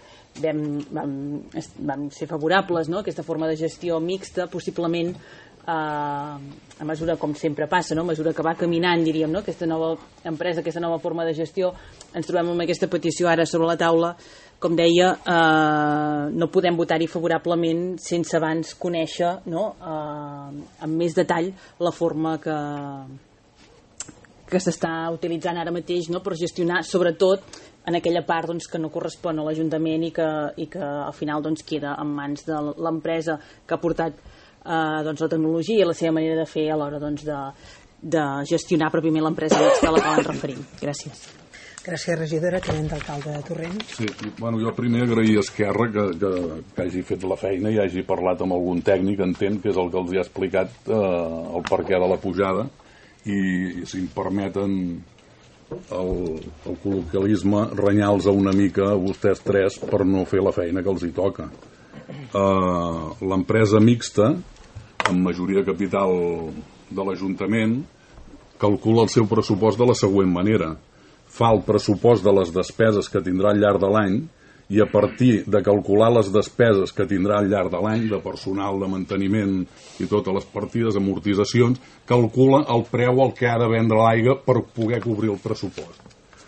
vam ser favorables, no? Aquesta forma de gestió mixta, possiblement a mesura, com sempre passa, no? A mesura que va caminant, diríem, no? Aquesta nova empresa, aquesta nova forma de gestió, ens trobem amb aquesta petició ara sobre la taula. Com deia, no podem votar-hi favorablement sense abans conèixer, no? Amb més detall la forma que que s'està utilitzant ara mateix, no?, per gestionar sobretot en aquella part doncs, que no correspon a l'Ajuntament i que al final doncs, queda en mans de l'empresa que ha portat doncs, la tecnologia i la seva manera de fer a l'hora doncs, de gestionar pròpiament l'empresa a la qual ens referim. Gràcies. Gràcies, regidora. Tinent d'alcalde de Torrent. Sí, bueno, jo primer agrair a Esquerra que hagi fet la feina i hagi parlat amb algun tècnic, entenc que és el que els ha explicat el perquè de la pujada, i si em permeten el col·loquialisme, renyar-los una mica a vostès tres per no fer la feina que els hi toca. L'empresa mixta, amb majoria capital de l'Ajuntament, calcula el seu pressupost de la següent manera: fa el pressupost de les despeses que tindrà al llarg de l'any i a partir de calcular les despeses que tindrà al llarg de l'any, de personal, de manteniment i totes les partides, amortitzacions, calcula el preu al que ha de vendre l'aigua per poder cobrir el pressupost.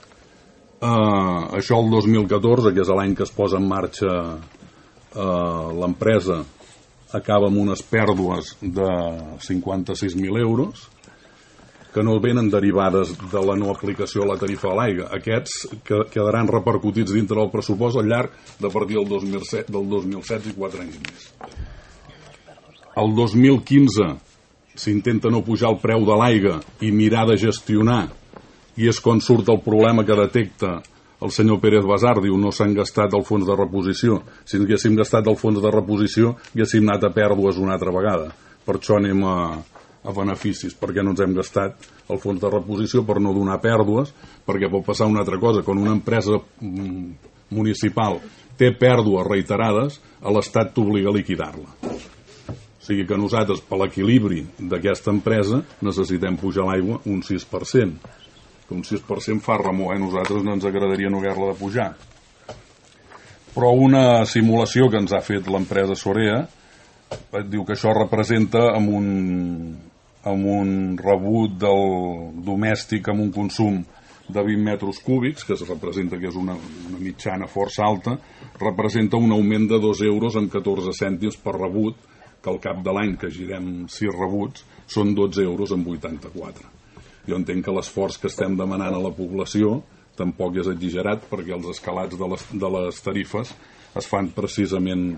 Això el 2014, que és l'any que es posa en marxa l'empresa, acaba amb unes pèrdues de 56.000 euros, que no venen derivades de la no aplicació de la tarifa de l'aigua. Aquests quedaran repercutits dintre del pressupost al llarg de partir del 2016 i 4 anys més. El 2015 s'intenta no pujar el preu de l'aigua i mirar de gestionar, i és quan surt el problema que detecta el senyor Pérez Basar. Diu, no s'han gastat el fons de reposició. Si no haguéssim gastat el fons de reposició haguéssim anat a pèrdues una altra vegada. Per això anem a beneficis, perquè no ens hem gastat el fons de reposició per no donar pèrdues, perquè pot passar una altra cosa. Quan una empresa municipal té pèrdues reiterades, l'Estat t'obliga a liquidar-la. O sigui que nosaltres, per l'equilibri d'aquesta empresa, necessitem pujar l'aigua un 6%. Que un 6% fa remor, nosaltres no ens agradaria no haver-la de pujar. Però una simulació que ens ha fet l'empresa Sorea diu que això representa amb un rebut del domèstic amb un consum de 20 metres cúbics, que es representa que és una mitjana força alta, representa un augment de 2 euros amb 14 cèntims per rebut, que al cap de l'any que girem 6 rebuts són 12 euros amb 84. Jo entenc que l'esforç que estem demanant a la població tampoc és exagerat, perquè els escalats de les tarifes es fan precisament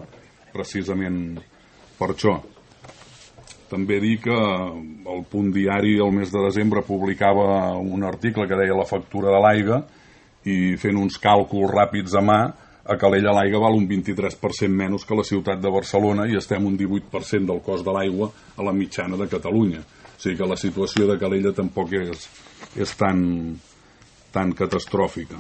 per això. També dir que el Punt Diari el mes de desembre publicava un article que deia la factura de l'aigua, i fent uns càlculs ràpids a mà, a Calella l'aigua val un 23% menys que la ciutat de Barcelona i estem un 18% del cost de l'aigua a la mitjana de Catalunya. O sigui que la situació de Calella tampoc és tan catastròfica.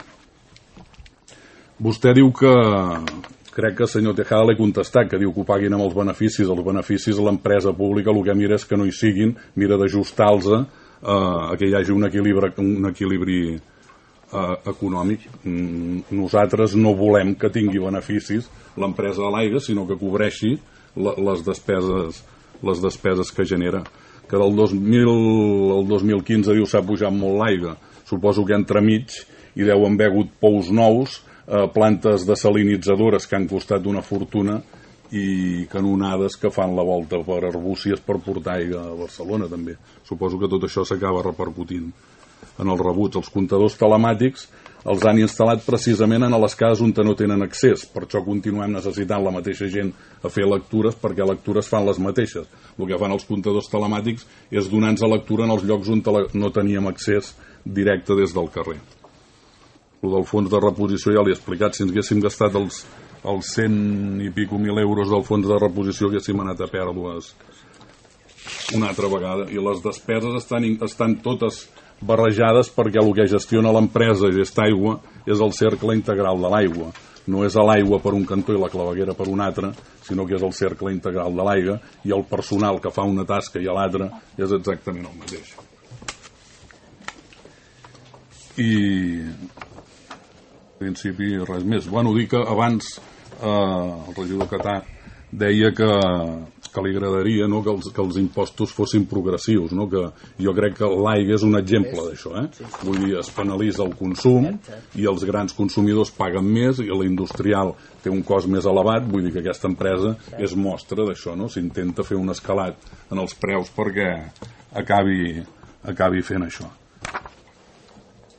Vostè diu que, crec que el senyor Tejada l'he contestat, que diu que ho paguin amb els beneficis. Els beneficis a l'empresa pública el que mira és que no hi siguin, mira d'ajustar-los a que hi hagi un equilibri econòmic. Nosaltres no volem que tingui beneficis l'empresa de l'aigua, sinó que cobreixi les despeses que genera. Que del 2000 al 2015 diu s'ha pujat molt l'aigua. Suposo que entremig hi deuen haver hagut pous nous, plantes desalinitzadores que han costat una fortuna i canonades que fan la volta per Arbúcies per portar aigua a Barcelona també. Suposo que tot això s'acaba repercutint en els rebuts. Els comptadors telemàtics els han instal·lat precisament en les cases on no tenen accés, per això continuem necessitant la mateixa gent a fer lectures, perquè lectures fan les mateixes. El que fan els comptadors telemàtics és donar-nos lectura en els llocs on no teníem accés directe des del carrer. El del fons de reposició ja l'he explicat. Si ens haguéssim gastat els 100 i pico mil euros del fons de reposició haguéssim anat a pèrdues una altra vegada. I les despeses estan totes barrejades perquè el que gestiona l'empresa Gestaigua és el cercle integral de l'aigua. No és l'aigua per un cantó i la claveguera per un altre, sinó que és el cercle integral de l'aigua, i el personal que fa una tasca i l'altra és exactament el mateix. I en principi res més. Bueno, dic que abans el regidor Catà deia que li agradaria, no, que els impostos fossin progressius, no? Que jo crec que l'aigua és un exemple d'això. Vull dir, es penalitza el consum i els grans consumidors paguen més i l'industrial té un cost més elevat. Vull dir que aquesta empresa és mostra d'això, no? S'intenta fer un escalat en els preus perquè acabi fent això.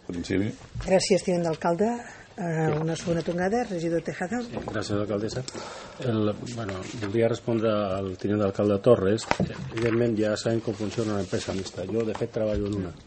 principi. Gràcies, tinent d'alcalde. Una segona tongada, regidor Tejada. Sí, gràcies, alcaldessa. Voldria respondre al tinent d'alcalde Torres. Evidentment ja sabem com funciona una empresa mixta. Jo, de fet, treballo en una.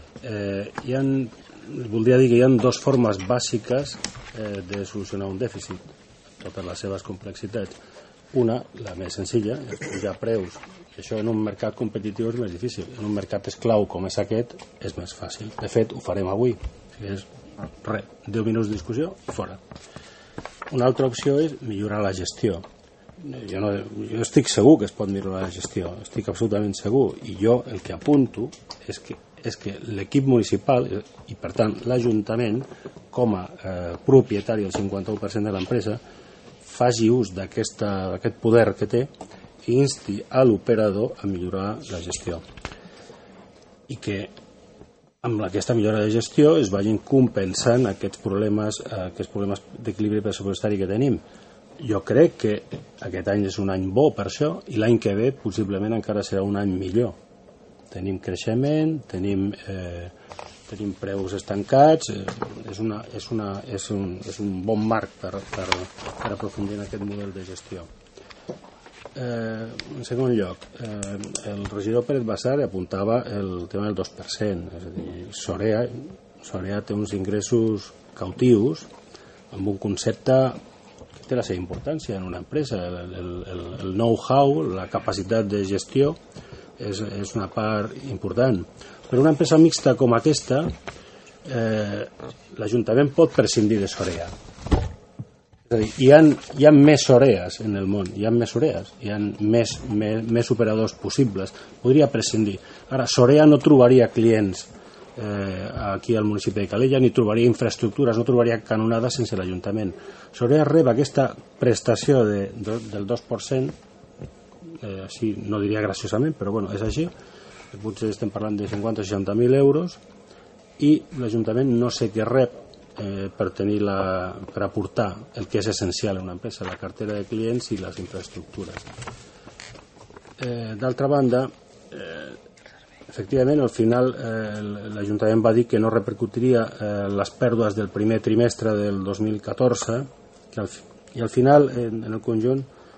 Voldria dir que hi ha dues formes bàsiques de solucionar un dèficit, totes les seves complexitats. Una, la més senzilla, és pujar preus. I això en un mercat competitiu és més difícil. En un mercat esclau com és aquest és més fàcil. De fet, ho farem avui. És 10 minuts de discussió i fora. Una altra opció és millorar la gestió. Jo estic segur que es pot millorar la gestió, estic absolutament segur, i jo el que apunto és que l'equip municipal i per tant l'Ajuntament com a propietari del 51% de l'empresa faci ús d'aquest poder que té i insti a l'operador a millorar la gestió i que amb aquesta millora de gestió es vagin compensant aquests problemes d'equilibri pressupostari que tenim. Jo crec que aquest any és un any bo per això i l'any que ve possiblement encara serà un any millor. Tenim creixement, tenim preus estancats, és un bon marc per aprofundir en aquest model de gestió. En segon lloc, el regidor Pérez Basar apuntava el tema del 2%, és a dir, Sorea té uns ingressos cautius amb un concepte que té la seva importància en una empresa. El know-how, la capacitat de gestió és una part important. Per una empresa mixta com aquesta, l'Ajuntament pot prescindir de Sorea. És a dir, hi ha més Soreas en el món, hi ha més operadors possibles. Podria prescindir. Ara, Sorea no trobaria clients aquí al municipi de Calella, ni trobaria infraestructures, no trobaria canonades sense l'Ajuntament. Sorea rep aquesta prestació del 2%, així no diria graciosament, però bueno, és així. Potser estem parlant de 50 o 60.000 euros i l'Ajuntament no sé què rep per aportar el que és essencial en una empresa, la cartera de clients i les infraestructures. D'altra banda, efectivament, al final l'Ajuntament va dir que no repercutiria les pèrdues del primer trimestre del 2014 i al final, en el conjunt,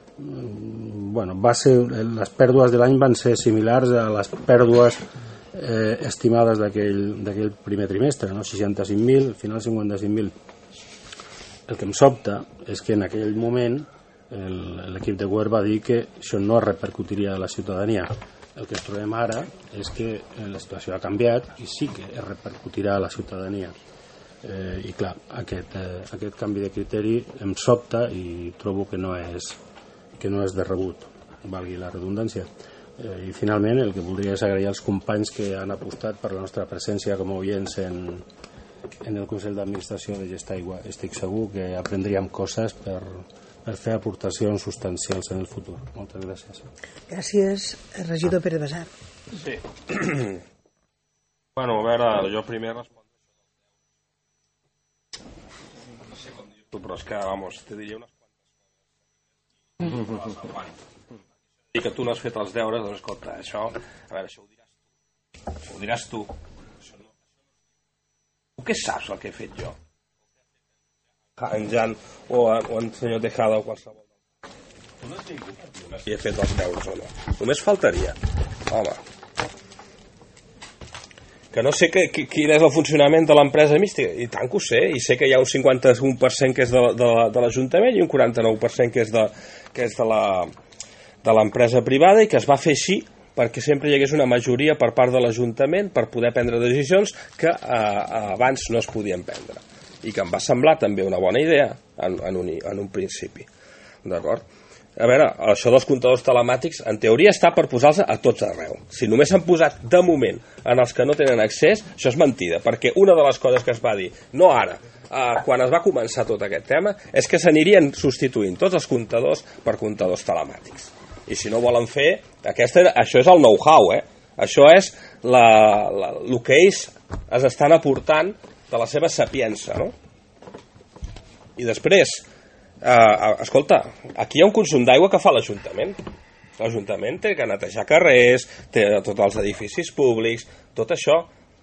les pèrdues de l'any van ser similars a les pèrdues estimades d'aquell primer trimestre, no? 65.000, al final 55.000. El que em sobta és que en aquell moment l'equip de govern va dir que això no repercutiria a la ciutadania. El que ens trobem ara és que la situació ha canviat i sí que es repercutirà a la ciutadania. I clar, aquest canvi de criteri em sobta i trobo que no és de rebut, valgui la redundància. I finalment el que voldria és agrair als companys que han apostat per la nostra presència com a oients en el Consell d'Administració de Gestaigua. Estic segur que aprendríem coses per fer aportacions substancials en el futur. Moltes gràcies. Gràcies, regidor Pérez Basar. Sí. Bueno, a veure, jo primer respondo. No sé com dir-ho, però és que, vamos, te diria unes quantes i que tu no has fet els deures, doncs escolta, això, a veure, això ho diràs tu. Tu què saps el que he fet jo? En Jan o en senyor Tejada o qualsevol. Tu no has ningú si he fet els deures o no. Només faltaria. Home. Que no sé quin és el funcionament de l'empresa mística. I tant que ho sé. I sé que hi ha un 51% que és de l'Ajuntament i un 49% que és de l'empresa privada i que es va fer així perquè sempre hi hagués una majoria per part de l'Ajuntament per poder prendre decisions que abans no es podien prendre i que em va semblar també una bona idea en un principi. D'acord? A veure, això dels comptadors telemàtics en teoria està per posar-los a tots arreu. Si només s'han posat de moment en els que no tenen accés, això és mentida, perquè una de les coses que es va dir, no ara, quan es va començar tot aquest tema, és que s'anirien substituint tots els comptadors per comptadors telemàtics. I si no volen fer, això és el know-how, això és el que ells es estan aportant de la seva sapiença, no? I després, escolta, aquí hi ha un consum d'aigua que fa l'Ajuntament. L'Ajuntament té que netejar carrers, té tots els edificis públics, tot això.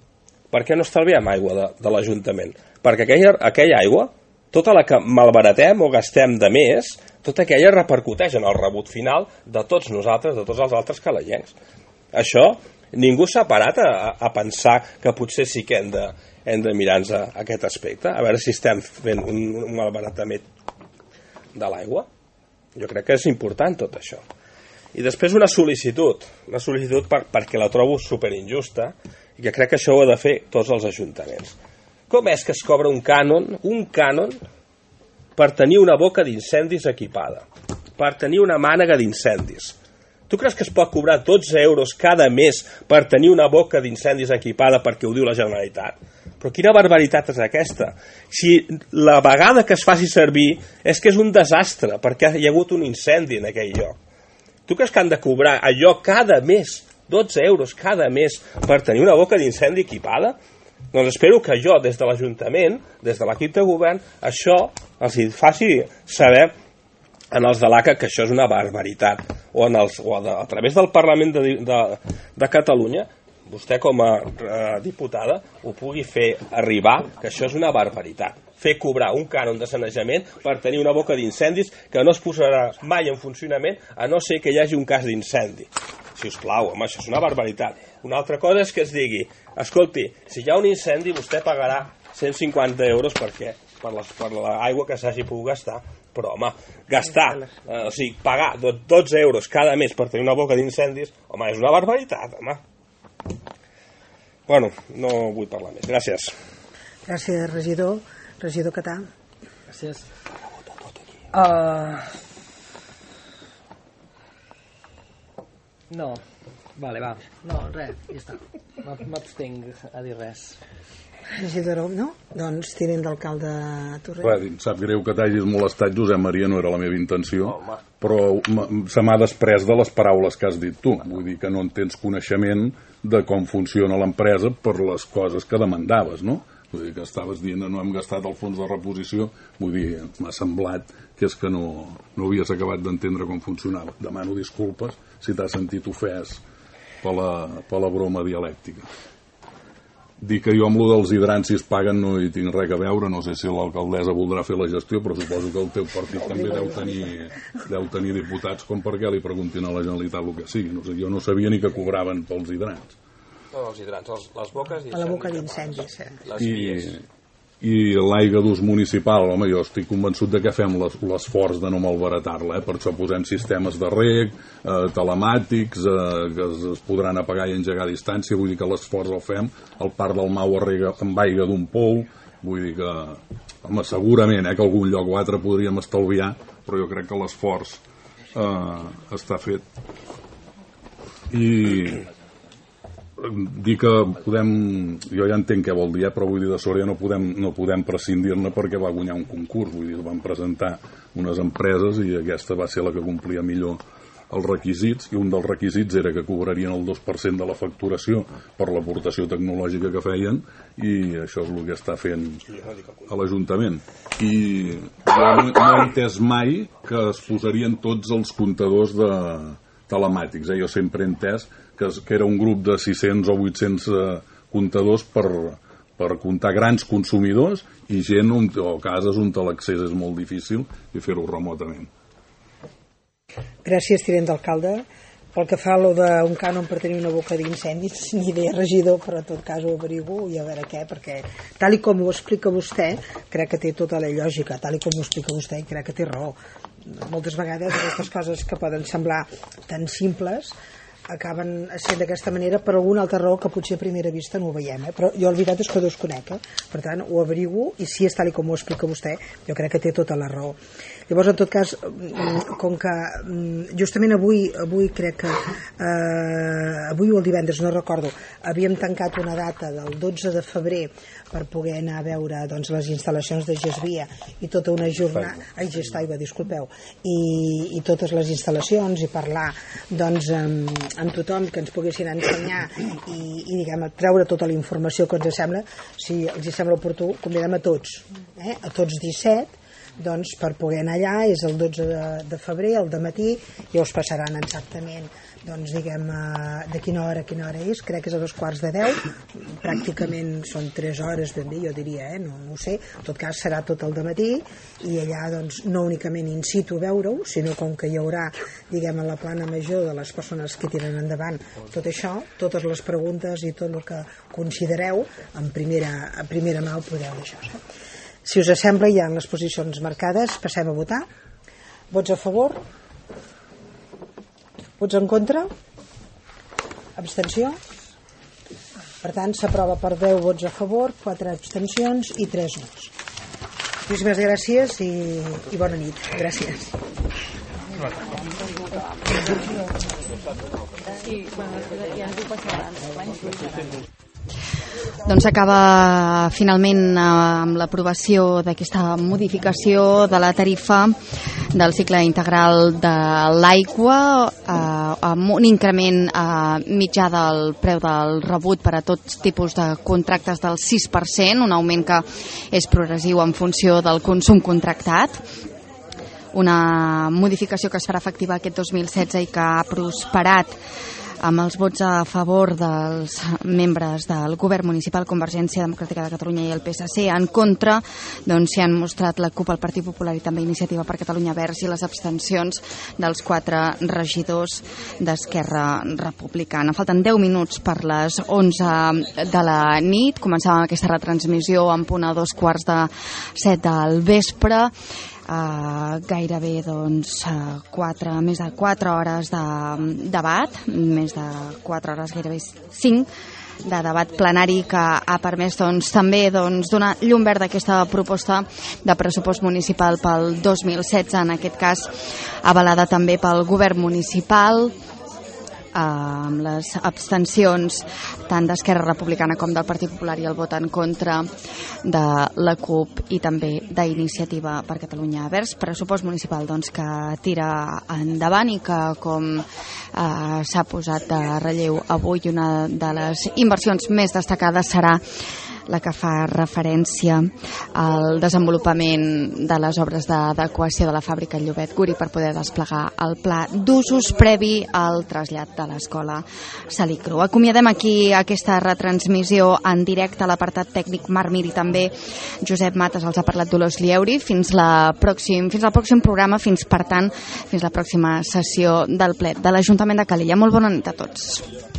per què no estalviem aigua de l'Ajuntament? Perquè aquella aigua, tota la que malbaratem o gastem de més, tota aquella repercuteix en el rebut final de tots nosaltres, de tots els altres calayencs. Això, ningú s'ha parat a pensar que potser sí que hem de mirar-nos aquest aspecte, a veure si estem fent un malbaratament de l'aigua. Jo crec que és important tot això. I després una sol·licitud perquè la trobo superinjusta i que crec que això ho ha de fer tots els ajuntaments. Com és que es cobra un cànon per tenir una boca d'incendis equipada, per tenir una mànega d'incendis? Tu creus que es pot cobrar 12 euros cada mes per tenir una boca d'incendis equipada perquè ho diu la Generalitat? Però quina barbaritat és aquesta? Si la vegada que es faci servir és que és un desastre, perquè hi ha hagut un incendi en aquell lloc. Tu creus que han de cobrar allò cada mes, 12 euros cada mes, per tenir una boca d'incendi equipada? Doncs espero que jo, des de l'Ajuntament, des de l'equip de govern, això els faci saber en els de l'ACA que això és una barbaritat. O a través del Parlament de Catalunya, vostè com a diputada ho pugui fer arribar que això és una barbaritat. Fer cobrar un cànon de sanejament per tenir una boca d'incendis que no es posarà mai en funcionament a no ser que hi hagi un cas d'incendi. Si us plau, home, això és una barbaritat. Una altra cosa és que es digui, escolti, si hi ha un incendi vostè pagarà 150 euros per l'aigua que s'hagi pogut gastar. Però, home, pagar 12 euros cada mes per tenir una boca d'incendis, home, és una barbaritat, home. Bueno, no vull parlar més. Gràcies. Gràcies, regidor. Regidor Catà. Gràcies. No, vale, va. No, res, ja està. M'abstenc a dir res. Regidor, no? Doncs tinent d'alcalde Torrent. Clar, em sap greu que t'hagis molestat, Josep Maria, no era la meva intenció, però se m'ha després de les paraules que has dit tu. Vull dir que no en tens coneixement de com funciona l'empresa per les coses que demandaves, no? Vull dir que estaves dient no hem gastat el fons de reposició, vull dir, m'ha semblat que és que no havies acabat d'entendre com funcionava. Demano disculpes si t'has sentit ofès per la broma dialèctica. Dir que jo amb lo dels hidrants si es paguen no hi tinc res a veure, no sé si l'alcaldessa voldrà fer la gestió, però suposo que el teu partit també deu tenir diputats com perquè li preguntin a la Generalitat el que sigui. No sé, jo no sabia ni que cobraven pels hidrants. No, els hidrants, les boques d'incendis. A la boca d'incendis, I l'aigua d'ús municipal, home, jo estic convençut de que fem l'esforç de no malbaratar-la, per això posem sistemes de reg, telemàtics, que es podran apagar i engegar a distància, vull dir que l'esforç el fem, el parc del Mau rega amb aigua d'un pou, vull dir que, home, segurament que algun lloc o altre podríem estalviar, però jo crec que l'esforç està fet. I dir que jo ja entenc què vol dir, però vull dir de Sòria no podem prescindir-ne perquè va guanyar un concurs, vull dir, van presentar unes empreses i aquesta va ser la que complia millor els requisits, i un dels requisits era que cobrarien el 2% de la facturació per l'aportació tecnològica que feien, i això és el que està fent a l'Ajuntament. I jo no he entès mai que es posarien tots els comptadors telemàtics, jo sempre he entès que era un grup de 600 o 800 comptadors per comptar grans consumidors i gent o cases on l'accés és molt difícil i fer-ho remotament. Gràcies, tinent d'alcalde. Pel que fa a lo d'un cànon per tenir una boca d'incendis, ni idea, regidor, però en tot cas ho averiguo i a veure què, perquè tal i com ho explica vostè, crec que té tota la lògica, tal i com ho explica vostè, crec que té raó. Moltes vegades aquestes coses que poden semblar tan simples acaben sent d'aquesta manera per alguna altra raó que potser a primera vista no ho veiem, però jo la veritat és que ho desconec, per tant ho averiguo i si és tal com ho explica vostè jo crec que té tota la raó. Llavors, en tot cas, com que justament avui crec que avui o el divendres, no recordo, havíem tancat una data del 12 de febrer per poder anar a veure doncs, les instal·lacions de Gesvia i tota una jornada Gestaigua, disculpeu, i totes les instal·lacions i parlar doncs amb tothom que ens poguessin ensenyar i diguem, treure tota la informació que ens sembla, si els sembla oportú, convidem a tots 17 doncs per poder anar allà és el 12 de febrer, al dematí, i us passaran exactament doncs diguem de quina hora és, crec que és a 2:45, pràcticament són 3 hores ben bé, jo diria, no ho sé, en tot cas serà tot el dematí, i allà doncs no únicament in situ veure-ho, sinó com que hi haurà diguem a la plana major de les persones que tiren endavant tot això, totes les preguntes i tot el que considereu en primera mà ho podeu deixar. Si us sembla, hi ha les posicions marcades, passem a votar. Vots a favor? Vots en contra? Abstenció? Per tant, s'aprova per 10 vots a favor, 4 abstencions i 3 nots. Moltíssimes gràcies i bona nit. Gràcies. Doncs acaba finalment amb l'aprovació d'aquesta modificació de la tarifa del cicle integral de l'aigua amb un increment mitjà del preu del rebut per a tots tipus de contractes del 6%, un augment que és progressiu en funció del consum contractat. Una modificació que es farà efectiva aquest 2016 i que ha prosperat amb els vots a favor dels membres del govern municipal, Convergència Democràtica de Catalunya i el PSC. En contra doncs s'hi han mostrat la CUP, el Partit Popular i també Iniciativa per Catalunya Verds, i les abstencions dels 4 regidors d'Esquerra Republicana. Falten 10 minuts per les 11 de la nit. Començàvem aquesta retransmissió en punt a 2:15 del vespre. Gairebé doncs més de 4 hores de debat, més de 4 hores, gairebé 5 de debat plenari, que ha permès també donar llum verda a aquesta proposta de pressupost municipal pel 2016, en aquest cas avalada també pel govern municipal, amb les abstencions tant d'Esquerra Republicana com del Partit Popular i el vot en contra de la CUP i també d'Iniciativa per Catalunya Verds. Pressupost municipal que tira endavant i que, com s'ha posat de relleu avui, una de les inversions més destacades serà la que fa referència al desenvolupament de les obres d'adequació de la fàbrica Llobet Guri per poder desplegar el pla d'usos previ al trasllat de l'escola Salicru. Acomiadem aquí aquesta retransmissió en directe. A l'apartat tècnic Marc Mir i també Josep Mates, els ha parlat Dolors Lieuri. Fins al pròxim programa, fins la pròxima sessió del ple de l'Ajuntament de Calella. Molt bona nit a tots.